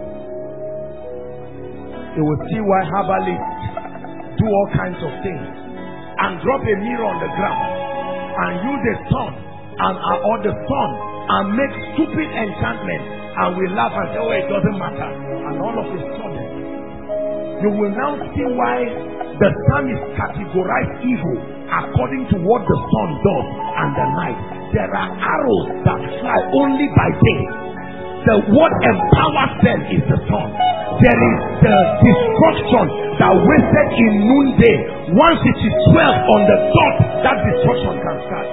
You will see why herbalists do all kinds of things and drop a mirror on the ground and use the sun and uh, or the sun and make stupid enchantment, and we laugh and say, oh, it doesn't matter. And all of a sudden, you will now see why the sun is categorized evil according to what the sun does and the night. there are arrows that fly only by day. The what empowers them is the sun. There is the destruction that wasted in noonday. Once it is twelve on the dot, that destruction can start.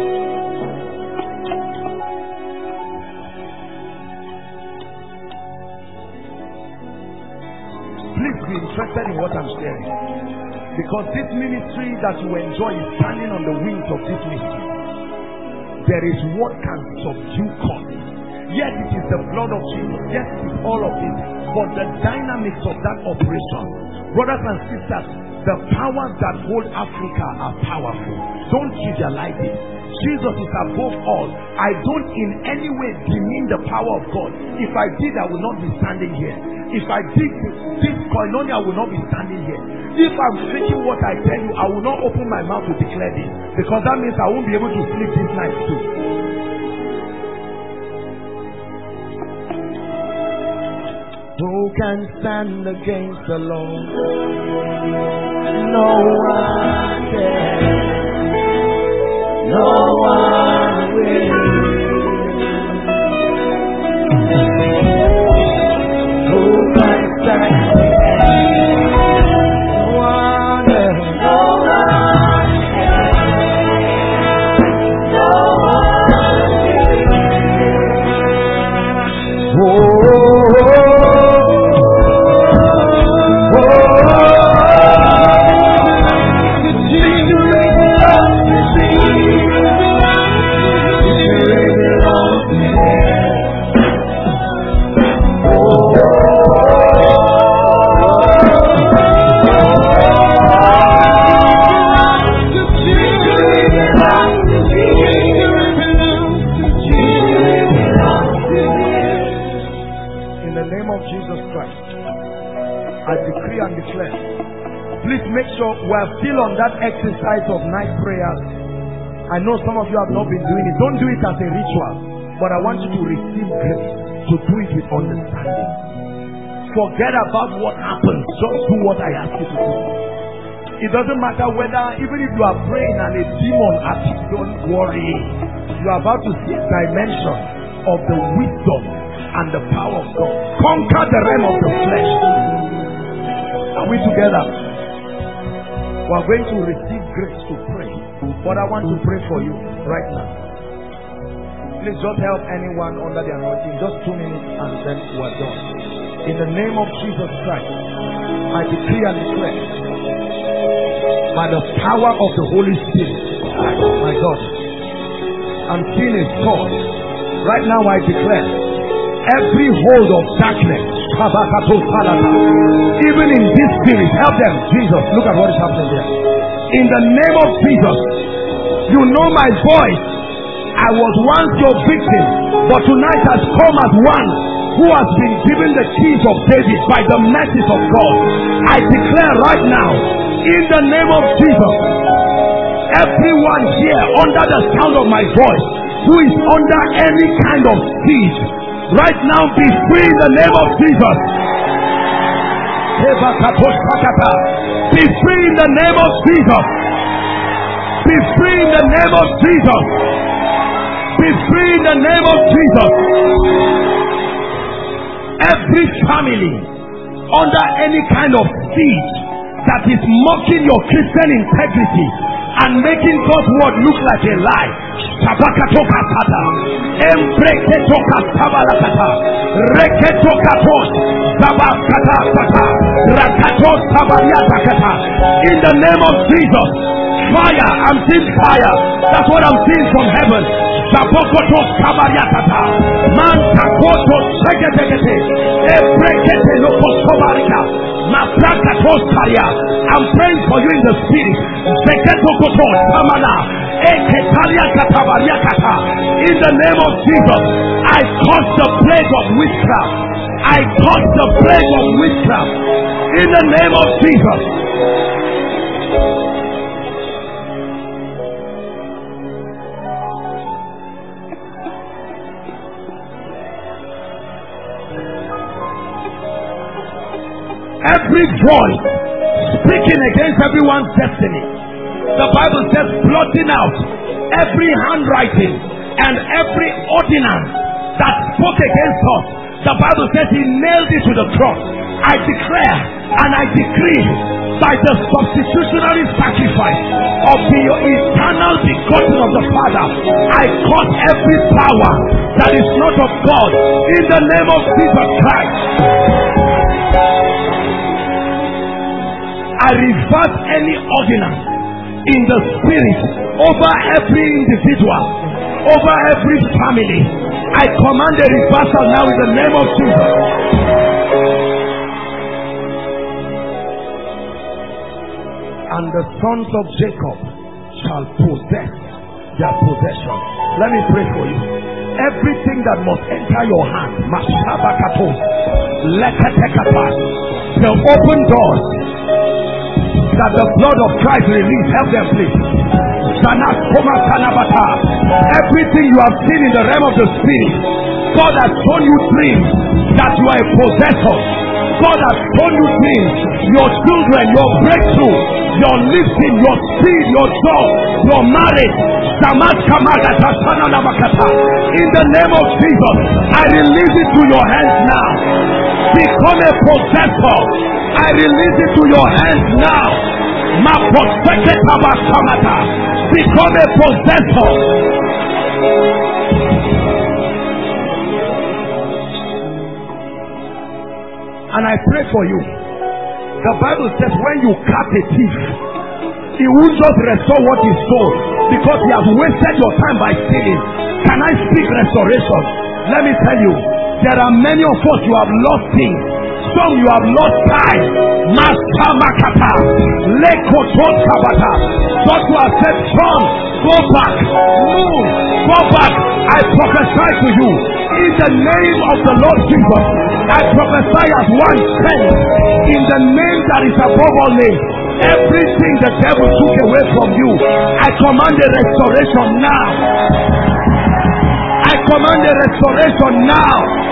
Please be interested in what I'm sharing. Because this ministry that you enjoy is standing on the wings of this mystery. There is what can subdue causes. Yes, it is the blood of Jesus. Yes, it is all of it. But the dynamics of that operation, brothers and sisters, the powers that hold Africa are powerful. Don't trivialize it. Jesus is above all. I don't in any way demean the power of God. If I did, I would not be standing here. If I did this koinonia, I would not be standing here. If I'm speaking what I tell you, I will not open my mouth to declare this, because that means I won't be able to sleep this night too. Who can stand against the Lord? No one can. No one will. Who can stand? No one. No one can. No one will. Oh. We're still on that exercise of night prayers. I know some of you have not been doing it. Don't do it as a ritual, but I want you to receive grace to do it with understanding. Forget about what happens. Just do what I ask you to do. It doesn't matter whether, even if you are praying and a demon at you, don't worry. You are about to see a dimension of the wisdom and the power of God. Conquer the realm of the flesh. Are we together? We are going to receive grace to pray. But I want to pray for you right now. Please just help anyone under the anointing. Just two minutes and then we are done. In the name of Jesus Christ, I decree and declare, by the power of the Holy Spirit, my God, I'm seeing a sword. Right now I declare, every hold of darkness, even in this spirit, help them. Jesus, look at what is happening there. In the name of Jesus, you know my voice. I was once your victim, but tonight has come as one who has been given the keys of David by the mercies of God. I declare right now, in the name of Jesus, everyone here under the sound of my voice who is under any kind of siege, right now be free in the name of Jesus. Be free in the name of Jesus. Be free in the name of Jesus. Be free in the name of Jesus. Every family under any kind of siege that is mocking your Christian integrity and making God's word look like a lie. Sabakatoka Tata, Embreketoka Sabalakata, Reketokatos, Sabakata Tata, Rakatos Sabariatakata. In the name of Jesus, fire, I'm seeing fire. That's what I'm seeing from heaven. Sabokotos Sabariatata, Mantakotos Segetegete, Embrekete Lokos Sabarika, Maprakatos Karia. I'm praying for you in the spirit. Seketokotos Samana. In the name of Jesus, I cause the plague of witchcraft. I cause the plague of witchcraft. In the name of Jesus. Every voice speaking against everyone's destiny, the Bible says, blotting out every handwriting And every ordinance that spoke against us, the Bible says he nailed it to the cross. I declare and I decree by the substitutionary sacrifice of the eternal begotten of the Father, I cut every power that is not of God in the name of Jesus Christ. I reverse any ordinance in the spirit over every individual, over every family. I command a reversal now in the name of Jesus. And the sons of Jacob shall possess their possession. Let me pray for you. Everything that must enter your hand, the open doors that the blood of Christ release, help them please. Everything you have seen in the realm of the spirit, God has shown you dreams that you are a possessor. God has shown you dreams, your children, your breakthrough, your lifting, your speed, your job, your marriage. In the name of Jesus, I release it to your hands now. Become a possessor. I release it to your hands now. Become a possessor. And I pray for you. The Bible says when you cut a thief, he won't just restore what he stole, because he has wasted your time by stealing. Can I speak restoration? Let me tell you, there are many of us you have lost things. Some you have lost time. Master Makata, Lekotot Kabata. Joshua said, son, go back, move, go back. I prophesy to you in the name of the Lord Jesus. I prophesy as one strength in the name that is above all names. Everything the devil took away from you, I command a restoration now. I command a restoration now.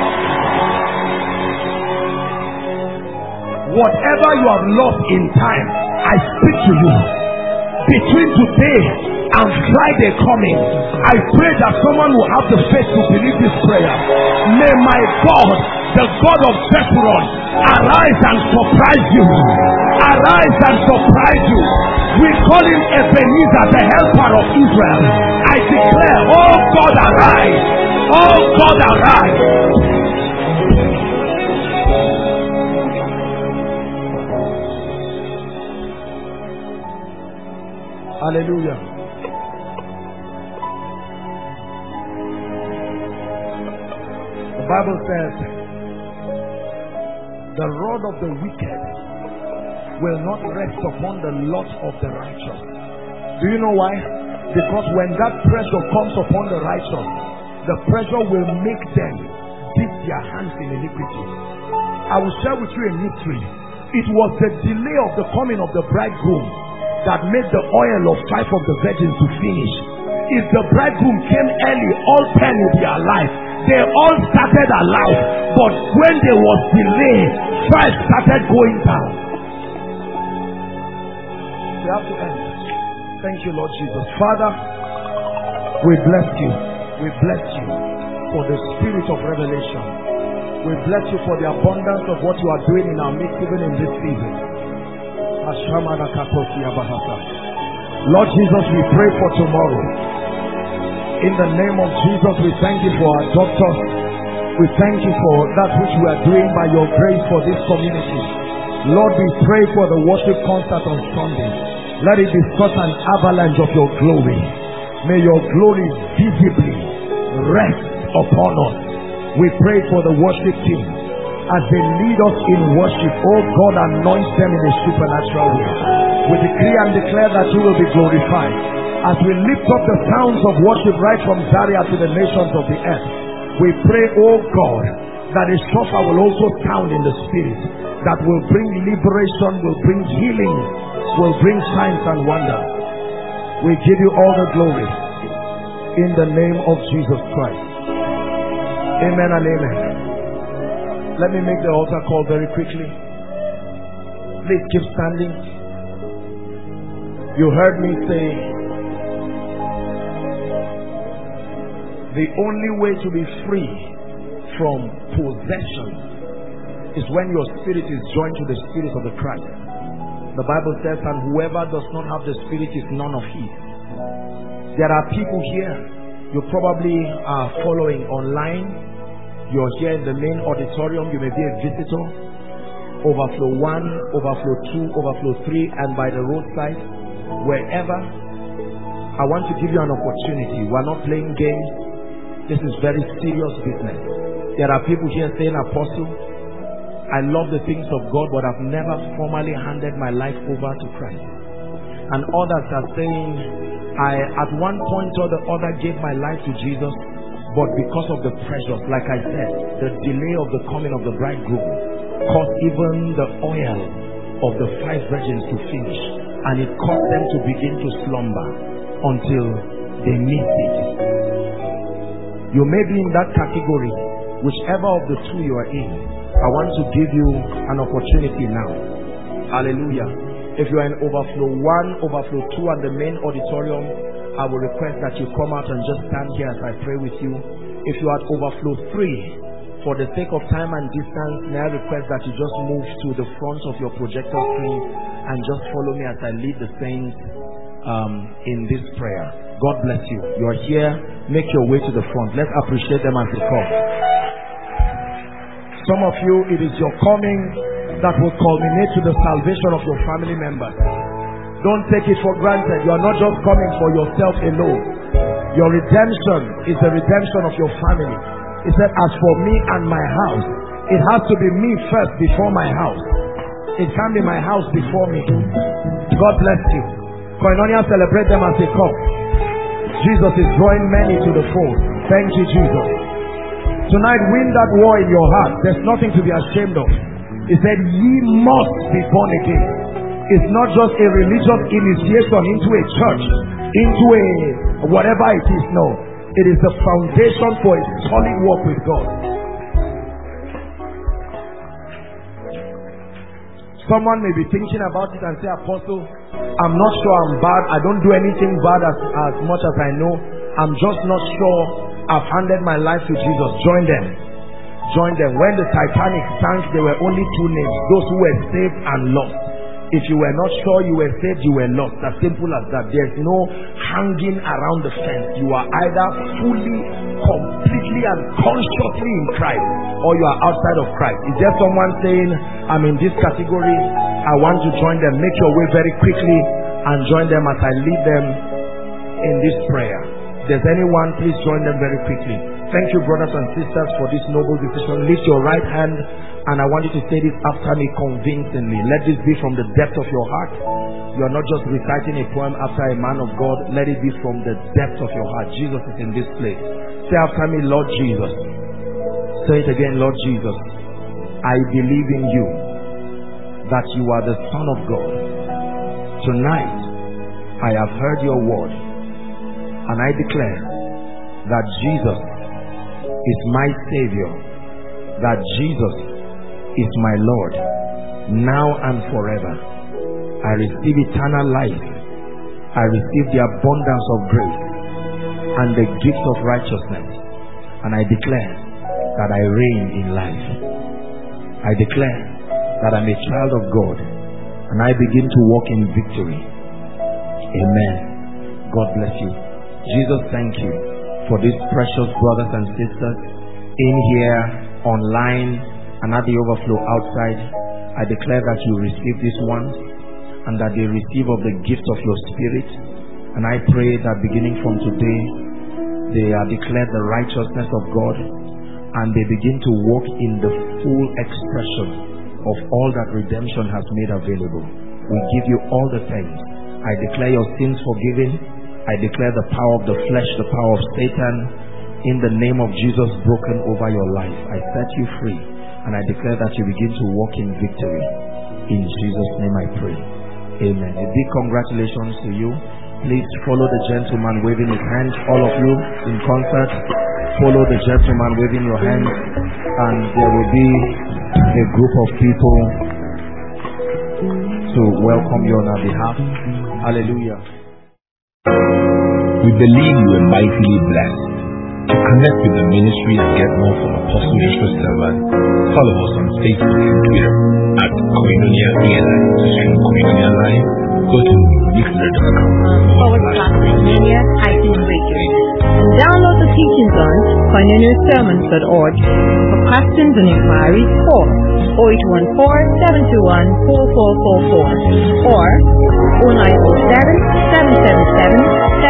Whatever you have lost in time, I speak to you. Between today and Friday coming, I pray that someone will have the faith to believe this prayer. May my God, the God of Jeshurun, arise and surprise you. Arise and surprise you. We call him Ebenezer, the helper of Israel. I declare, oh God, arise. Oh God, arise. Hallelujah. The Bible says, the rod of the wicked will not rest upon the lot of the righteous. Do you know why? Because when that pressure comes upon the righteous, the pressure will make them dip their hands in iniquity. I will share with you a mystery. It was the delay of the coming of the bridegroom that made the oil of five of the virgins to finish. If the bridegroom came early, all ten would be alive. They all started alive, but when there was delay, five started going down. We have to end. Thank you, Lord Jesus. Father, we bless you. We bless you for the spirit of revelation. We bless you for the abundance of what you are doing in our midst, even in this season. Lord Jesus, we pray for tomorrow. In the name of Jesus, we thank you for our doctors. We thank you for that which we are doing by your grace for this community. Lord, we pray for the worship concert on Sunday. Let it be such an avalanche of your glory. May your glory visibly rest upon us. We pray for the worship team. As they lead us in worship, oh God, anoint them in a supernatural way. We decree and declare that you will be glorified. As we lift up the sounds of worship right from Zaria to the nations of the earth, we pray, oh God, that a shofar will also sound in the spirit, that will bring liberation, will bring healing, will bring signs and wonders. We give you all the glory in the name of Jesus Christ. Amen and amen. Let me make the altar call very quickly. Please keep standing. You heard me say, The only way to be free from possession is when your spirit is joined to the spirit of the Christ. The Bible says, and whoever does not have the spirit is none of his. There are people here, you probably are following online, you're here in the main auditorium, you may be a visitor, overflow one, overflow two, overflow three, and by the roadside, wherever. I want to give you an opportunity. We're not playing games. This is very serious business. There are people here saying, Apostle, I love the things of God, but I've never formally handed my life over to Christ. And others are saying, I at one point or the other gave my life to Jesus, but because of the pressures, like I said, the delay of the coming of the bridegroom caused even the oil of the five virgins to finish, and it caused them to begin to slumber until they missed it. You may be in that category. Whichever of the two you are in, I want to give you an opportunity now. Hallelujah. If you are in overflow one, overflow two, and the main auditorium, I will request that you come out and just stand here as I pray with you. If you are at overflow three, for the sake of time and distance, may I request that you just move to the front of your projector screen and just follow me as I lead the saints um, in this prayer. God bless you. You are here. Make your way to the front. Let's appreciate them as they come. Some of you, it is your coming that will culminate to the salvation of your family members. Don't take it for granted. You are not just coming for yourself alone. Your redemption is the redemption of your family. He said, as for me and my house, it has to be me first before my house. It can't be my house before me. God bless you. Koinonia, celebrate them as they come. Jesus is drawing many to the fold. Thank you, Jesus. Tonight, win that war in your heart. There's nothing to be ashamed of. He said, ye must be born again. It's not just a religious initiation into a church, into a whatever it is. No, it is the foundation for a solid walk with God. Someone may be thinking about it and say, Apostle, I'm not sure I'm bad. I don't do anything bad as, as much as I know. I'm just not sure. I've handed my life to Jesus. Join them. Join them. When the Titanic sank, there were only two names. Those who were saved and lost. If you were not sure you were saved, you were lost. As simple as that. There's no hanging around the fence. You are either fully, completely and consciously in Christ, or you are outside of Christ. Is there someone saying, I'm in this category, I want to join them? Make your way very quickly and join them as I lead them in this prayer. If there's anyone, please join them very quickly. Thank you, brothers and sisters, for this noble decision. Lift your right hand, and I want you to say this after me convincingly. Let this be from the depth of your heart. You are not just reciting a poem after a man of God. Let it be from the depth of your heart. Jesus is in this place. Say after me, Lord Jesus. Say it again, Lord Jesus. I believe in you, that you are the Son of God. Tonight, I have heard your word, and I declare that Jesus is my Savior, that Jesus is my Lord, now and forever. I receive eternal life. I receive the abundance of grace and the gift of righteousness, and I declare that I reign in life. I declare that I'm a child of God, and I begin to walk in victory. Amen. God bless you. Jesus, thank you for these precious brothers and sisters in here, online, and at the overflow outside. I declare that you receive these ones, and that they receive of the gift of your spirit. And I pray that beginning from today, they are declared the righteousness of God, and they begin to walk in the full expression of all that redemption has made available. We give you all the thanks. I declare your sins forgiven. I declare the power of the flesh, the power of Satan, in the name of Jesus, broken over your life. I set you free, and I declare that you begin to walk in victory. In Jesus' name I pray. Amen. A big congratulations to you. Please follow the gentleman waving his hand. All of you in concert, follow the gentleman waving your hand, and there will be a group of people to welcome you on our behalf. Hallelujah. We believe you are mightily blessed. To To connect with the ministry and get more from Apostle Joshua Selman, follow us on Facebook and Twitter at Koinonia E L I. To stream Koinonia Live, go to mixler dot com forward slash Koinonia hyphen radio. And download the teachings on koinonia sermons dot org. For questions and inquiries, call oh eight one four, seven two one, four four four four or oh nine oh seven, seven seven seven,